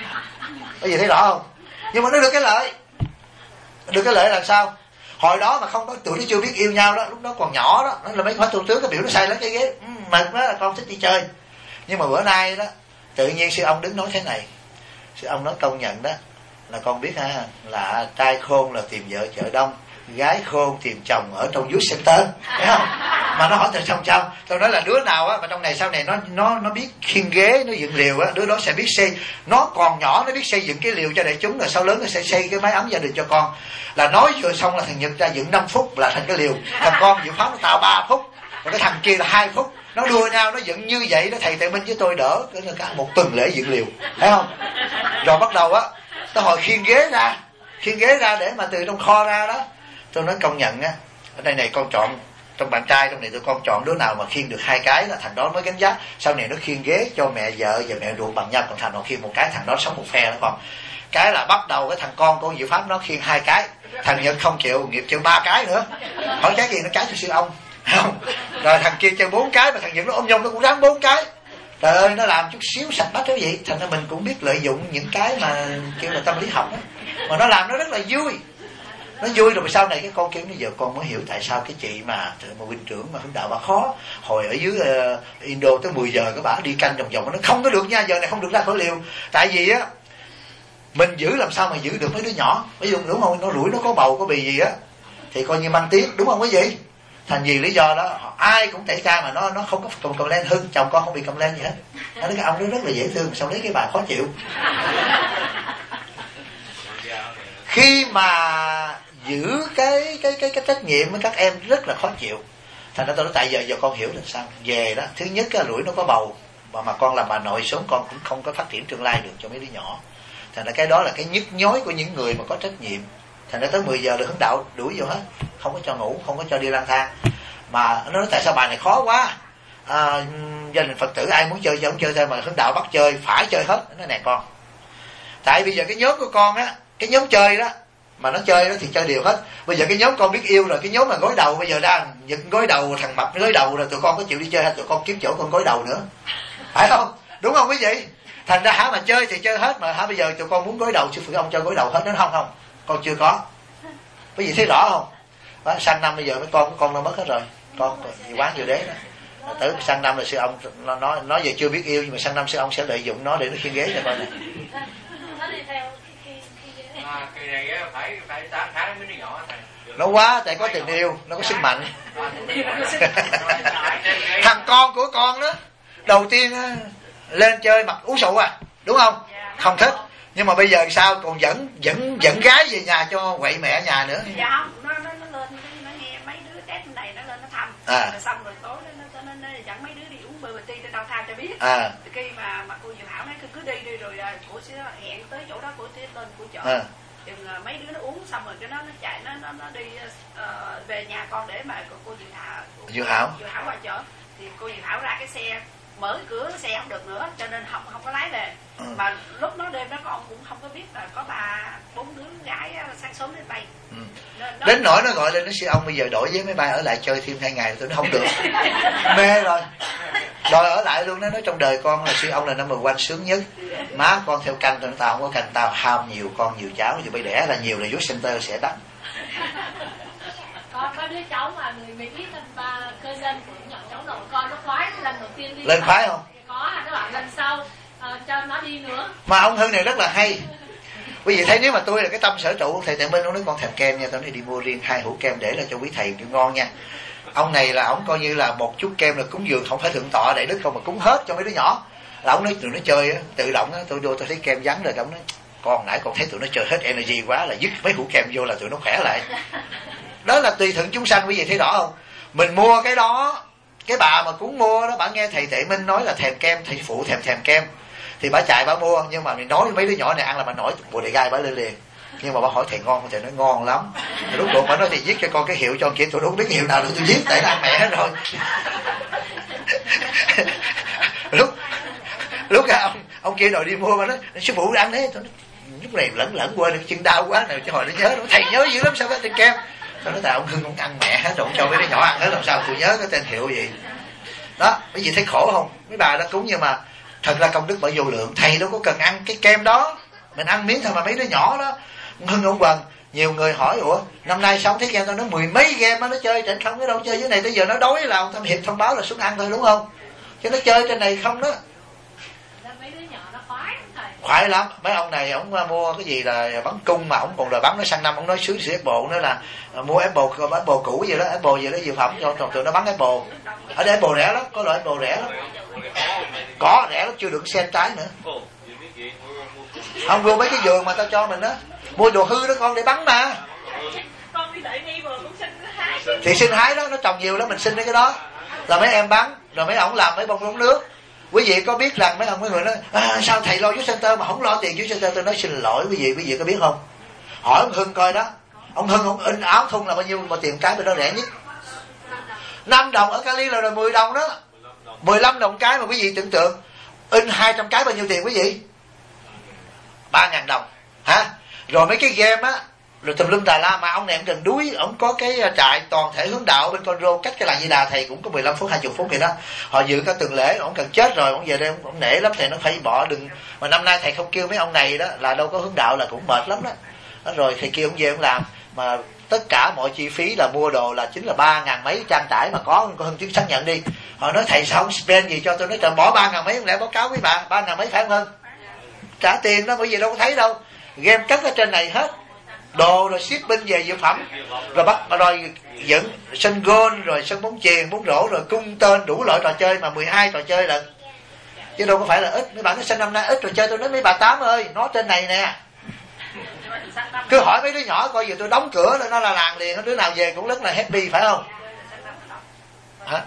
Có gì thấy rõ không? Nhưng mà nó được cái lợi, được cái lợi là sao? Hồi đó mà không có, tụi nó chưa biết yêu nhau đó, lúc đó còn nhỏ đó, nó là mấy khóa tu tướng cái biểu nó say lên cái ghế, ừ, mệt quá con thích đi chơi. Nhưng mà bữa nay đó tự nhiên sư ông đứng nói thế này, sư ông nói công nhận đó là con biết ha, là trai khôn là tìm vợ chợ đông, gái khôn tìm chồng ở trong youth center, thấy không? Mà nó hỏi từ trong trong, tôi nói là đứa nào á mà trong này sau này nó nó nó biết khiêng ghế, nó dựng liều á, đứa đó sẽ biết xây, nó còn nhỏ nó biết xây dựng cái liều cho đại chúng, rồi sau lớn nó sẽ xây cái mái ấm gia đình cho con. Là nói vừa xong là thằng Nhật ra dựng năm phút là thành cái liều, thằng con Diệu Pháp nó tạo ba phút, rồi cái thằng kia là hai phút, nó đua nhau nó dựng như vậy đó. Thầy Tề Minh với tôi đỡ cả một tuần lễ dựng liều, thấy không? Rồi bắt đầu á, tới hồi khiêng ghế ra, khiêng ghế ra để mà từ trong kho ra đó, tôi nói công nhận á, ở đây này con chọn trong bạn trai trong này tụi con chọn đứa nào mà khiêng được hai cái là thằng đó mới gánh giá. Sau này nó khiêng ghế cho mẹ vợ và mẹ ruột bằng nhau, còn thằng nào khiêng một cái thằng đó sống một phe đó. Còn cái là bắt đầu cái thằng con của Diệu Pháp nó khiêng hai cái, thằng Nhật không chịu, nghiệp chịu ba cái nữa, hỏi cái gì nó cái cho sư ông, không? Rồi thằng kia chơi bốn cái, mà thằng Nhật nó ôm nhông nó cũng ráng bốn cái. Trời ơi, nó làm chút xíu sạch bách cái gì. Thành ra mình cũng biết lợi dụng những cái mà kêu là tâm lý học đó, mà nó làm nó rất là vui. Nó vui rồi sau này cái con kêu, bây giờ con mới hiểu tại sao cái chị mà mà huynh trưởng mà hướng đạo bà khó. Hồi ở dưới uh, Indo tới mười giờ các bà đi canh vòng vòng, nó không có được nha, giờ này không được ra khỏi liều. Tại vì á mình giữ làm sao mà giữ được mấy đứa nhỏ, ví dụ đúng không, nó rủi nó có bầu có bì gì á thì coi như mang tiếng, đúng không quý vị? Thành vì lý do đó ai cũng tẩy ca mà nó nó không có cầm cầm lên hưng, chồng con không bị cầm lên gì hết. Nó cái ông đó rất là dễ thương, sao lấy cái bà khó chịu. Khi mà giữ cái cái cái cái trách nhiệm với các em rất là khó chịu. Thành ra tôi nói tại giờ giờ con hiểu là sao. Về đó, thứ nhất cái rủi nó có bầu, mà mà con làm bà nội sớm con cũng không có phát triển tương lai được cho mấy đứa nhỏ. Thành ra cái đó là cái nhức nhối của những người mà có trách nhiệm. Thành ra tới mười giờ là hướng đạo đuổi vô hết, không có cho ngủ, không có cho đi lang thang. Mà nó nói tại sao bà này khó quá, à, gia đình Phật tử ai muốn chơi thì không chơi thôi, mà hướng đạo bắt chơi phải chơi hết. Nó nè con, tại bây giờ cái nhóm của con á, cái nhóm chơi đó mà nó chơi đó thì chơi đều hết. Bây giờ cái nhóm con biết yêu rồi, cái nhóm mà gối đầu bây giờ đang những gối đầu, thằng mập nó gối đầu rồi, tụi con có chịu đi chơi hay tụi con kiếm chỗ con gối đầu nữa, phải không? Đúng không quý vị? Thành ra hả mà chơi thì chơi hết, mà hả bây giờ tụi con muốn gối đầu sư phụ ông cho gối đầu hết đó không? Không, con chưa có. Quý vị thấy rõ không? Đó, sang năm bây giờ mấy con con nó mất hết rồi, con gì quán vừa đế đó. Tới sang năm là sư ông nó nói nói về chưa biết yêu, nhưng mà sang năm sư ông sẽ lợi dụng nó để nó khiêng ghế cho con này. À, kỳ này phải phải tám tháng mới nó nhỏ thầy. Nó quá, tại có tình yêu, nó có sức mạnh. Thằng con của con đó đầu tiên lên chơi mặc ú sụ à, đúng không? Không thích. Nhưng mà bây giờ sao còn dẫn dẫn dẫn gái về nhà cho quậy mẹ nhà nữa. Dạ không, nó nó nó lên nó nghe mấy đứa test bên này, nó lên nó thăm. À. Rồi xong rồi tối nó nó nó, nó dẫn mấy đứa đi uống bơ ti cho đau thai cho biết. À. Từ khi mà mà cô Diệu Hảo nói cứ cứ đi đi rồi cô sẽ hẹn tới chỗ đó, cô sẽ lên cô chở. À. Thì mấy đứa nó uống xong rồi cái nó nó chạy nó nó nó đi uh, về nhà con để mà cô Diệu Hảo Diệu Hảo Diệu Hảo qua chở. Thì cô Diệu Hảo ra cái xe, mở cửa xe không được nữa cho nên không không có lái về. Ừ. Mà lúc nó đêm đó con cũng không có biết là có ba bốn đứa gái sáng sớm đến bay. Ừ. Nó... đến nỗi nó gọi lên nó sư ông bây giờ đổi với máy bay ở lại chơi thêm hai ngày tôi nó không được. Mê rồi, đòi ở lại luôn. Nó nói trong đời con là sư ông là number one sướng nhất. Má con theo canh tao, tao không có canh tao, ham nhiều con nhiều cháu, giờ bây đẻ là nhiều là youth center sẽ đắt. Con có đứa cháu mà người Mỹ thân ba cơ dân của nhỏ cháu nội con nó khoái lần đầu tiên đi. Lên khoái không? Có, nó bảo lần sau uh, cho nó đi nữa. Mà ông Hưng này rất là hay. Quý vị thấy nếu mà tôi là cái tâm sở trụ của thầy Tại Minh, ông nói con thèm kem nha, tôi nói đi mua riêng hai hũ kem để là cho quý thầy kiểu ngon nha. Ông này là ông coi như là một chút kem là cúng dường, không phải thượng tọa đại đức không mà cúng hết cho mấy đứa nhỏ. Là ông nói tụi nó chơi á, tự động á, tôi vô tôi thấy kem vắng rồi, ông nói con nãy con thấy tụi nó chơi hết energy quá là dứt mấy hũ kem vô là tụi nó khỏe lại. Đó là tùy thuận chúng sanh, quý vị thấy rõ không? Mình mua cái đó, cái bà mà cũng mua đó, bà nghe thầy Tệ Minh nói là thèm kem, thầy phụ thèm thèm kem thì bà chạy bà mua, nhưng mà mình nói với mấy đứa nhỏ này ăn là bà nổi bồ đề gai bà lên liền. Nhưng mà bà hỏi thầy ngon không, thầy nói ngon lắm. Rồi lúc cuộc bà nói thì viết cho con cái hiệu cho kia, tôi đâu biết hiệu nào được tôi viết, tại nó ăn mẹ hết rồi. lúc lúc ông ông kia đòi đi mua mà nói sư phụ ăn đấy, tôi nói lúc này lẫn lẫn quên được chân đau quá này cho hồi nó nhớ. Thầy nhớ dữ lắm sao có tên kem. Tôi nói tại ông Hưng ông ăn mẹ hết rồi, cho mấy đứa nhỏ ăn hết làm sao tôi nhớ cái tên hiệu gì đó. Mấy vị thấy khổ không? Mấy bà đó cúng nhưng mà thật ra công đức bởi vô lượng. Thầy đâu có cần ăn cái kem đó, mình ăn miếng thôi mà mấy đứa nhỏ đó. Hưng ông Quần nhiều người hỏi ủa năm nay sao không thấy game, tao nói mười mấy game đó, nó chơi trên không cái đâu chơi dưới này tới giờ nó đói là ông Tâm Hiệp thông báo là xuống ăn thôi đúng không, chứ nó chơi trên này không đó. Mấy đứa nhỏ nó khoái thầy. Khoái lắm. Mấy ông này ông mua cái gì là bắn cung mà ông còn đòi bắn nó sang năm, ông nói sướng Apple nữa là mua Apple Apple cũ gì đó, Apple gì đó dược phẩm cho còn tụi nó bắn Apple. Ở đây Apple rẻ lắm, có loại Apple rẻ lắm. Có rẻ lắm, chưa được xem trái nữa. Không mua mấy cái vườn mà tao cho mình đó, mua đồ hư đó con để bắn mà. Con đi đợi nghi vừa cũng xin hái. Thì xin hái đó, nó trồng nhiều lắm, mình xin mấy cái đó là mấy em bắn, rồi mấy ông làm mấy bông bóng nước. Quý vị có biết rằng mấy ông mấy người nói à, sao thầy lo youth center mà không lo tiền youth center? Tôi nói xin lỗi quý vị, quý vị có biết không? Hỏi ông Hưng coi đó, ông Hưng ông in áo thun là bao nhiêu mà tiền cái bên đó rẻ nhất? năm đồng ở Cali là rồi mười đồng đó, mười lăm đồng cái mà quý vị tưởng tượng. In hai trăm cái bao nhiêu tiền quý vị? ba ngàn đồng hả? Rồi mấy cái game á, rồi tùm lum tà la, mà ông này ông đừng đuối, ông có cái trại toàn thể hướng đạo bên Con Rô cách cái làng Di Đà thầy cũng có mười lăm phút hai mươi phút vậy đó. Họ dự cả tuần lễ, ông cần chết rồi ông về đây ông, ông nể lắm, thầy nó phải bỏ đừng. Mà năm nay thầy không kêu mấy ông này đó là đâu có hướng đạo là cũng mệt lắm đó. Đó rồi thầy kêu ông về ông làm, mà tất cả mọi chi phí là mua đồ là chính là ba ngàn mấy trang trải mà có có Hưng Tiến xác nhận đi. Họ nói thầy sao không spend gì cho tôi, nói trời bỏ ba ngàn mấy không lẽ báo cáo với bà ba ngàn mấy phải không Hưng? Trả tiền đó bởi vì đâu có thấy đâu, game cất ở trên này hết đồ, rồi shipping về dược phẩm, rồi bắt rồi dẫn sân golf, rồi sân bóng chuyền bóng rổ, rồi cung tên đủ loại trò chơi, mà mười hai trò chơi lận chứ đâu có phải là ít. Mấy bạn nói sinh năm nay ít trò chơi, tôi nói mấy bà Tám ơi, nó trên này nè, cứ hỏi mấy đứa nhỏ coi giờ tôi đóng cửa là nó là làng liền, đứa nào về cũng rất là happy phải không? Hả?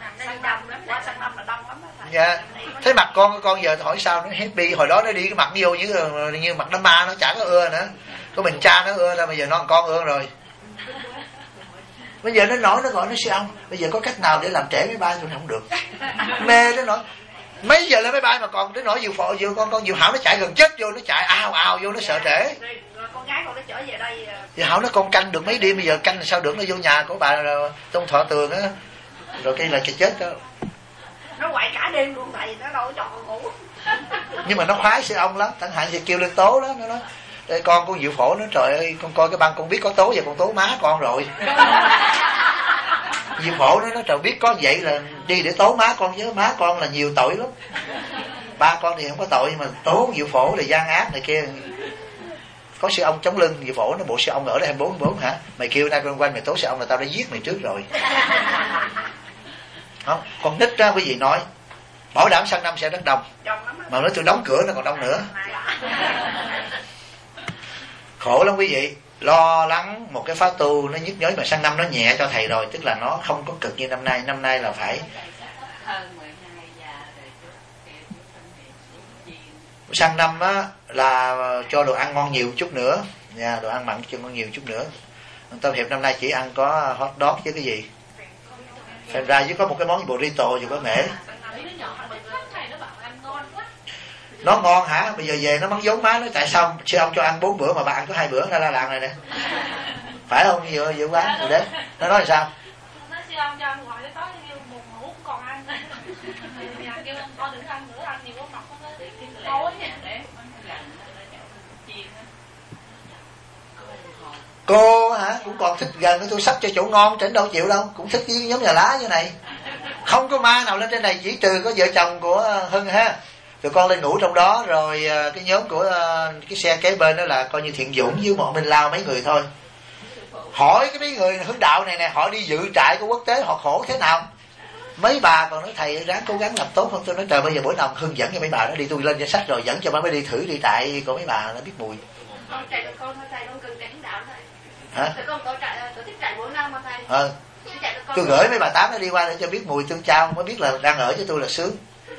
Dạ. Thấy mặt con con giờ hỏi sao nó happy, hồi đó nó đi cái mặt vô như như mặt đám ma, nó chả có ưa nữa, có mình cha nó ưa ra, bây giờ nó con ưa rồi. Bây giờ nó nói, nó gọi nó sư ông, bây giờ có cách nào để làm trễ máy bay? Tôi không được. Mê nó nói mấy giờ lên máy bay mà còn đến nỗi Diệu Phổ, Diệu con con Diệu Hảo nó chạy gần chết vô, nó chạy ào ào vô, nó sợ trễ. Con gái con nó trở về đây. Diệu Hảo nó con canh được mấy đêm, bây giờ canh làm sao được, nó vô nhà của bà Tôn Thọ Tường á, rồi cái là cái chết đó. Nó quậy cả đêm luôn thầy, nó đâu có chọn ngủ. Nhưng mà nó khoái sư ông lắm, chẳng hạn thì kêu lên tố đó, nó nói đây con con Diệu Phổ nó trời ơi, con coi cái băng con biết có tố, giờ con tố má con rồi. Diệu Phổ nó nói trời biết có vậy là đi để tố má con, chứ má con là nhiều tội lắm. Ba con thì không có tội, nhưng mà tố Diệu Phổ là gian ác này kia. Có sư ông chống lưng, Diệu Phổ nó bộ sư ông ở đây hai mươi bốn bốn hả? Mày kêu nay con quanh mày tố sư ông là tao đã giết mày trước rồi. Không, con nít ra quý vị nói bảo đảm sang năm sẽ rất đông, mà nói tôi đóng cửa nó còn đông nữa. Khổ lắm quý vị, lo lắng một cái pháp tu nó nhức nhối, mà sang năm nó nhẹ cho thầy rồi, tức là nó không có cực như năm nay. Năm nay là phải sang năm á là cho đồ ăn ngon nhiều chút nữa nha, đồ ăn mặn cho ngon nhiều chút nữa. Tâm Hiệp năm nay chỉ ăn có hot dog với cái gì, thành ra với có một cái món burrito vừa có mễ. Nó ngon hả? Bây giờ về nó mắng vốn má, nó tại sao sư ông cho ăn bốn bữa mà bà ăn có hai bữa ra la làng này nè, phải không? Vừa vừa quá rồi đấy. Nó nói là sao? Nó sư ông cho ăn gọi tới tối kêu một ngủ cũng còn ăn. Kêu con đừng ăn nữa, ăn nhiều quá mập nó tối nha. Cô hả? Cũng còn thích gần, tôi sắp cho chỗ ngon trên đâu chịu đâu, cũng thích với nhóm nhà lá như này. Không có ma nào lên trên này, chỉ trừ có vợ chồng của Hưng ha. Rồi con lên ngủ trong đó, rồi cái nhóm của cái xe kế bên đó là coi như Thiện Dũng với bọn Minh Lao mấy người thôi. Hỏi cái mấy người hướng đạo này nè, họ đi dự trại của quốc tế họ khổ thế nào. Mấy bà còn nói thầy ráng cố gắng làm tốt không. Tôi nói trời bây giờ buổi nào Hưng dẫn cho mấy bà đó đi, tôi lên danh sách rồi dẫn cho bà mới đi thử đi trại của mấy bà nó biết mùi. Con chạy được con thôi thầy, con cần chạy hướng đạo thôi. Hả? Thầy con tổ trại, tổ chức trại mỗi năm mà thầy. Ờ. Tôi gửi mấy bà tám nó đi qua để cho biết mùi tương trao, mới biết là đang ở với tôi là sướng.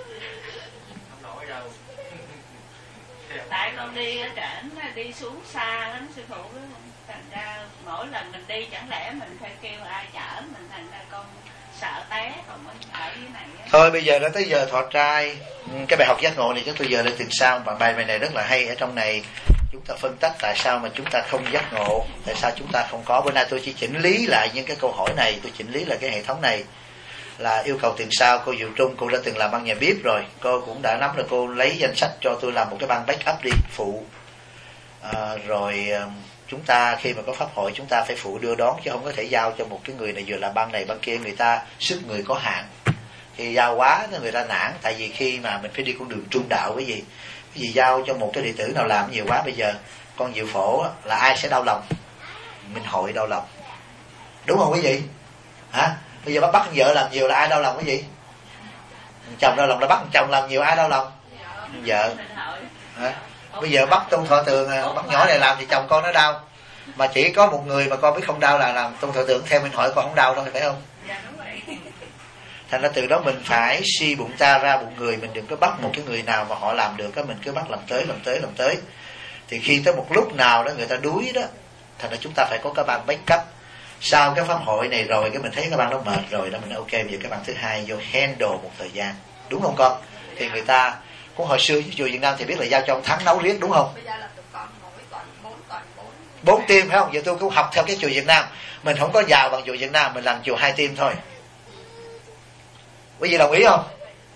Tại con đi ở trển đi xuống xa lắm sư phụ, thành ra mỗi lần mình đi chẳng lẽ mình phải kêu ai chở mình, thành ra con sợ té còn mới ở dưới này á. Thôi bây giờ đã tới giờ thọ trai, cái bài học giác ngộ này chúng tôi giờ lên tìm sao. Và bài này rất là hay, ở trong này chúng ta phân tích tại sao mà chúng ta không giác ngộ, tại sao chúng ta không có. Bữa nay tôi chỉ chỉnh lý lại những cái câu hỏi này, tôi chỉnh lý lại cái hệ thống này là yêu cầu tiền sao. Cô Diệu Trung, cô đã từng làm băng nhà bếp rồi, cô cũng đã nắm rồi, cô lấy danh sách cho tôi làm một cái băng backup đi phụ. À, rồi chúng ta khi mà có pháp hội chúng ta phải phụ đưa đón, chứ không có thể giao cho một cái người này vừa làm băng này băng kia, người ta sức người có hạn, thì giao quá người ta nản. Tại vì khi mà mình phải đi con đường trung đạo, cái gì cái gì giao cho một cái đệ tử nào làm nhiều quá, bây giờ con Diệu Phổ là ai sẽ đau lòng? Minh Hội đau lòng, đúng không quý vị? Hả? Bây giờ bắt bắt vợ làm nhiều là ai đau lòng cái gì? Chồng đau lòng là bắt chồng làm nhiều, ai đau lòng? Vợ. Hả? Bây giờ bắt Tôn Thọ Tường, bắt nhỏ này làm thì chồng con nó đau, mà chỉ có một người mà con biết không đau là làm Tôn Thọ Tường theo Minh Hội, con không đau đâu, phải không? Thành ra từ đó mình phải suy bụng ta ra bụng người, mình đừng có bắt một cái người nào mà họ làm được cái mình cứ bắt làm tới làm tới làm tới. Thì khi tới một lúc nào đó người ta đuối đó, thành ra chúng ta phải có cái ban backup. Sau cái pháp hội này rồi cái mình thấy cái ban đó mệt rồi đó, mình nói ok bây giờ cái ban thứ hai vô handle một thời gian, đúng không con? Thì người ta cũng hồi xưa với chùa Việt Nam thì biết là giao cho ông Thắng nấu riết, đúng không? Bốn team phải không? Giờ tôi cũng học theo cái chùa Việt Nam, mình không có giàu bằng chùa Việt Nam, mình làm chùa hai team thôi. Quý vị đồng ý không?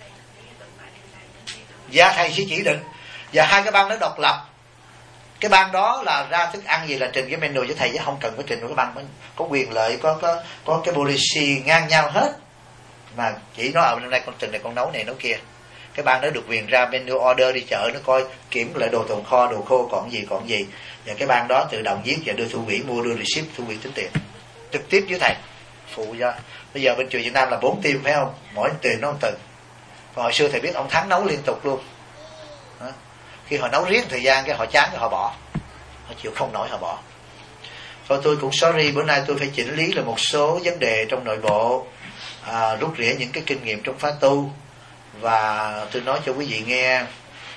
Dạ thầy sẽ chỉ định. Và hai cái ban đó độc lập. Cái ban đó là ra thức ăn gì là trình cái menu cho thầy, chứ không cần phải trình của cái ban có quyền lợi, có có có cái policy ngang nhau hết. Mà chỉ nói ở năm nay con trình này con nấu này nấu kia. Cái ban đó được quyền ra menu order, đi chợ nó coi kiểm lại đồ tồn kho, đồ khô còn gì còn gì. Và cái ban đó tự động viết và đưa thu quỹ, mua đưa receipt, thu quỹ tính tiền trực tiếp với thầy phụ cho. Bây giờ bên chùa Việt Nam là bốn team phải không? Mỗi tiền nó một từ. Còn hồi xưa thầy biết ông Thắng nấu liên tục luôn. Đó. Khi họ nấu riết thời gian cái họ chán cái họ bỏ, họ chịu không nổi họ bỏ. Thôi tôi cũng sorry, bữa nay tôi phải chỉnh lý là một số vấn đề trong nội bộ, à, rút rỉa những cái kinh nghiệm trong phá tu. Và tôi nói cho quý vị nghe,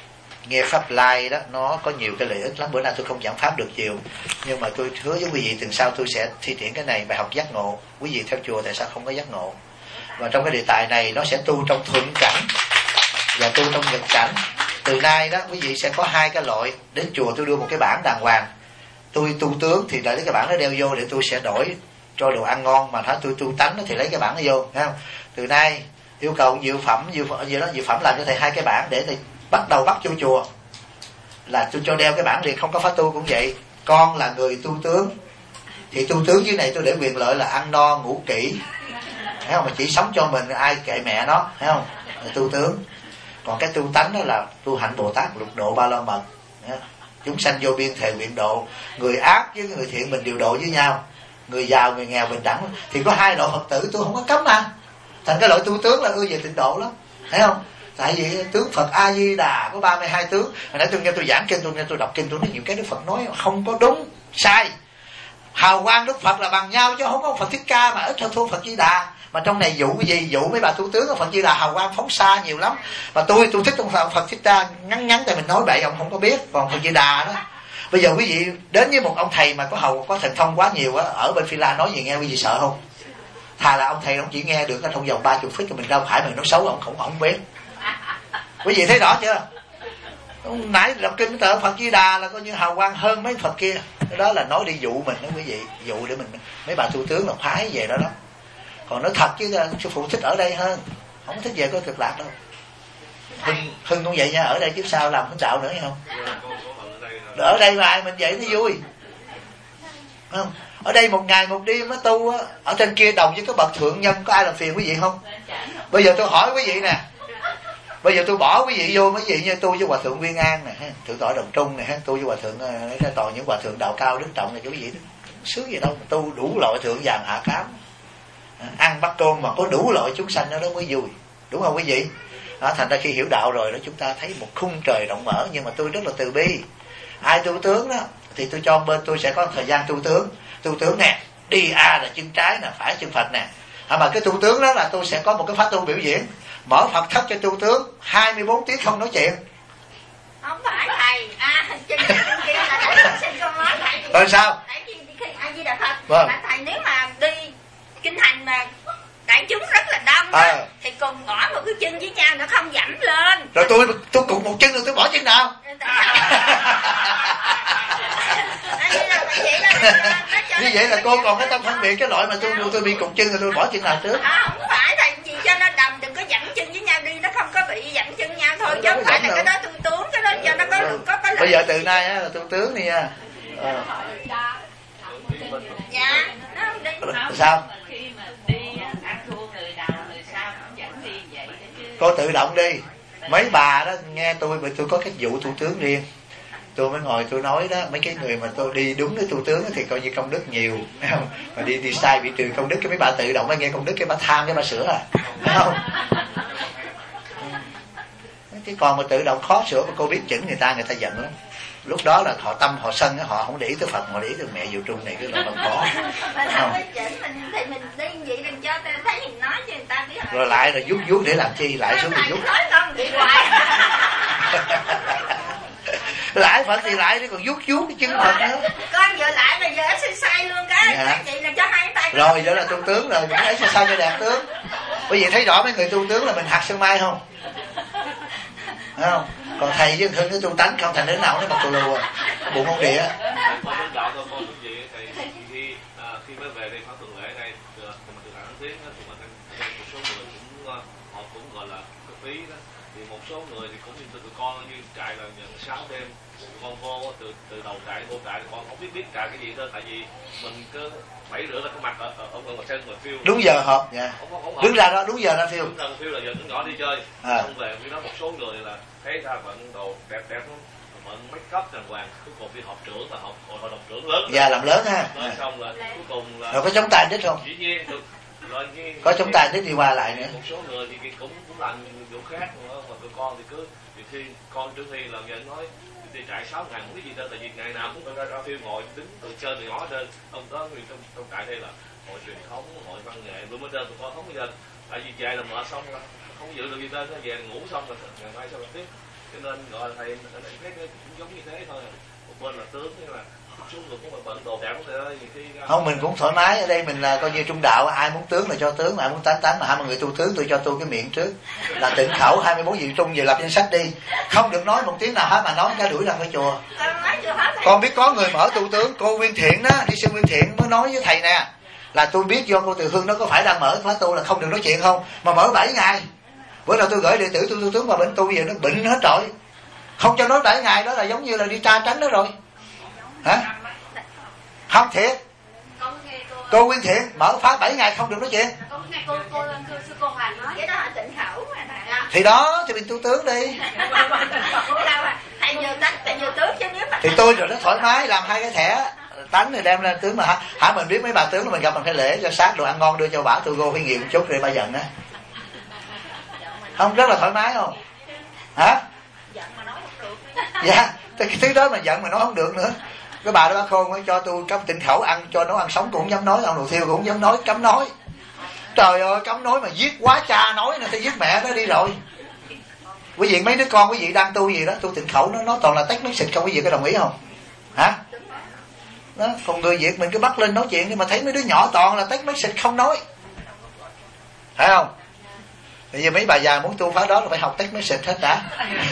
nghe pháp lai đó nó có nhiều cái lợi ích lắm. Bữa nay tôi không giảng pháp được nhiều, nhưng mà tôi hứa với quý vị tuần sau tôi sẽ thi triển cái này, bài học giác ngộ. Quý vị theo chùa tại sao không có giác ngộ? Và trong cái đề tài này nó sẽ tu trong thuận cảnh và tu trong nghịch cảnh. Từ nay đó quý vị sẽ có hai cái loại. Đến chùa tôi đưa một cái bảng đàng hoàng, tôi tu tướng thì lấy cái bảng nó đeo vô để tôi sẽ đổi cho đồ ăn ngon, màถ้tôi tu tánh thì lấy cái bảng nó vô, thấy không? Từ nay yêu cầu diệu phẩm diệu phẩm gì đó diệu phẩm làm cho thầy hai cái bảng để thầy bắt đầu bắt vô chùa là tôi cho đeo cái bảng liền, không có pháp tu cũng vậy. Con là người tu tướng thì tu tướng dưới này tôi để quyền lợi là ăn no ngủ kỹ, thấy không? Mà chỉ sống cho mình, ai kệ mẹ nó, thấy không? Là tu tướng. Còn cái tu tánh đó là tu hạnh Bồ Tát lục độ ba la mật, chúng sanh vô biên thề nguyện độ, người ác với người thiện mình điều độ với nhau, người giàu người nghèo bình đẳng. Thì có hai loại Phật tử tôi không có cấm mà. Thành cái loại tu tướng là ưa về tịnh độ lắm, thấy không? Tại vì tướng Phật A Di Đà có ba mươi hai tướng. Hồi nãy tôi nghe tôi giảng kinh, tôi nghe tôi đọc kinh, tôi nói nhiều cái Đức Phật nói không có đúng, sai. Hào quang Đức Phật là bằng nhau chứ không có Phật Thích Ca mà ít hơn thua Phật Di Đà. Mà trong này dụ cái gì? Dụ mấy bà tu tướng của Phật Di Đà hào quang phóng xa nhiều lắm. Mà tôi tôi thích ông Phật, Phật Thích Ca ngắn ngắn tại mình nói bậy ông không có biết. Còn Phật Di Đà đó, bây giờ quý vị đến với một ông thầy mà có hầu có thần thông quá nhiều á, ở bên Phi La nói gì nghe quý vị sợ không? Thà là ông thầy ông chỉ nghe được trong vòng ba chục phút, mình ra phải mình nói xấu ông không không biết. Quý vị thấy rõ chưa? Nãy đọc kinh tờ Phật Di Đà là coi như hào quang hơn mấy Phật kia. Cái đó là nói đi dụ mình đó quý vị, dụ để mình mấy bà tu tướng là phái về đó đó. Còn nói thật chứ sư phụ thích ở đây hơn, không thích về có Cực Lạc đâu. Hưng, Hưng cũng vậy nha, ở đây kiếp sau làm hướng đạo nữa hay không? Ở đây mà ai mình vậy nó vui, không? Ở đây một ngày một đêm nó tu á, ở trên kia đồng với các bậc thượng nhân có ai làm phiền quý vị không? Bây giờ tôi hỏi quý vị nè, bây giờ tôi bỏ quý vị vô mấy vị như tu với hòa thượng Nguyên An nè, thượng tọa Đồng Trung nè, tu với hòa thượng toàn những hòa thượng đạo cao đức trọng này, quý vị sướng gì đâu mà tu đủ loại thượng vàng hạ cám, ăn bắt cơm mà có đủ loại chúng sanh đó, đó mới vui, đúng không quý vị? Đó, thành ra khi hiểu đạo rồi đó chúng ta thấy một khung trời rộng mở. Nhưng mà tôi rất là từ bi, ai tu tướng đó thì tôi cho bên tôi sẽ có thời gian tu tướng. Tu tướng nè, đi A là chân trái nè, phải chân Phật nè. À, mà cái tu tướng đó là tôi sẽ có một cái pháp tu biểu diễn, mở Phật thất cho tu tướng hai mươi bốn tiếng không nói chuyện. Không phải thầy, à chân kia là để xin con nói thầy. Rồi sao? Tại vì khi A Di Đà Phật, vâng. Mà thầy nếu mà đi kinh hành mà đại chúng rất là đông đó, à. Thì cùng bỏ một cái chân với nhau nó không dẫm lên. Rồi tôi tôi cùng một chân rồi tôi bỏ chân nào? Như vậy là cô còn cái tâm phân biệt cái loại mà tôi tôi bị cục chân rồi tôi bỏ chân nào trước? À, không phải thầy, gì cho nó đồng đừng có dẫm chân với nhau đi, nó không có bị dẫm chân nhau thôi, chứ không phải là cái đó tu tướng, cái đó cho nó có có có, có bây giờ từ nay á là tu tướng đi nha. À. Dạ, nó không đi. Sao? Khi mà đi ăn thua người nào người sao cũng vẫn đi vậy chứ. Cô tự động đi. Mấy bà đó nghe tôi, bởi tôi có cái vụ tu tướng riêng. Tôi mới ngồi tôi nói đó, mấy cái người mà tôi đi đúng cái tu tướng thì coi như công đức nhiều, phải không? Mà đi đi sai bị trừ công đức, cái mấy bà tự động mới nghe công đức, cái bà tham cái bà sửa à, phải không? Cái còn mà tự động khó sửa mà cô biết chỉnh người ta, người ta giận lắm. Lúc đó là họ tâm họ sân, họ không để ý tới Phật, họ để ý tới mẹ Diệu Trung này, cái loại bằng khó. Mình không biết chỉnh mình thì mình đi vậy đừng cho ta thấy mình nói cho người ta biết. Rồi lại rồi vuốt vuốt để làm chi, lại xuống thì vuốt. Nói không đi hoài. Lại Phật thì lại đi còn vuốt vuốt cái chân Phật nữa. Con vừa lại mà giờ exercise luôn cái, dạ. Vậy là cho hai tay. Rồi đó là tu tướng rồi, những exercise cho đẹp tướng. Bởi vì thấy rõ mấy người tu tướng là mình hạt sơn mai không? Thấy không? Còn thầy với Hưng cái tu tánh không thành đến nào nó mặc tù lù à, bụng không địa. Khi mới về đây khóa tuần lễ này, mình từ tháng tiếng thì mình một số người cũng họ cũng gọi là cái phí đó, thì một số người thì cũng như tụi con như trại là nhận sáu đêm, con vô từ từ đầu trại vô trại con không biết biết trại cái gì thôi, tại vì mình cứ bảy rưỡi là cái mặt ở ở ngoài sân rồi phiêu đúng giờ họp dạ không, không, không đứng ra đó đúng giờ ra phiêu đúng giờ phiêu là giờ nó nhỏ đi chơi à. Không về khi đó một số người là thấy ra bận đồ đẹp đẹp lắm, bận make up đàng hoàng, cuối cùng đi họp trưởng là họp hội đồng trưởng lớn dạ làm lớn ha nói xong là cuối cùng là rồi có chống tay đít không? Dĩ nhiên được rồi, như, có chống tay đít đi qua lại nữa. Một số người thì cũng cũng làm vụ khác nữa, mà tụi con thì cứ thì khi con trước khi làm vậy nói đi trại sáu ngày không biết gì đâu, tại vì ngày nào cũng ra ra phim ngồi đứng từ chơi từ ngõ trên ông đó trong trong trại đây là hội truyền thống, hội văn nghệ, bữa mới trên tụi con không bao giờ tại vì về là mệt xong là không dự được gì lên, về ngủ xong rồi ngày mai sao làm tiếp. cho nên gọi là thầy thầy thấy cái cũng giống như thế thôi. Một bên là tướng, như là số người cũng là bận đồ đẹp không thầy ơi, nhiều khi không, mình cũng thoải mái. Ở đây mình là coi như trung đạo, ai muốn tướng là cho tướng, ai muốn tán tán, mà hai mươi người tu tướng tôi cho tu cái miệng trước là tịnh khẩu hai mươi bốn vị trung, về lập danh sách đi, không được nói một tiếng nào hết, mà nói ra đuổi ra khỏi chùa. Con biết có người mở tu tướng, cô Nguyên Thiện đó, đi sư Nguyên Thiện mới nói với thầy nè, là tôi biết do cô Từ Hương nó có phải đang mở khóa tu là không được nói chuyện không, mà mở bảy ngày. Bữa nào tôi gửi đệ tử tôi tu tướng vào bệnh tu, giờ nó bệnh hết rồi, không cho nói bảy ngày đó là giống như là đi tra tránh đó rồi. Hả? Không thiệt. Cô Nguyên Thiện mở khóa bảy ngày không được nói chuyện. Thì đó thì mình tu tướng đi. Thì tôi rồi nó thoải mái, làm hai cái thẻ tánh rồi đem lên tướng, mà hả, hả mình biết mấy bà tướng là mình gặp mình phải lễ cho sát đồ ăn ngon đưa cho bà, tôi vô phải nghiệm một chút rồi bà giận á. Không, rất là thoải mái không? Hả? Dạ, cái thứ đó mà giận mà nói không được nữa. Cái bà đó bác Khôn mới cho tôi cấm tịnh khẩu ăn, cho nấu ăn sống cũng không dám nói, ăn đồ thiêu cũng không dám nói, cấm nói. Trời ơi, cấm nói mà giết quá cha nói nên tôi giết mẹ nó đi rồi. Quý vị mấy đứa con quý vị đang tu gì đó, tu tịnh khẩu nó nó toàn là tách mấy xịt không, quý vị có đồng ý không? Hả? Đó, còn người Việt mình cứ bắt lên nói chuyện, nhưng mà thấy mấy đứa nhỏ toàn là tách mấy xịt không nói. Phải không? Bây giờ mấy bà già muốn tu phá đó là phải học tách mấy xịt hết đã.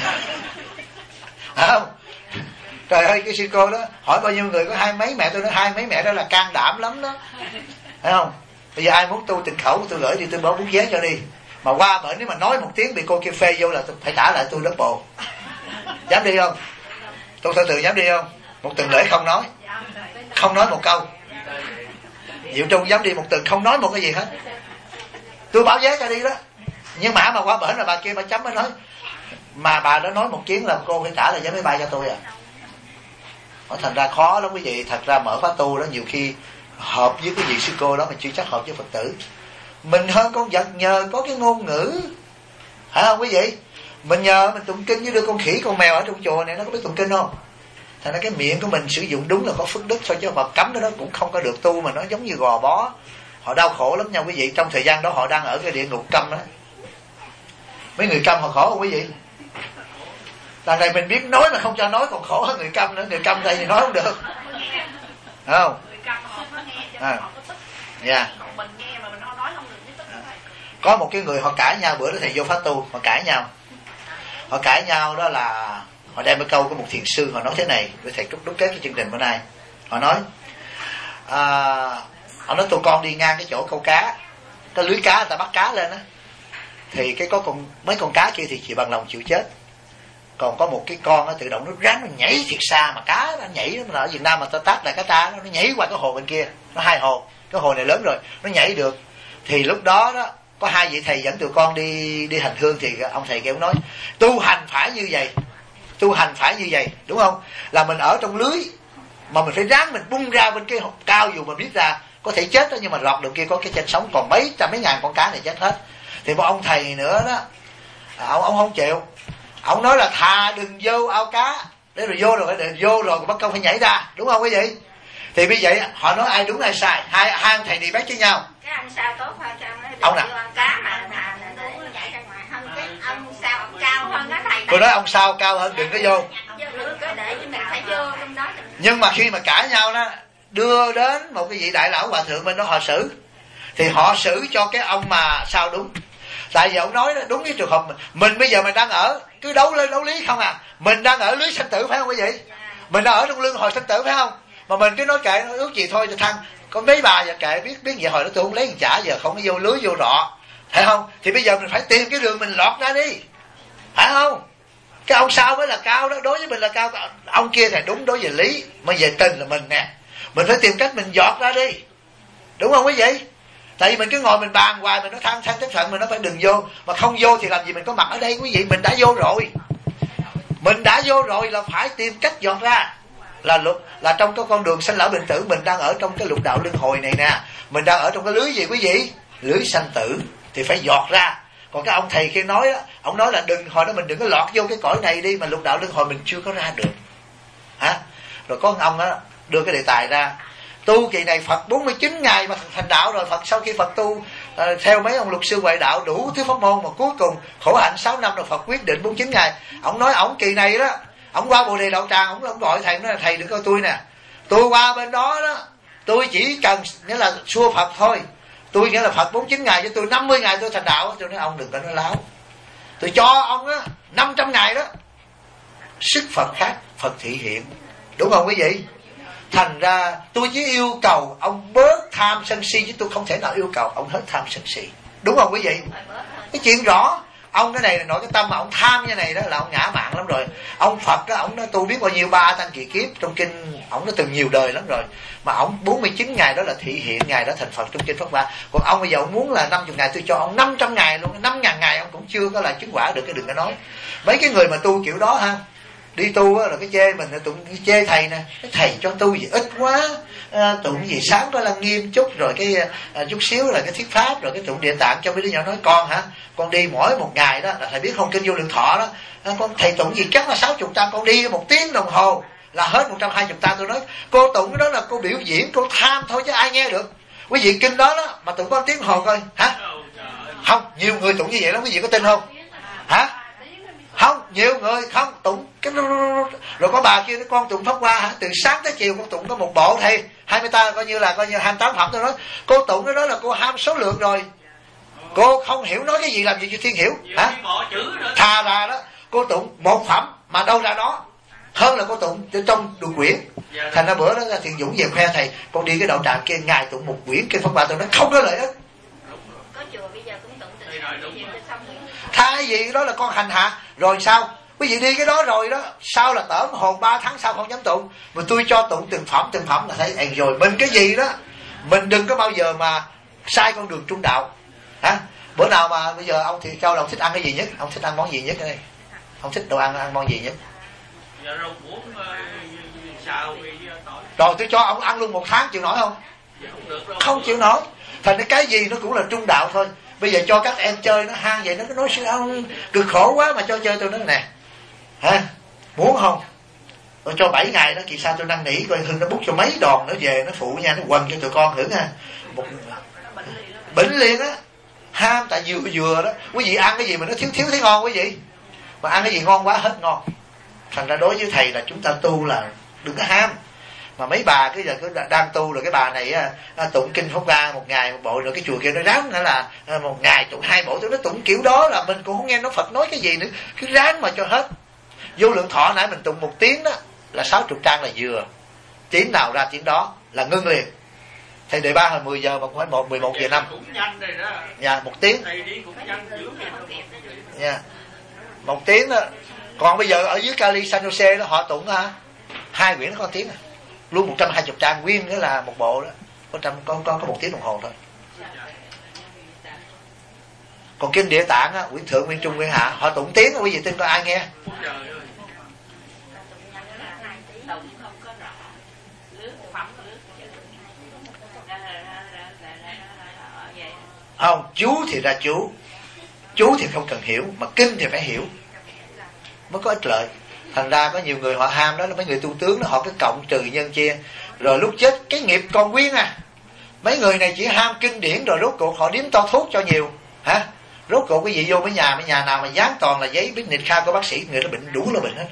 Phải không? Trời ơi, cái sư cô đó hỏi bao nhiêu người có hai mấy mẹ, tôi nói hai mấy mẹ đó là can đảm lắm đó. Phải không? Bây giờ ai muốn tu tịnh khẩu tôi gửi đi, tôi bỏ bút vé cho đi. Mà qua bển nếu mà nói một tiếng bị cô kia phê vô là tôi phải trả lại tôi lớp bộ. Dám đi không? Tôi thơ từ dám đi không? Một tuần lễ không nói, không nói một câu. Diệu Trung dám đi một tuần không nói một cái gì hết, tôi bảo vé cho đi đó. Nhưng mà mà qua bển là bà kia bà chấm mới nói, mà bà đã nói một tiếng là cô phải trả lại vé máy bay cho tôi à. Thành ra khó lắm quý vị. Thật ra mở khóa tu đó nhiều khi hợp với cái vị sư cô đó mà chưa chắc hợp với Phật tử. Mình hơn con vật nhờ có cái ngôn ngữ, phải không quý vị? Mình nhờ mình tụng kinh với đưa con khỉ con mèo ở trong chùa này nó có biết tụng kinh không? Thành ra cái miệng của mình sử dụng đúng là có phước đức thôi, chứ Phật cấm đó, đó cũng không có được tu, mà nó giống như gò bó. Họ đau khổ lắm nha quý vị. Trong thời gian đó họ đang ở cái địa ngục câm đó. Mấy người câm họ khổ không quý vị? Lần này mình biết nói mà không cho nói còn khổ hơn người câm nữa. Người câm đây thì nói không được, phải không? À. Yeah. Có một cái người họ cãi nhau, bữa đó thầy vô phát tu, họ cãi nhau. Họ cãi nhau đó là họ đem cái câu của một thiền sư, họ nói thế này, để thầy đúc kết cái chương trình bữa nay. Họ nói à, họ nói tụi con đi ngang cái chỗ câu cá, cái lưới cá người ta bắt cá lên á, thì cái có con mấy con cá kia thì chỉ bằng lòng chịu chết, còn có một cái con nó tự động nó ráng nó nhảy thiệt xa, mà cá nó nhảy, nó ở Việt Nam mà ta tát là cá ta, nó nhảy qua cái hồ bên kia, nó hai hồ, cái hồ này lớn rồi nó nhảy được. Thì lúc đó đó có hai vị thầy dẫn tụi con đi đi hành hương, thì ông thầy kia ông nói tu hành phải như vậy, tu hành phải như vậy, đúng không? Là mình ở trong lưới mà mình phải ráng mình bung ra bên cái cao, dù mình biết ra có thể chết đó, nhưng mà lọt được kia có cái chân sống, còn mấy trăm mấy ngàn con cá này chết hết. Thì một ông thầy nữa đó, ông ông không chịu, ông nói là thà đừng vô ao cá, để rồi vô rồi phải vô rồi bắt công phải nhảy ra, đúng không quý vị? Thì bây giờ họ nói ai đúng ai sai, hai hai ông thầy đi bác với nhau. Cái ông sao tốt hơn sao nó ông nào cá mà thà là nó nhảy ra ngoài hơn, cái ông sao ông cao hơn đó thầy. Tôi nói ông sao cao hơn đừng có vô. Nhưng mà khi mà cãi nhau đó, đưa đến một cái vị đại lão hòa thượng bên đó họ xử, thì họ xử cho cái ông mà sao đúng. Tại vì ông nói đó, đúng cái trường hợp mình, mình bây giờ mình đang ở cứ đấu lên đấu lý không à, mình đang ở lưới sanh tử phải không quý vị? Mình đang ở trong luân hồi sanh tử phải không? Mà mình cứ nói kệ nó ước gì thôi cho thăng. Có mấy bà giờ kệ biết biết vậy hồi đó tôi không lấy trả, giờ không có vô lưới vô rọ, phải không? Thì bây giờ mình phải tìm cái đường mình lọt ra đi, phải không? Cái ông sao mới là cao đó, đối với mình là cao, ông kia thì đúng đối với lý, mà về tình là mình nè, mình phải tìm cách mình dọt ra đi, đúng không quý vị? Tại vì mình cứ ngồi mình bàn hoài, mình nói than than tức phận, mình nói phải đừng vô, mà không vô thì làm gì mình có mặt ở đây quý vị? Mình đã vô rồi, mình đã vô rồi là phải tìm cách dọt ra. Là lục là trong cái con đường sanh lão bệnh tử, mình đang ở trong cái lục đạo luân hồi này nè, mình đang ở trong cái lưới gì quý vị? Lưới sanh tử, thì phải dọt ra. Còn cái ông thầy kia nói đó, ông nói là đừng, hồi đó mình đừng có lọt vô cái cõi này đi, mà lục đạo luân hồi mình chưa có ra được, hả? Rồi có ông đó đưa cái đề tài ra, tu kỳ này Phật bốn mươi chín ngày mà thành đạo rồi. Phật sau khi Phật tu à, theo mấy ông luật sư ngoại đạo đủ thứ pháp môn, mà cuối cùng khổ hạnh sáu năm rồi Phật quyết định bốn mươi chín ngày. Ông nói ông kỳ này đó, ông qua Bồ Đề Đậu Tràng, ông, ông gọi thầy, ông nói là thầy đừng coi tôi nè, tôi qua bên đó đó, tôi chỉ cần nghĩa là xua Phật thôi, tôi nghĩa là Phật bốn mươi chín ngày cho tôi năm mươi ngày tôi thành đạo. Tôi nói ông đừng có nói láo, tôi cho ông á năm trăm ngày đó. Sức Phật khác, Phật thị hiện, đúng không quý vị? Thành ra tôi chỉ yêu cầu ông bớt tham sân si, chứ tôi không thể nào yêu cầu ông hết tham sân si, đúng không quý vị? Cái chuyện rõ. Ông cái này là nói cái tâm mà ông tham như này đó là ông ngã mạn lắm rồi. Ông Phật đó, ông nói tôi biết bao nhiêu ba tăng kỳ kiếp trong kinh, ông đã từng nhiều đời lắm rồi, mà ông bốn mươi chín ngày đó là thị hiện ngày đó thành Phật trong kinh Pháp Hoa. Còn ông bây giờ ông muốn là năm mươi ngày, tôi cho ông năm trăm ngày luôn, năm ngàn ngày ông cũng chưa có là chứng quả được. Cái đừng có nói mấy cái người mà tu kiểu đó ha, đi tu á là cái chê mình, tụng cái chê thầy nè, cái thầy cho tu gì ít quá, à, tụng gì sáng có lăng nghiêm chút, rồi cái à, chút xíu là cái thuyết pháp, rồi cái tụng Địa Tạng cho mấy đứa nhỏ nói con hả, con đi mỗi một ngày đó là thầy biết không, kinh Vô Lượng Thọ đó, à, con thầy tụng gì chắc là sáu chục trăm, con đi một tiếng đồng hồ là hết một trăm hai chục tam. Tôi nói cô tụng cái đó là cô biểu diễn, cô tham thôi chứ ai nghe được. Quý vị kinh đó đó mà tụng có tiếng đồng hồ coi hả? Không, nhiều người tụng như vậy lắm, quý vị có tin không? Hả? Không, nhiều người không tụng cái rồi có bà kia con tụng Pháp Hoa hả, từ sáng tới chiều con tụng có một bộ thầy hai mươi ta coi như là coi như hai mươi tám phẩm. Tôi nói cô tụng cái đó là cô ham số lượng rồi, cô không hiểu nói cái gì làm gì cho thiên hiểu hả? Thà ra đó cô tụng một phẩm mà đâu ra đó, hơn là cô tụng trong được quyển. Thành ra bữa đó là Thiện Dũng về khoe thầy, con đi cái Đậu Tràng kia ngài tụng một quyển kinh Pháp Hoa. Tôi nói không có lợi ích. Có chùa bây giờ cũng tụng từ xong. Thay vì đó là con hành hạ rồi sao? Quý vị đi cái đó rồi đó, sao là tởm hồn ba tháng sau không dám tụng. Mà tôi cho tụng từng phẩm từng phẩm là thấy ăn rồi. Mình cái gì đó, mình đừng có bao giờ mà sai con đường trung đạo. Hả? Bữa nào mà bây giờ ông thì Châu là ông thích ăn cái gì nhất? Ông thích ăn món gì nhất đây? Ông thích đồ ăn ăn món gì nhất? Rồi tôi cho ông ăn luôn một tháng chịu nổi không? Không chịu nổi. Thành cái gì nó cũng là trung đạo thôi. Bây giờ cho các em chơi nó hang vậy, nó nói sư ông cực khổ quá mà cho chơi. Tôi nói nè hả, muốn không tôi cho bảy ngày đó, kỳ sao tôi năn nỉ coi Hưng nó bút cho mấy đòn nó về nó phụ nha, nó quần cho tụi con hưởng ha. Một bệnh liền á, ham tại vừa vừa đó. Quý vị ăn cái gì mà nó thiếu thiếu thấy ngon quý vị, mà ăn cái gì ngon quá hết ngon. Thành ra đối với thầy là chúng ta tu là đừng có ham. Mà mấy bà cái giờ cứ đang tu rồi cái bà này à, tụng kinh Pháp Hoa một ngày một bộ, rồi cái chùa kia nó ráng nữa là à, một ngày tụng hai bộ. Tôi nói tụng kiểu đó là mình cũng không nghe nó Phật nói cái gì nữa, cứ ráng mà cho hết. Vô Lượng Thọ nãy mình tụng một tiếng đó là sáu chục trang là vừa, tiếng nào ra tiếng đó là ngưng liền. Thầy đề ba hồi mười giờ mà cũng phải một mười một giờ năm. Dạ một tiếng. Dạ một tiếng đó. Còn bây giờ ở dưới Cali San Jose đó họ tụng hả, hai quyển nó có tiếng à, luôn một trăm hai mươi trang nguyên, nghĩa là một bộ đó có trăm có có có một tiếng đồng hồ thôi. Còn kinh Địa Tạng á, quyển thượng, quyển trung, quyển hạ họ tụng tiếng, quý vị tin có ai nghe? Không, chú thì ra chú, chú thì không cần hiểu, mà kinh thì phải hiểu mới có ích lợi. Thành ra có nhiều người họ ham đó là mấy người tu tướng đó, họ cứ cộng trừ nhân chia, rồi lúc chết cái nghiệp còn nguyên à. Mấy người này chỉ ham kinh điển rồi rốt cuộc họ điếm to thuốc cho nhiều hả. Rốt cuộc quý vị vô mấy nhà mấy nhà nào mà dán toàn là giấy business card của bác sĩ, người đó bệnh đủ là bệnh hết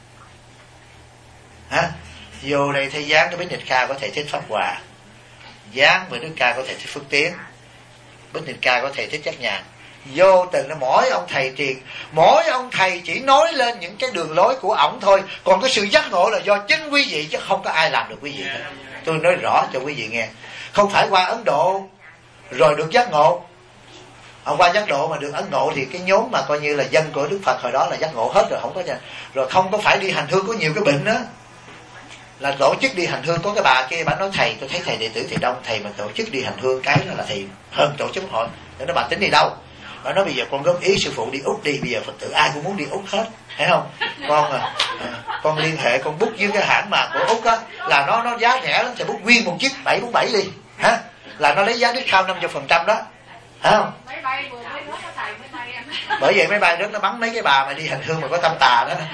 hả. Vô đây thấy dán cái business card có thể thích Pháp Hòa, dán với nước ca có thể thích Phước Tiến, business card có thể thích Giác Nhàn. Vô tình là mỗi ông thầy truyền, mỗi ông thầy chỉ nói lên những cái đường lối của ổng thôi, còn cái sự giác ngộ là do chính quý vị chứ không có ai làm được quý vị. Tôi nói rõ cho quý vị nghe, không phải qua Ấn Độ rồi được giác ngộ. Ông qua giác ngộ mà được Ấn Độ thì cái nhóm mà coi như là dân của Đức Phật hồi đó là giác ngộ hết rồi, không có rồi không có phải đi hành hương. Có nhiều cái bệnh đó là tổ chức đi hành hương. Có cái bà kia bà nói thầy, tôi thấy thầy đệ tử thầy đông, thầy mà tổ chức đi hành hương cái đó là thầy hơn tổ chức hội. Để nó bà tính đi đâu? Bà nói bây giờ con góp ý sư phụ đi Úc đi, bây giờ Phật tử ai cũng muốn đi Úc hết, thấy không? Con à, à con liên hệ con book với cái hãng mà của Úc á, là nó nó giá rẻ lắm, thì book nguyên một chiếc bảy bốn bảy đi, hả? Là nó lấy giá discount năm mươi phần trăm đó, thấy không? Bởi vậy máy bay nước nó bắn mấy cái bà mà đi hành hương mà có tâm tà đó.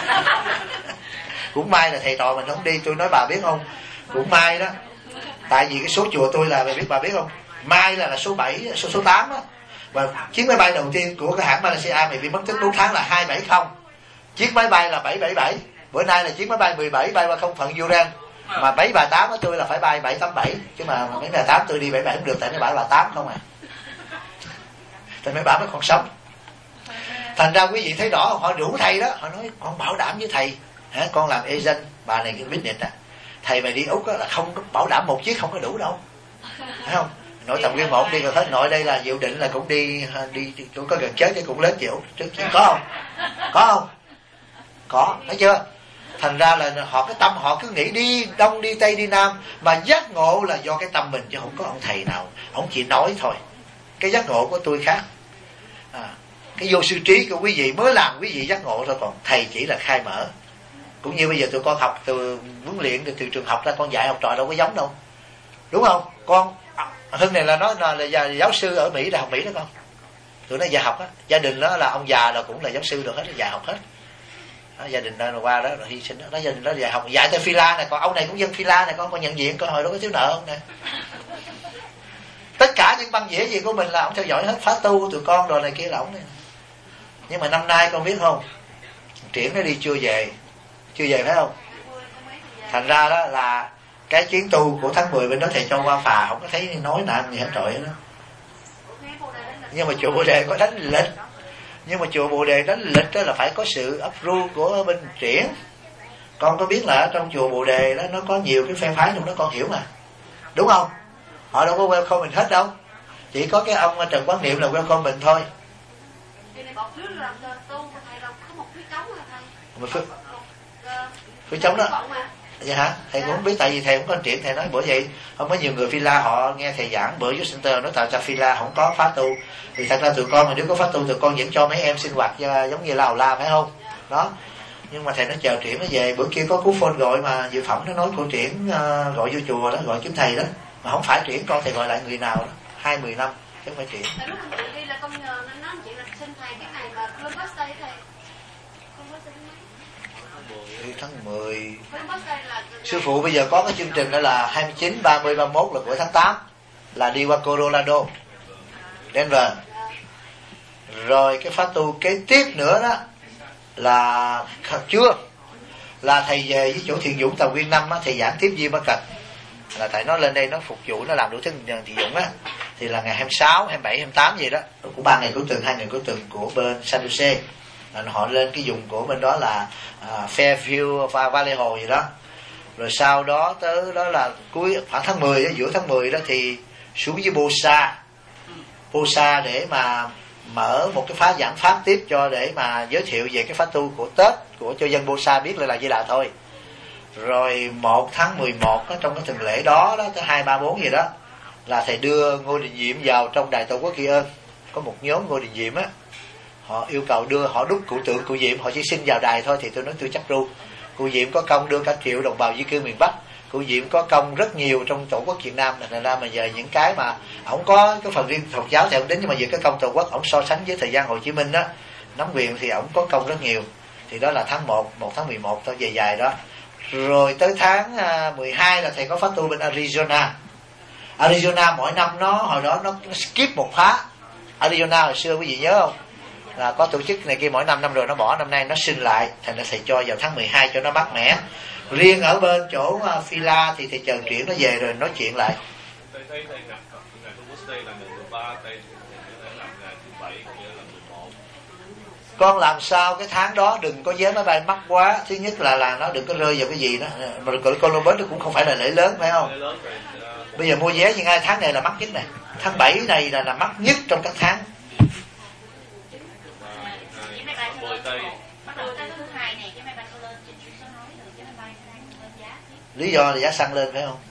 Cũng may là thầy trò mình không đi. Tôi nói bà biết không, cũng may đó, tại vì cái số chùa tôi là bà biết bà biết không, Mai là, là số bảy, số số tám á. Và chiếc máy bay đầu tiên của cái hãng Malaysia mày bị mất tích bốn tháng là hai bảy không. Chiếc máy bay là bảy bảy bảy. Bữa nay là chiếc máy bay mười bảy bay qua không phận Uran. Mà bảy ba tám á tôi là phải bay bảy tám bảy, chứ mà mấy ngày tám tôi đi bảy bảy không được, tại mấy bảy ba tám không à. Tại mấy bà mới còn sống. Thành ra quý vị thấy rõ, họ rủ thầy đó, họ nói con bảo đảm với thầy, hả, con làm agent, bà này cái business à, thầy mày đi Úc đó là không có bảo đảm một chiếc không có đủ đâu, phải không? Nội tầm nguyên một đi rồi hết, nội đây là dự định là cũng đi đi cũng có gần chết cái cũng lớn chịu trước có không? Có không? Có, thấy chưa? Thành ra là họ cái tâm họ cứ nghĩ đi đông đi tây đi nam, mà giác ngộ là do cái tâm mình chứ không có ông thầy nào, ông chỉ nói thôi. Cái giác ngộ của tôi khác, à, cái vô sư trí của quý vị mới làm quý vị giác ngộ thôi, còn thầy chỉ là khai mở. Cũng như bây giờ tụi con học từ huấn luyện từ, từ trường học ra, con dạy học trò đâu có giống đâu, đúng không? Con Hưng này là nó là, là, là giáo sư ở Mỹ, đại học Mỹ đó con, tụi nó dạy học á, gia đình đó là ông già là cũng là giáo sư được hết, dạy học hết. Đó, gia đình đó là qua đó là hy sinh đó, đó gia đình đó dạy học dạy tới Phi La này, còn ông này cũng dân Phi La này, con con nhận diện coi hồi đó có thiếu nợ không nè. Tất cả những băng dĩa gì của mình là ông theo dõi hết, phá tu của tụi con rồi này kia là ông này. Nhưng mà năm nay con biết không, Triển nó đi chưa về, chưa về phải không? Thành ra đó là cái chuyến tu của tháng mười bên đó thầy cho qua phà, không có thấy nói nạn gì hết trọi đó. Nhưng mà chùa Bồ Đề có đánh lịch, nhưng mà chùa Bồ Đề đánh lịch đó là phải có sự approve của bên Triển. Con có biết là ở trong chùa Bồ Đề đó nó có nhiều cái phe phái trong đó, con hiểu mà, đúng không? Họ đâu có welcome mình hết đâu, chỉ có cái ông Trần Quán Niệm là welcome mình thôi. Phía, phía chống đó, dạ hả? Thầy cũng không biết, tại vì thầy cũng có chuyện, thầy nói bữa vậy không có nhiều người Phi La họ nghe thầy giảng bữa dưới center nói tại sao Phi La không có phá tu, thì thật ra tụi con mà nếu có phá tu tụi con vẫn cho mấy em sinh hoạt giống như Lào La phải không? Đó. Nhưng mà thầy nó chờ Triển nó về, bữa kia có cú phone gọi mà Dự Phẩm nó nói của Triển uh, gọi vô chùa đó, gọi kiếm thầy đó, mà không phải Triển, con thầy gọi lại người nào đó, hai mười năm chứ không phải Triển. Tháng mười sư phụ bây giờ có cái chương trình đó là hai mươi chín, ba mươi, ba mươi mốt là của tháng tám, là đi qua Colorado, Denver. Rồi cái khóa tu kế tiếp nữa đó là chưa, là thầy về với chỗ Thiện Dũng Tàu Nguyên Năm á, thầy giảng tiếp Di Ma Cật, là thầy nó lên đây nó phục vụ, nó làm đủ thứ Thiện Dũng á, thì là ngày hai mươi sáu, hai mươi bảy, hai mươi tám gì đó, của ba ngày cuối tuần, hai ngày cuối tuần của bên San Jose. Họ lên cái vùng của bên đó là uh, Fairview và Valley Hồ gì đó. Rồi sau đó tới đó là cuối khoảng tháng mười đó, giữa tháng mười đó thì xuống với Bosa Bosa để mà mở một cái phá giảng pháp tiếp cho, để mà giới thiệu về cái pháp tu của Tết của cho dân Bosa biết là là gì là thôi. Rồi một tháng mười một đó, trong cái tuần lễ đó đó tới hai ba bốn gì đó là thầy đưa Ngô Đình Diệm vào trong Đài Tổ Quốc Kỳ Ơn. Có một nhóm Ngô Đình Diệm á, họ yêu cầu đưa, họ đúc cụ tượng cụ Diệm, họ chỉ xin vào đài thôi, thì tôi nói tôi chấp ru. Cụ Diệm có công đưa cả triệu đồng bào di cư miền Bắc, cụ Diệm có công rất nhiều trong Tổ quốc Việt Nam, nên ra mà giờ những cái mà ổng có cái phần riêng Phật giáo thì ổng đến, nhưng mà về cái công Tổ quốc ổng so sánh với thời gian Hồ Chí Minh đó nắm quyền thì ổng có công rất nhiều. Thì đó là tháng một, một tháng mười một thôi, về dài đó. Rồi tới tháng mười hai là thầy có phát tu bên Arizona. Arizona mỗi năm nó hồi đó nó skip một phá. Arizona hồi xưa quý vị nhớ không, là có tổ chức này kia mỗi năm, năm rồi nó bỏ, năm nay nó xin lại, thành ra thầy cho vào tháng mười hai cho nó mát mẻ. Riêng ở bên chỗ uh, Phi La thì thầy chờ Triển nó về rồi nói chuyện lại. Con làm sao cái tháng đó đừng có vé máy bay mắc quá. Thứ nhất là là nó đừng có rơi vào cái gì đó, mà Columbus nó cũng không phải là lễ lớn phải không? Bây giờ mua vé như ngay tháng này là mắc nhất này, tháng bảy này là là mắc nhất trong các tháng. Lý do là giá xăng lên phải không?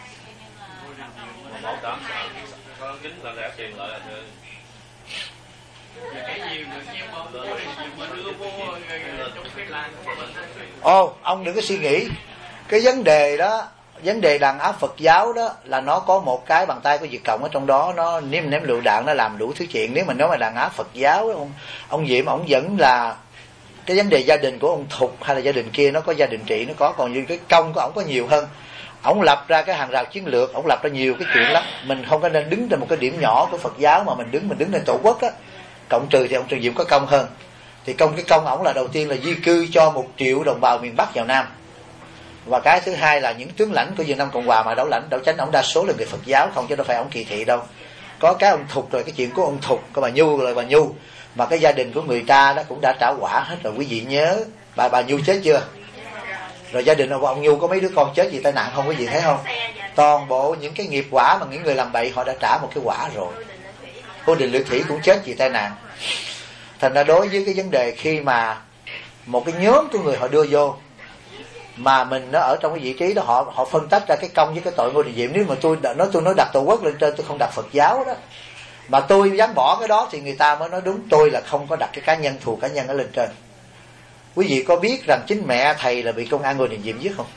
Ồ, oh, ông đừng có suy nghĩ cái vấn đề đó, vấn đề đàn áp Phật giáo đó là nó có một cái bàn tay của Việt Cộng ở trong đó, nó ném ném lựu đạn, nó làm đủ thứ chuyện. Nếu mà nói mà đàn áp Phật giáo, ông ông Diệm ông vẫn là cái vấn đề gia đình của ông Thục hay là gia đình kia nó có gia đình trị nó có, còn như cái công của ông có nhiều hơn. Ông lập ra cái hàng rào chiến lược, ông lập ra nhiều cái chuyện lắm. Mình không có nên đứng trên một cái điểm nhỏ của Phật giáo mà mình đứng mình đứng lên tổ quốc á. Cộng trừ thì ông Trần Diệm có công hơn. Thì công cái công ổng là đầu tiên là di cư cho một triệu đồng bào miền Bắc vào Nam. Và cái thứ hai là những tướng lãnh của Việt Nam Cộng Hòa mà đấu lãnh đấu chánh ổng đa số là người Phật giáo, không chứ đâu phải ổng kỳ thị đâu. Có cái ông Thục rồi, cái chuyện của ông Thục, có bà Nhu rồi bà Nhu, mà cái gia đình của người ta đó cũng đã trả quả hết rồi. Quý vị nhớ bà bà Nhu chết chưa? Rồi gia đình ông, ông Nhu có mấy đứa con chết vì tai nạn không, quý vị thấy không? Toàn bộ những cái nghiệp quả mà những người làm bậy họ đã trả một cái quả rồi. Cô Đình Lệ Thủy cũng chết vì tai nạn. Thành ra đối với cái vấn đề khi mà một cái nhóm của người họ đưa vô mà mình nó ở trong cái vị trí đó, họ họ phân tách ra cái công với cái tội Ngô Đình Diệm. Nếu mà tôi nói tôi nói đặt tổ quốc lên trên, tôi không đặt Phật giáo đó, mà tôi dám bỏ cái đó thì người ta mới nói đúng, tôi là không có đặt cái cá nhân thù cá nhân ở lên trên. Quý vị có biết rằng chính mẹ thầy là bị công an Ngô Đình Diệm giết không?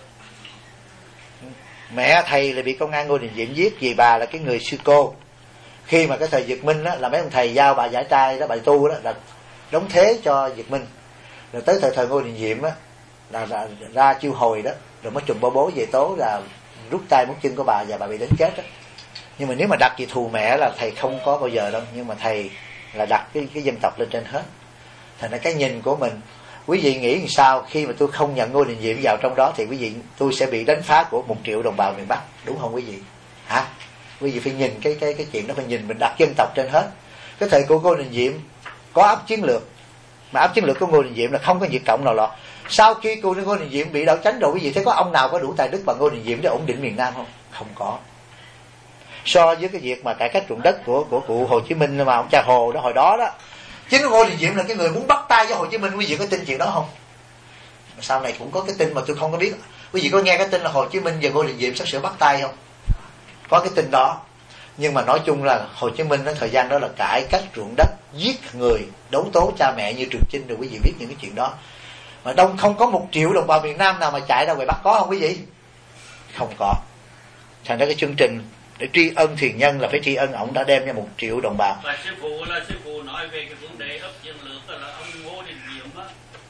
Mẹ thầy là bị công an Ngô Đình Diệm giết vì bà là cái người sư cô. Khi mà cái thời Việt Minh á, là mấy ông thầy giao bà giải trai đó, bà tu đó là đóng thế cho Việt Minh. Rồi tới thời thời Ngô Đình Diệm á là ra, ra chiêu hồi đó, rồi mới trùm bố bố về tố là rút tay mút chân của bà và bà bị đánh chết đó. Nhưng mà nếu mà đặt gì thù mẹ là thầy không có bao giờ đâu, nhưng mà thầy là đặt cái cái dân tộc lên trên hết. Thành ra cái nhìn của mình, quý vị nghĩ làm sao khi mà tôi không nhận Ngô Đình Diệm vào trong đó thì quý vị tôi sẽ bị đánh phá của một triệu đồng bào miền Bắc, đúng không quý vị? Hả? Quý vị phải nhìn cái cái cái chuyện đó, phải nhìn mình đặt dân tộc trên hết. Cái thời của Ngô Đình Diệm có áp chiến lược, mà áp chiến lược của Ngô Đình Diệm là không có Việt Cộng nào lọt. Sau khi cô Ngô Đình Diệm bị đảo chánh rồi, quý vị thấy có ông nào có đủ tài đức bằng Ngô Đình Diệm để ổn định miền Nam không? Không có. So với cái việc mà cải cách ruộng đất của của cụ Hồ Chí Minh mà ông cha Hồ đó hồi đó đó, chính Ngô Đình Diệm là cái người muốn bắt tay với Hồ Chí Minh. Quý vị có tin chuyện đó không? Sau này cũng có cái tin mà tôi không có biết. Quý vị có nghe cái tin là Hồ Chí Minh và Ngô Đình Diệm sắp sửa bắt tay không? Có cái tin đó. Nhưng mà nói chung là Hồ Chí Minh ở thời gian đó là cải cách ruộng đất, giết người, đấu tố cha mẹ như Trường Chinh, rồi quý vị biết những cái chuyện đó. Mà đông không có một triệu đồng bào miền Nam nào mà chạy ra ngoài Bắc, có không quý vị? Không có. Thành ra cái chương trình để tri ân thiền nhân là phải tri ân ổng đã đem ra một triệu đồng bào. Và sư phụ là sư phụ nói về cái vấn đề ấp chiến lược là ông Ngô Đình Diệm á,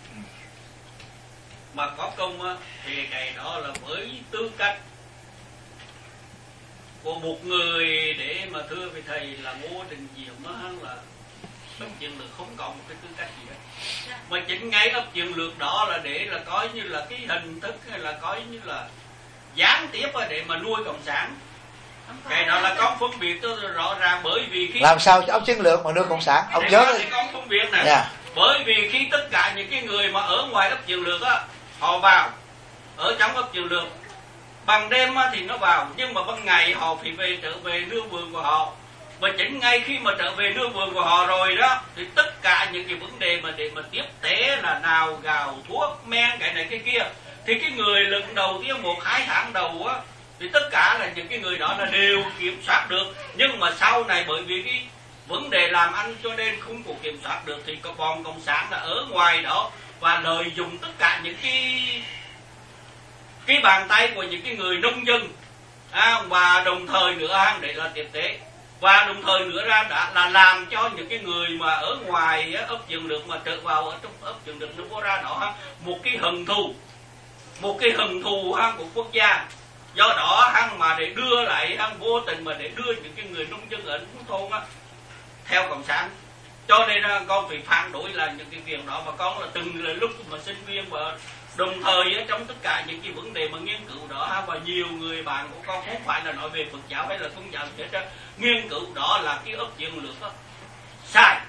mà có công á thì cái đó là với tư cách của một người để mà thưa với thầy là Ngô Đình Diệm á là ấp chiến lược không có một cái tư cách gì hết. Mà chính ngay ấp chiến lược đó là để là coi như là cái hình thức hay là coi như là gián tiếp để mà nuôi cộng sản. Cái đó là con phân biệt tôi rõ ràng, bởi vì khi làm sao cho ấp chiến lược mà nuôi cộng sản, ông nhớ con phân biệt nè. Yeah. Bởi vì khi tất cả những cái người mà ở ngoài ấp chiến lược á, họ vào ở trong ấp chiến lược, ban đêm á thì nó vào, nhưng mà ban ngày họ phải về trở về nương vườn của họ. Và chính ngay khi mà trở về nương vườn của họ rồi đó, thì tất cả những cái vấn đề mà để mà tiếp tế là nào gạo thuốc men cái này cái kia, thì cái người lần đầu tiên một hai tháng đầu á thì tất cả là những cái người đó là đều kiểm soát được. Nhưng mà sau này bởi vì cái vấn đề làm ăn cho nên không có kiểm soát được, thì có bọn cộng sản là ở ngoài đó và lợi dụng tất cả những cái cái bàn tay của những cái người nông dân à, và đồng thời nữa để là tiếp tế, và đồng thời nữa ra đã là làm cho những cái người mà ở ngoài ấp chiến lược mà trở vào ở trong ấp chiến lược nó có ra đó một cái hận thù, một cái hận thù của quốc gia. Do đó hắn mà để đưa lại hắn vô tình mà để đưa những cái người nông dân ở nông thôn á theo cộng sản. Cho nên con phải phản đối là những cái việc đó, mà con là từng là lúc mà sinh viên và đồng thời ở trong tất cả những cái vấn đề mà nghiên cứu đó, và nhiều người bạn của con không phải là nói về Phật giáo hay là Công giáo hết á, nghiên cứu đó là cái ấp chiến lược đó sai.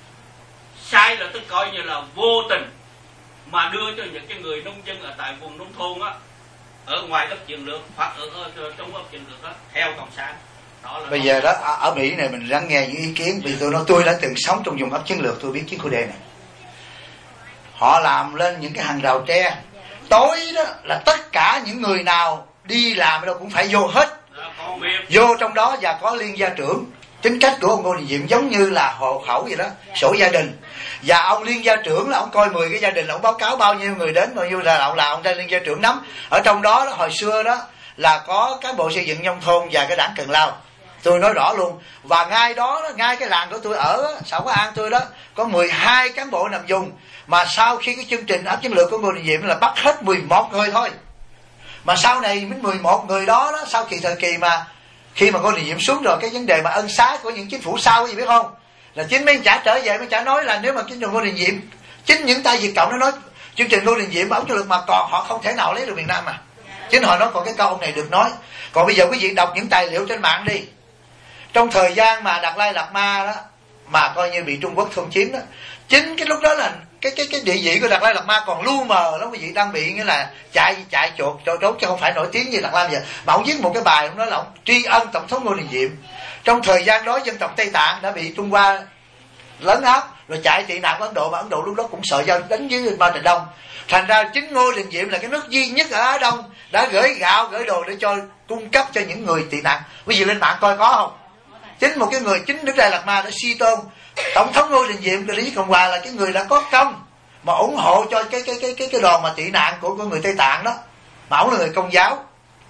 Sai là tức coi như là vô tình mà đưa cho những cái người nông dân ở tại vùng nông thôn á, ở ngoài ấp chiến lược hoặc ở, ở, ở trong ấp chiến lược đó theo cộng sản. Đó là bây giờ đó ở Mỹ này mình lắng nghe những ý kiến, vì tôi nói tôi đã từng sống trong vùng ấp chiến lược, tôi biết chiến khu D này. Họ làm lên những cái hàng rào tre, tối đó là tất cả những người nào đi làm ở đâu cũng phải vô hết, vô trong đó và có liên gia trưởng. Tính cách của ông Ngô Đình Diệm giống như là hộ khẩu vậy đó, sổ gia đình. Và ông liên gia trưởng là ông coi mười cái gia đình, ông báo cáo bao nhiêu người đến, bao nhiêu là ông là ông ra liên gia trưởng nắm. Ở trong đó, đó hồi xưa đó là có cán bộ xây dựng nông thôn và cái đảng Cần Lao. Tôi nói rõ luôn. Và ngay đó, đó ngay cái làng của tôi ở xã Hóa An tôi đó có mười hai cán bộ nằm vùng. Mà sau khi cái chương trình áp chiến lược của Ngô Đình Diệm là bắt hết mười một người thôi. Mà sau này mấy mười một người đó, đó sau kỳ thời kỳ mà khi mà Ngô Đình Diệm xuống rồi, cái vấn đề mà ân xá của những chính phủ sau gì biết không, là chính mấy chả trở về mấy chả nói là nếu mà chính Ngô Đình Diệm, chính những tay Việt Cộng nó nói chương trình Ngô Đình Diệm ống cho lực mà còn họ không thể nào lấy được miền Nam mà. Chính họ nói còn cái câu này được nói. Còn bây giờ quý vị đọc những tài liệu trên mạng đi, trong thời gian mà Đạt Lai Lạt Ma đó mà coi như bị Trung Quốc thôn chiếm đó, chính cái lúc đó là cái cái cái địa vị của Đạt Lai Lạt Ma còn lu mờ lắm quý vị, đang bị nghĩa là chạy chạy chuột chỗ trốn chứ không phải nổi tiếng như Đạt Lai bây giờ. Mà ông viết một cái bài ông nói là ông tri ân tổng thống Ngô Đình Diệm. Trong thời gian đó dân tộc Tây Tạng đã bị Trung Hoa lấn áp rồi chạy tị nạn ở Ấn Độ, mà Ấn Độ lúc đó cũng sợ giao đánh với Mao Trạch Đông. Thành ra chính Ngô Đình Diệm là cái nước duy nhất ở Á Đông đã gửi gạo gửi đồ để cho cung cấp cho những người tị nạn. Quý vị lên mạng coi có không? Chính một cái người chính Đức Đại Lạt Ma đã suy tôn tổng thống Ngô Đình Diệm của Lý Cộng Hòa là cái người đã có công mà ủng hộ cho cái cái cái cái cái đoàn mà tị nạn của, của người Tây Tạng đó, mà ông là người Công giáo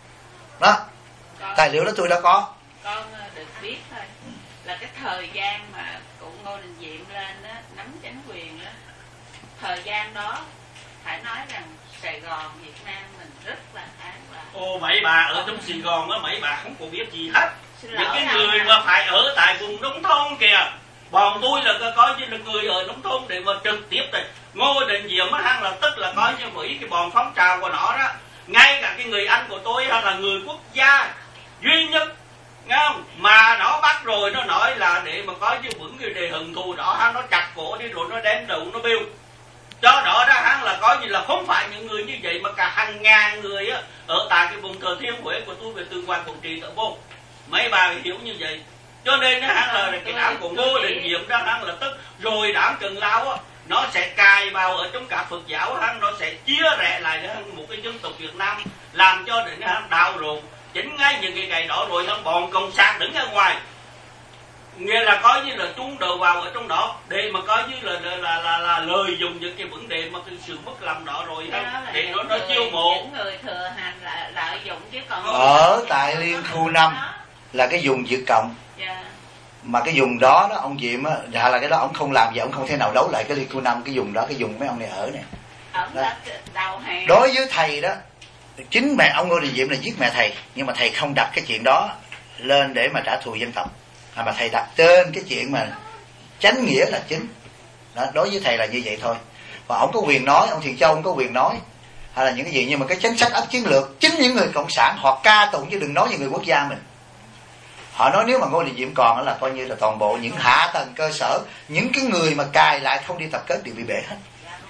đó. Con, tài liệu đó tôi đã có. Con được biết thôi là cái thời gian mà cụ Ngô Đình Diệm lên đó, nắm chính quyền đó, thời gian đó phải nói rằng Sài Gòn Việt Nam mình rất là an toàn. Ô mấy bà ở trong Sài Gòn á, mấy bà không có biết gì hết. Những cái người mà phải ở tại vùng nông thôn kìa, bọn tôi là coi như là người ở nông thôn để mà trực tiếp này Ngô Đình Diệm á, hăng là tức là coi như Mỹ cái bọn phong trào của nó đó, ngay cả cái người anh của tôi là người quốc gia duy nhất, nghe không, mà nó bắt rồi nó nói là để mà coi như vững cái đề hận thù đó, hắn nó chặt cổ đi rồi nó đem đầu nó biêu. Do đó đó hắn là coi như là không phải những người như vậy mà cả hàng ngàn người á, ở tại cái vùng Thừa Thiên Huế của tôi về từ ngoài Quảng Trị tới vô. Mấy bà hiểu như vậy. Cho nên hắn là cái đám của Ngô Đình Diệm đó, hắn là tức rồi đám Trần Lao á, nó sẽ cài vào ở trong cả Phật giáo, hắn nó sẽ chia rẽ lại để một cái dân tộc Việt Nam, làm cho đến hắn đau rộn. Chính ngay những cái ngày đó rồi hắn bọn cộng sản đứng ở ngoài, nghĩa là coi như là chung đầu vào ở trong đó để mà coi như là là là, là, là lợi dụng những cái vấn đề mà cái sự mất lòng đó rồi đó, để nó nó chiêu mộ những người thừa hành là lợi dụng chứ còn ở tại Liên Khu năm là cái vùng Việt Cộng. Yeah. Mà cái vùng đó đó ông Diệm á, dạ là cái đó ông không làm gì, ông không thể nào đấu lại cái Liên Khu năm, cái vùng đó, cái vùng mấy ông này ở này. Ông là đầu hàng. Đối với thầy đó, chính mẹ ông Ngô Đình Diệm là giết mẹ thầy, nhưng mà thầy không đặt cái chuyện đó lên để mà trả thù dân tộc, à, mà thầy đặt trên cái chuyện mà chánh nghĩa là chính đó. Đối với thầy là như vậy thôi. Và ông có quyền nói, ông Thiện Châu ông có quyền nói hay là những cái gì, nhưng mà cái chính sách ấp chiến lược chính những người cộng sản họ ca tụng, chứ đừng nói về người quốc gia mình. Họ nói nếu mà Ngô Đình Diệm còn là coi như là toàn bộ những hạ tầng cơ sở, những cái người mà cài lại không đi tập kết đều bị bể hết.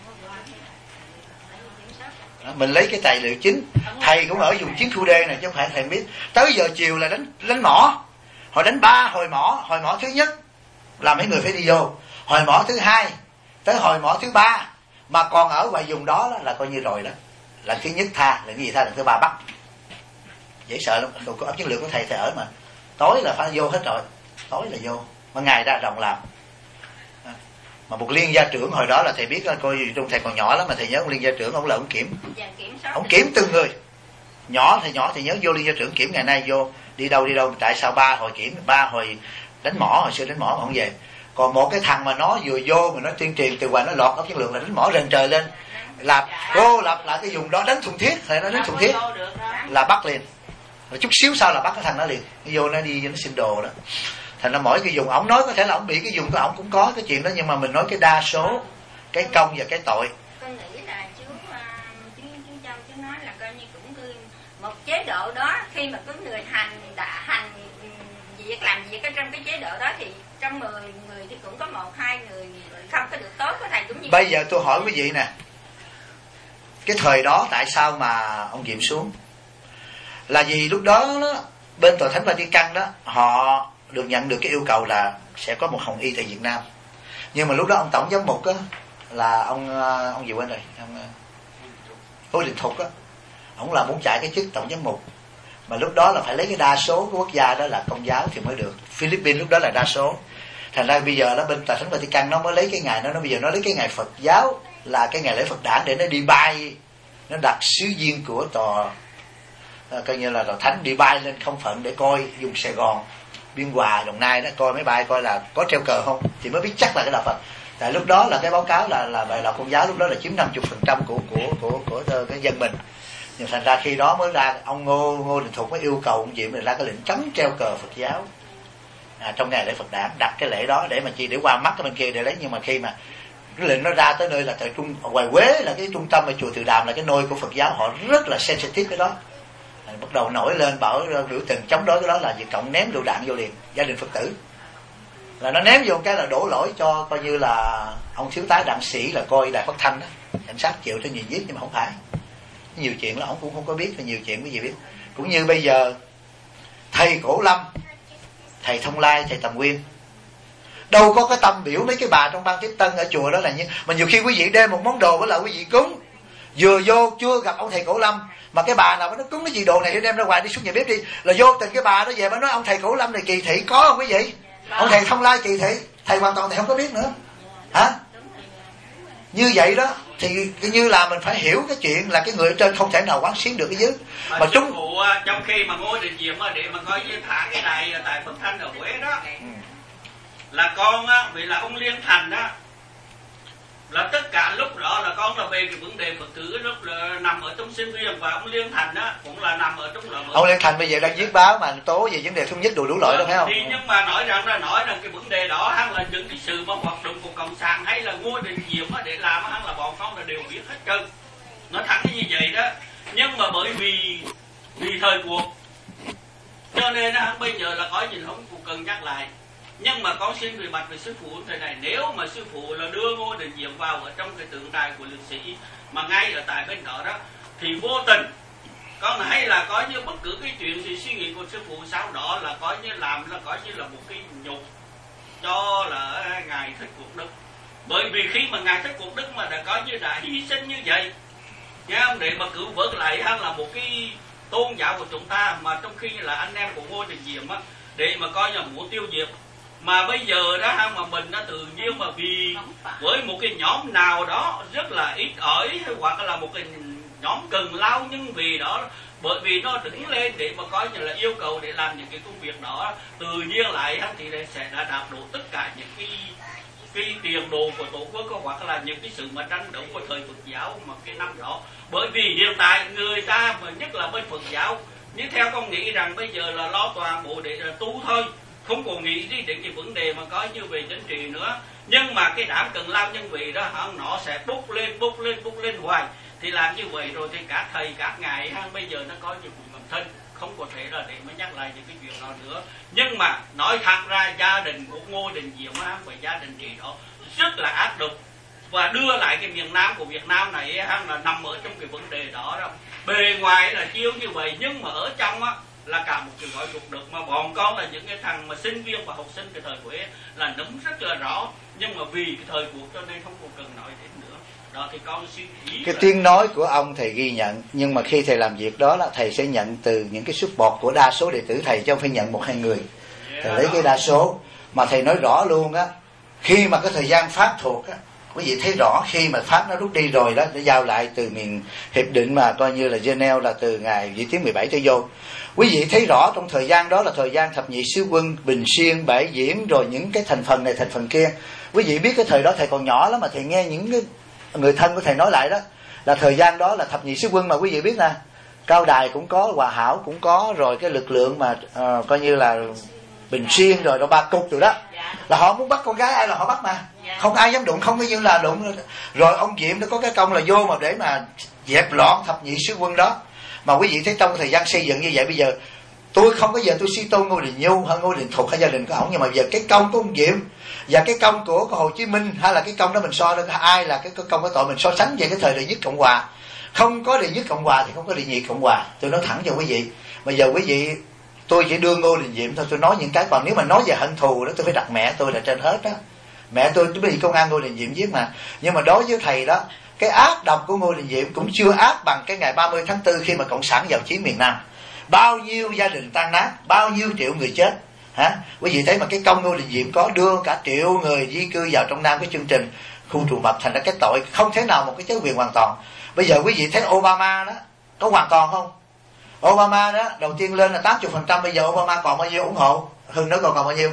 Đó, mình lấy cái tài liệu chính. Thầy cũng ở vùng chiến khu D này chứ không phải thầy biết. Tới giờ chiều là đánh đánh mỏ. Họ đánh ba hồi mỏ. Hồi mỏ thứ nhất là mấy người phải đi vô. Hồi mỏ thứ hai tới hồi mỏ thứ ba mà còn ở ngoài vùng đó, đó là coi như rồi đó. Lần thứ nhất tha, lần thứ gì tha, lần thứ ba bắt. Dễ sợ lắm. Đồ có ấp chiến lược của thầy thầy ở mà. Tối là phải vô hết rồi. Tối là vô. Mà ngày ra đồng làm. Mà một liên gia trưởng hồi đó là thầy biết, coi trong thầy còn nhỏ lắm mà thầy nhớ ông liên gia trưởng ông là ông kiểm. Ông kiểm từng người. Nhỏ thì nhỏ thì nhớ vô liên gia trưởng kiểm, ngày nay vô đi đâu đi đâu, tại sao ba hồi kiểm, ba hồi đánh mỏ, hồi xưa đánh mỏ mà không về. Còn một cái thằng mà nó vừa vô mà nó tuyên truyền từ ngoài nó lọt ốc chiến lược là đánh mỏ rền trời lên, là cô lập lại cái vùng đó, đánh Thuận Thiết, thầy nói đánh Thuận Thiết là bắt liền. Rồi chút xíu sau là bắt cái thằng đó liền, nó vô nó đi nó xin đồ đó. Thành ra mỗi cái vùng ổng nói có thể là ổng bị cái vùng của ổng cũng có cái chuyện đó, nhưng mà mình nói cái đa số cái công và cái tội. Con nghĩ là chú chú chú Châu chú nói là coi như cũng như một chế độ đó, khi mà có người hành đã hành việc làm việc ở trong cái chế độ đó thì trong mười người thì cũng có một hai người không có được tốt của thầy cũng như. Bây giờ tôi hỏi quý vị nè, cái thời đó tại sao mà ông Diệm xuống? Là vì lúc đó, đó bên Tòa Thánh Vatican đó họ được nhận được cái yêu cầu là sẽ có một hồng y tại Việt Nam, nhưng mà lúc đó ông tổng giám mục á là ông ông gì quên rồi, ông Ngô Đình Thục á, ông là muốn chạy cái chức tổng giám mục, mà lúc đó là phải lấy cái đa số của quốc gia đó là Công giáo thì mới được. Philippines lúc đó là đa số, thành ra bây giờ đó bên Tòa Thánh Vatican nó mới lấy cái ngày đó, nó bây giờ nó lấy cái ngày Phật giáo là cái ngày lễ Phật đản để nó đi bay, nó đặt sứ viên của tòa à, coi như là tòa thánh đi bay lên không phận để coi vùng Sài Gòn, Biên Hòa, Đồng Nai đó, coi máy bay coi là có treo cờ không thì mới biết chắc là cái đạo Phật. Tại lúc đó là cái báo cáo là là bài đạo Công giáo lúc đó là chiếm năm mươi phần trăm của của của của cái dân mình, Nhưng thành ra khi đó mới ra ông Ngô Ngô Đình Thục mới yêu cầu ông Diệm này ra cái lệnh cấm treo cờ Phật giáo à, trong ngày lễ Phật đản, đặt cái lễ đó để mà chi để qua mắt cái bên kia để lấy. Nhưng mà khi mà cái lệnh nó ra tới nơi là tại trung Hoài Quế là cái trung tâm ở chùa Từ Đàm là cái nôi của Phật giáo, họ rất là sensitive cái đó, à, bắt đầu nổi lên bảo biểu tình chống đối cái đó là Việt Cộng ném lựu đạn vô liền gia đình Phật tử, là nó ném vô cái là đổ lỗi cho coi như là ông thiếu tá đặng sĩ là coi đài phát thanh đó, cảnh sát chịu cho nhiều giết, nhưng mà không phải. Nhiều chuyện là ông cũng không có biết, là nhiều chuyện cái gì biết. Cũng như bây giờ thầy Cổ Lâm, thầy Thông Lai, thầy Tầm Nguyên đâu có cái tâm biểu mấy cái bà trong ban tiếp tân ở chùa đó là như mà nhiều khi quý vị đem một món đồ với là quý vị cúng, vừa vô chưa gặp ông thầy Cổ Lâm mà cái bà nào nó cúng cái gì đồ này đem ra ngoài đi xuống nhà bếp đi, là vô tình cái bà đó về mới nói ông thầy Cổ Lâm này kỳ thị, có không quý vị? Ông thầy Thông Lai kỳ thị, thầy hoàn toàn thầy không có biết nữa hả? Như vậy đó thì như là mình phải hiểu cái chuyện là cái người ở trên không thể nào quán xuyến được cái dưới mà, mà chúng phụ, trong khi mà Ngô Đình Diệm để mà coi như thả cái đài tại Phước Thanh ở Huế đó, ừ. là con á, vì là ông Liên Thành đó là tất cả lúc đó là con là về cái vấn đề Phật tử lúc là nằm ở trong sinh viên, và ông Liên Thành đó cũng là nằm ở trong loại. Ông Liên Thành bây giờ đang viết báo mà tố về vấn đề thống nhất đủ đủ loại đó phải không? Thì nhưng mà nói rằng là nói rằng cái vấn đề đó hắn là những cái sự mà hoạt động của cộng sản hay là Ngô Đình Diệm để làm hắn là bọn con là đều biết hết trơn, nó thẳng như vậy đó. Nhưng mà bởi vì vì thời cuộc cho nên hắn bây giờ là có gì không cũng cần nhắc lại. Nhưng mà con xin về mặt về sư phụ thế này, nếu mà sư phụ là đưa Ngô Đình Diệm vào ở trong cái tượng đài của liệt sĩ mà ngay ở tại bên đó đó thì vô tình con hay là có như bất cứ cái chuyện gì suy nghĩ của sư phụ sau đó là có như làm là có như là một cái nhục cho là ngài Thích Cuộc Đức. Bởi vì khi mà ngài Thích Cuộc Đức mà đã có như đã hy sinh như vậy nha, để mà cứu vớt lại hay là một cái tôn giáo của chúng ta, mà trong khi là anh em của Ngô Đình Diệm á để mà coi như muốn tiêu diệt. Mà bây giờ đó ha, mà mình đã tự nhiên mà vì với một cái nhóm nào đó rất là ít ỏi hoặc là một cái nhóm cần lao, nhưng vì đó bởi vì nó đứng lên để mà coi như là yêu cầu để làm những cái công việc đó, tự nhiên lại thì sẽ đã đạt đủ tất cả những cái cái tiền đồ của tổ quốc hoặc là những cái sự mà tranh đấu của thời Phật giáo mà cái năm đó. Bởi vì hiện tại người ta mà nhất là bên Phật giáo, nhưng theo con nghĩ rằng bây giờ là lo toàn bộ để là tu thôi, không còn nghĩ đi đến cái vấn đề mà có như về chính trị nữa. Nhưng mà cái đám cần lao nhân vị đó nó sẽ bốc lên bốc lên bốc lên hoài, thì làm như vậy rồi thì các thầy các ngài bây giờ nó có những vụ ngầm thân, không có thể là để mới nhắc lại những cái chuyện đó nữa. Nhưng mà nói thật ra gia đình của Ngô Đình Diệm và gia đình chị đó rất là ác độc, và đưa lại cái miền Nam của Việt Nam này là nằm ở trong cái vấn đề đó đó. Bề ngoài là chiêu như vậy nhưng mà ở trong á là cả một cái gọi trục được, mà bọn con là những cái thằng mà sinh viên và học sinh cái thời Huế là nắm rất là rõ, nhưng mà vì cái thời cuộc cho nên không còn cần nói đến nữa. Đó thì con suy nghĩ cái tiếng nói của ông thầy ghi nhận, nhưng mà khi thầy làm việc đó là thầy sẽ nhận từ những cái support của đa số đệ tử thầy, chứ không phải nhận một hai người. Thầy lấy cái đa số mà thầy nói rõ luôn á, khi mà cái thời gian Pháp thuộc á, quý vị thấy rõ khi mà Pháp nó rút đi rồi đó, nó giao lại từ miền hiệp định mà coi như là Geneva là từ ngày Vĩ Tuyến mười bảy trở vô. Quý vị thấy rõ trong thời gian đó là thời gian thập nhị sứ quân, Bình Xuyên, Bãi Diễn, rồi những cái thành phần này thành phần kia. Quý vị biết cái thời đó thầy còn nhỏ lắm mà thầy nghe những cái người thân của thầy nói lại đó, là thời gian đó là thập nhị sứ quân mà quý vị biết nè, Cao Đài cũng có, Hòa Hảo cũng có, rồi cái lực lượng mà uh, coi như là Bình Xuyên rồi đó, Ba Cục rồi đó, là họ muốn bắt con gái ai là họ bắt mà, không ai dám đụng, không có như là đụng. Rồi ông Diệm nó có cái công là vô mà để mà dẹp loạn thập nhị sứ quân đó. Mà quý vị thấy trong thời gian xây dựng như vậy, bây giờ tôi không có giờ tôi suy tôn Ngô Đình Nhu hay Ngô Đình Thục hay gia đình của ổng, nhưng mà giờ cái công của ông Diệm và cái công của Hồ Chí Minh hay là cái công đó mình so được ai là cái công cái tội mình so sánh về cái thời đệ nhất Cộng Hòa. Không có đệ nhất Cộng Hòa thì không có đệ nhị Cộng Hòa, tôi nói thẳng cho quý vị. Bây giờ quý vị, tôi chỉ đưa Ngô Đình Diệm thôi, tôi nói những cái, còn nếu mà nói về hận thù đó tôi phải đặt mẹ tôi là trên hết đó. Mẹ tôi bị công an Ngô Đình Diệm giết mà. Nhưng mà đối với thầy đó, cái ác độc của Ngô Đình Diệm cũng chưa ác bằng cái ngày ba mươi tháng tư khi mà Cộng sản vào chiếm miền Nam. Bao nhiêu gia đình tan nát, bao nhiêu triệu người chết. Hả? Quý vị thấy mà cái công Ngô Đình Diệm có đưa cả triệu người di cư vào trong Nam cái chương trình khu trù mập, thành ra cái tội không thể nào một cái chế quyền hoàn toàn. Bây giờ quý vị thấy Obama đó có hoàn toàn không? Obama đó đầu tiên lên là tám mươi phần trăm, bây giờ Obama còn bao nhiêu ủng hộ? Hưng nó còn còn bao nhiêu?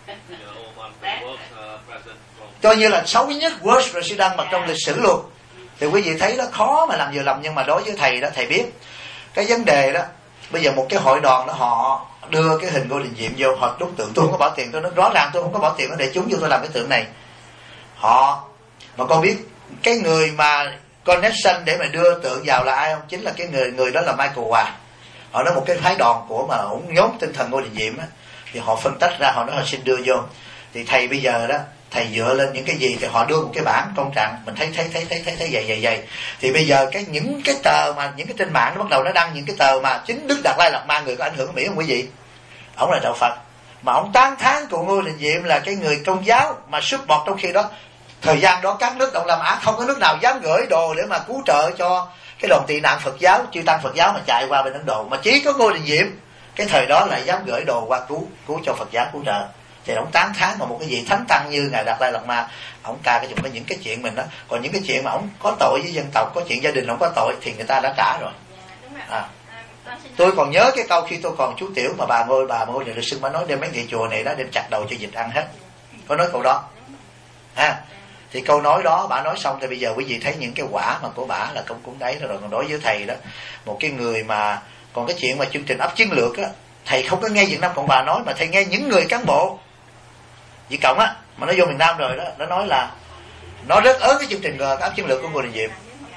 Coi như là xấu nhất, worst president mà trong lịch sử luôn. Thì quý vị thấy nó khó mà làm vừa lầm, nhưng mà đối với thầy đó thầy biết cái vấn đề đó, bây giờ một cái hội đoàn đó họ đưa cái hình Ngô Đình Diệm vô, họ đúc tượng. Tôi không có bỏ tiền, tôi nói rõ ràng tôi không có bỏ tiền để chúng vô tôi làm cái tượng này. Họ mà con biết cái người mà connection để mà đưa tượng vào là ai không? Chính là cái người người đó là Michael Hòa. Họ nói một cái phái đoàn của mà ổng nhóm tinh thần Ngô Đình Diệm á, thì họ phân tách ra, họ nói họ xin đưa vô. Thì thầy bây giờ đó, thầy dựa lên những cái gì thì họ đưa một cái bản công trạng, mình thấy thấy thấy thấy thấy thấy dày dày dày. Thì bây giờ cái những cái tờ mà những cái trên mạng nó bắt đầu nó đăng những cái tờ mà chính Đức Đạt Lai Lạt Ma, người có ảnh hưởng ở Mỹ không quý vị? Ổng là đạo Phật mà ổng tán thán cụ Ngô Đình Diệm là cái người công giáo mà xuất bọt. Trong khi đó thời gian đó các nước Đông Nam Á không có nước nào dám gửi đồ để mà cứu trợ cho cái đoàn tị nạn Phật giáo, chư tăng Phật giáo mà chạy qua bên Ấn Độ, mà chỉ có Ngô Đình Diệm cái thời đó lại dám gửi đồ qua cứu cứu cho Phật giáo cứu trợ. Thì ông tán thán vào một cái gì thánh tăng như ngài Đạt Lai Lạt Ma, ông ca cái chuyện những cái chuyện mình đó. Còn những cái chuyện mà ông có tội với dân tộc, có chuyện gia đình ông có tội thì người ta đã trả rồi. À. Tôi còn nhớ cái câu khi tôi còn chú tiểu mà bà ngôi bà ngôi nhà luật sư bà nói đem mấy người chùa này đó đem chặt đầu cho vịt ăn hết, có nói câu đó. À. Thì câu nói đó bà nói xong thì bây giờ quý vị thấy những cái quả mà của bà là công cúng đấy rồi. Còn đối với thầy đó, một cái người mà còn cái chuyện mà chương trình ấp chiến lược á, thầy không có nghe Việt Nam Cộng Hòa nói, mà thầy nghe những người cán bộ Việt Cộng á mà nó vô miền Nam rồi đó, nó nói là nó rất ớn cái chương trình ấp chiến lược của Ngô Đình Diệm.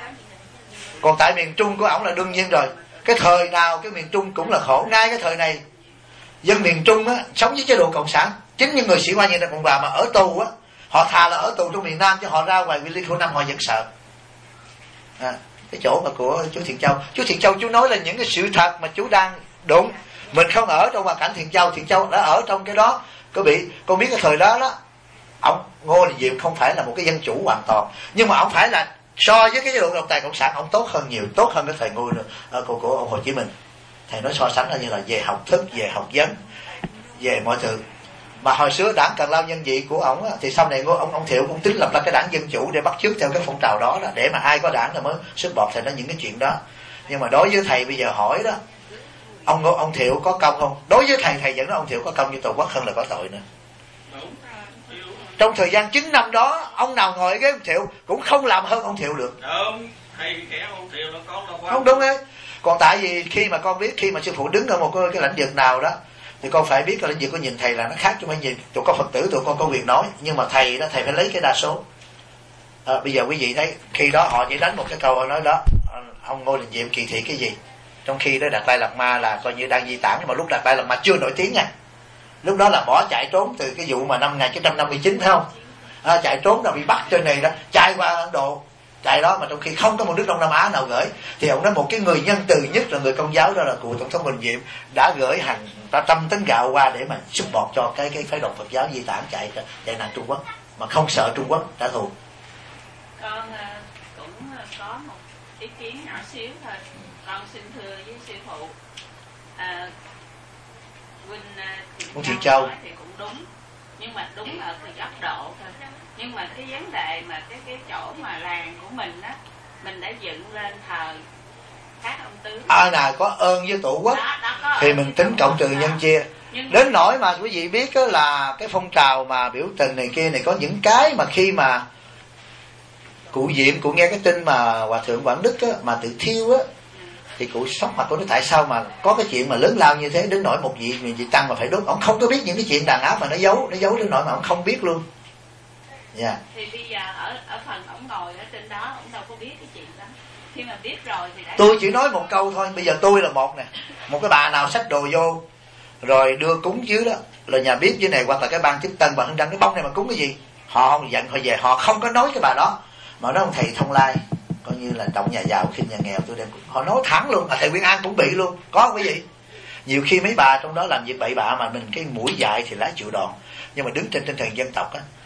Còn tại miền Trung của ổng là đương nhiên rồi, cái thời nào cái miền Trung cũng là khổ. Ngay cái thời này dân miền Trung á sống với chế độ cộng sản, chính những người sĩ quan Việt Nam Cộng Hòa mà ở tù á, họ thà là ở tù trong miền Nam chứ họ ra ngoài Liên Khu Năm họ vẫn sợ. À, cái chỗ mà của chú Thiện Châu, chú Thiện Châu chú nói là những cái sự thật mà chú đang đúng. Mình không ở trong hoàn cảnh Thiện Châu, Thiện Châu đã ở trong cái đó. Có bị con biết cái thời đó đó, ông Ngô Đình Diệm không phải là một cái dân chủ hoàn toàn, nhưng mà ông phải là so với cái chế độ độc tài cộng sản ông tốt hơn nhiều, tốt hơn cái thời Ngô uh, của của ông Hồ Chí Minh. Thầy nói so sánh là như là về học thức, về học vấn, về mọi thứ. Mà hồi xưa đảng Cần Lao Nhân Dị của ông á, thì sau này ông ông Thiệu cũng tính lập ra cái đảng Dân Chủ để bắt chước theo cái phong trào đó, đó để mà ai có đảng là mới xuất bọt. Thầy nói những cái chuyện đó. Nhưng mà đối với thầy bây giờ hỏi đó, ông ông Thiệu có công không? Đối với thầy, thầy vẫn nói ông Thiệu có công như Tổ Quốc hơn là có tội nữa. Trong thời gian chín năm đó, ông nào ngồi cái ông Thiệu cũng không làm hơn ông Thiệu được. Đúng, thầy kẻ ông Thiệu nó có đâu. Không đúng ấy. Còn tại vì khi mà con biết, khi mà sư phụ đứng ở một cái, cái lãnh vực nào đó, thì con phải biết cái lãnh vực của nhìn thầy là nó khác, chứ không phải nhìn tụi con Phật tử tụi con có quyền nói. Nhưng mà thầy đó, thầy phải lấy cái đa số. À, bây giờ quý vị thấy khi đó họ chỉ đánh một cái câu họ nói đó, ông Ngô Đình Diệm kỳ thị cái gì, trong khi đó Đạt Lai Lạt Ma là coi như đang di tản. Mà lúc Đạt Lai Lạt Ma chưa nổi tiếng nha, lúc đó là bỏ chạy trốn từ cái vụ mà năm một nghìn chín trăm năm mươi chín phải không? À, chạy trốn là bị bắt trên này đó, chạy qua Ấn Độ, chạy đó mà trong khi không có một nước Đông Nam Á nào gửi. Thì ông nói một cái người nhân từ nhất là người Công giáo, đó là cụ Tổng thống Ngô Đình Diệm đã gửi hàng trăm tấn gạo qua để mà giúp bọt cho cái cái phái đoàn Phật giáo di tản chạy chạy nạn Trung Quốc, mà không sợ Trung Quốc trả thù. Con cũng có một ý kiến nhỏ xíu thôi. Con xin thưa với sư phụ, à, Huynh Thiện, Thiện Châu thì cũng đúng, nhưng mà đúng ở cái góc độ thôi. Nhưng mà cái vấn đề mà cái cái chỗ mà làng của mình á, mình đã dựng lên thờ các ông tướng. Ai nào có ơn với Tổ quốc đó, đó thì mình tính cộng trừ nhân chia. Nhưng đến nỗi mà quý vị biết đó là cái phong trào mà biểu tình này kia này, có những cái mà khi mà cụ Diệm cụ nghe cái tin mà Hòa Thượng Quảng Đức á, mà tự thiêu á, thì cụ sốc mặt. Cụ nói tại sao mà có cái chuyện mà lớn lao như thế, đến nỗi một vị vị tăng mà phải đốt. Ông không có biết những cái chuyện đàn áp mà nó giấu, nó giấu đến nỗi mà ông không biết luôn. Yeah. Thì bây giờ ở ở phần ông ngồi ở trên đó, ông đâu có biết cái chuyện đó. Khi mà biết rồi thì đã... Tôi chỉ nói một câu thôi. Bây giờ tôi là một nè, một cái bà nào xách đồ vô rồi đưa cúng dưới đó là nhà bếp dưới này, hoặc là cái ban chức tân bà Hưng Đăng, cái bông này mà cúng cái gì, họ không giận họ về, họ không có nói cái bà đó mà nói ông thầy Thông Lai coi như là trọng nhà giàu khinh nhà nghèo, tôi đem họ nói thẳng luôn. Mà thầy Nguyên An cũng bị luôn, có không quý vị? Nhiều khi mấy bà trong đó làm việc bậy bạ mà mình cái mũi dài thì lá chịu đòn. Nhưng mà đứng trên tinh thần dân tộc á,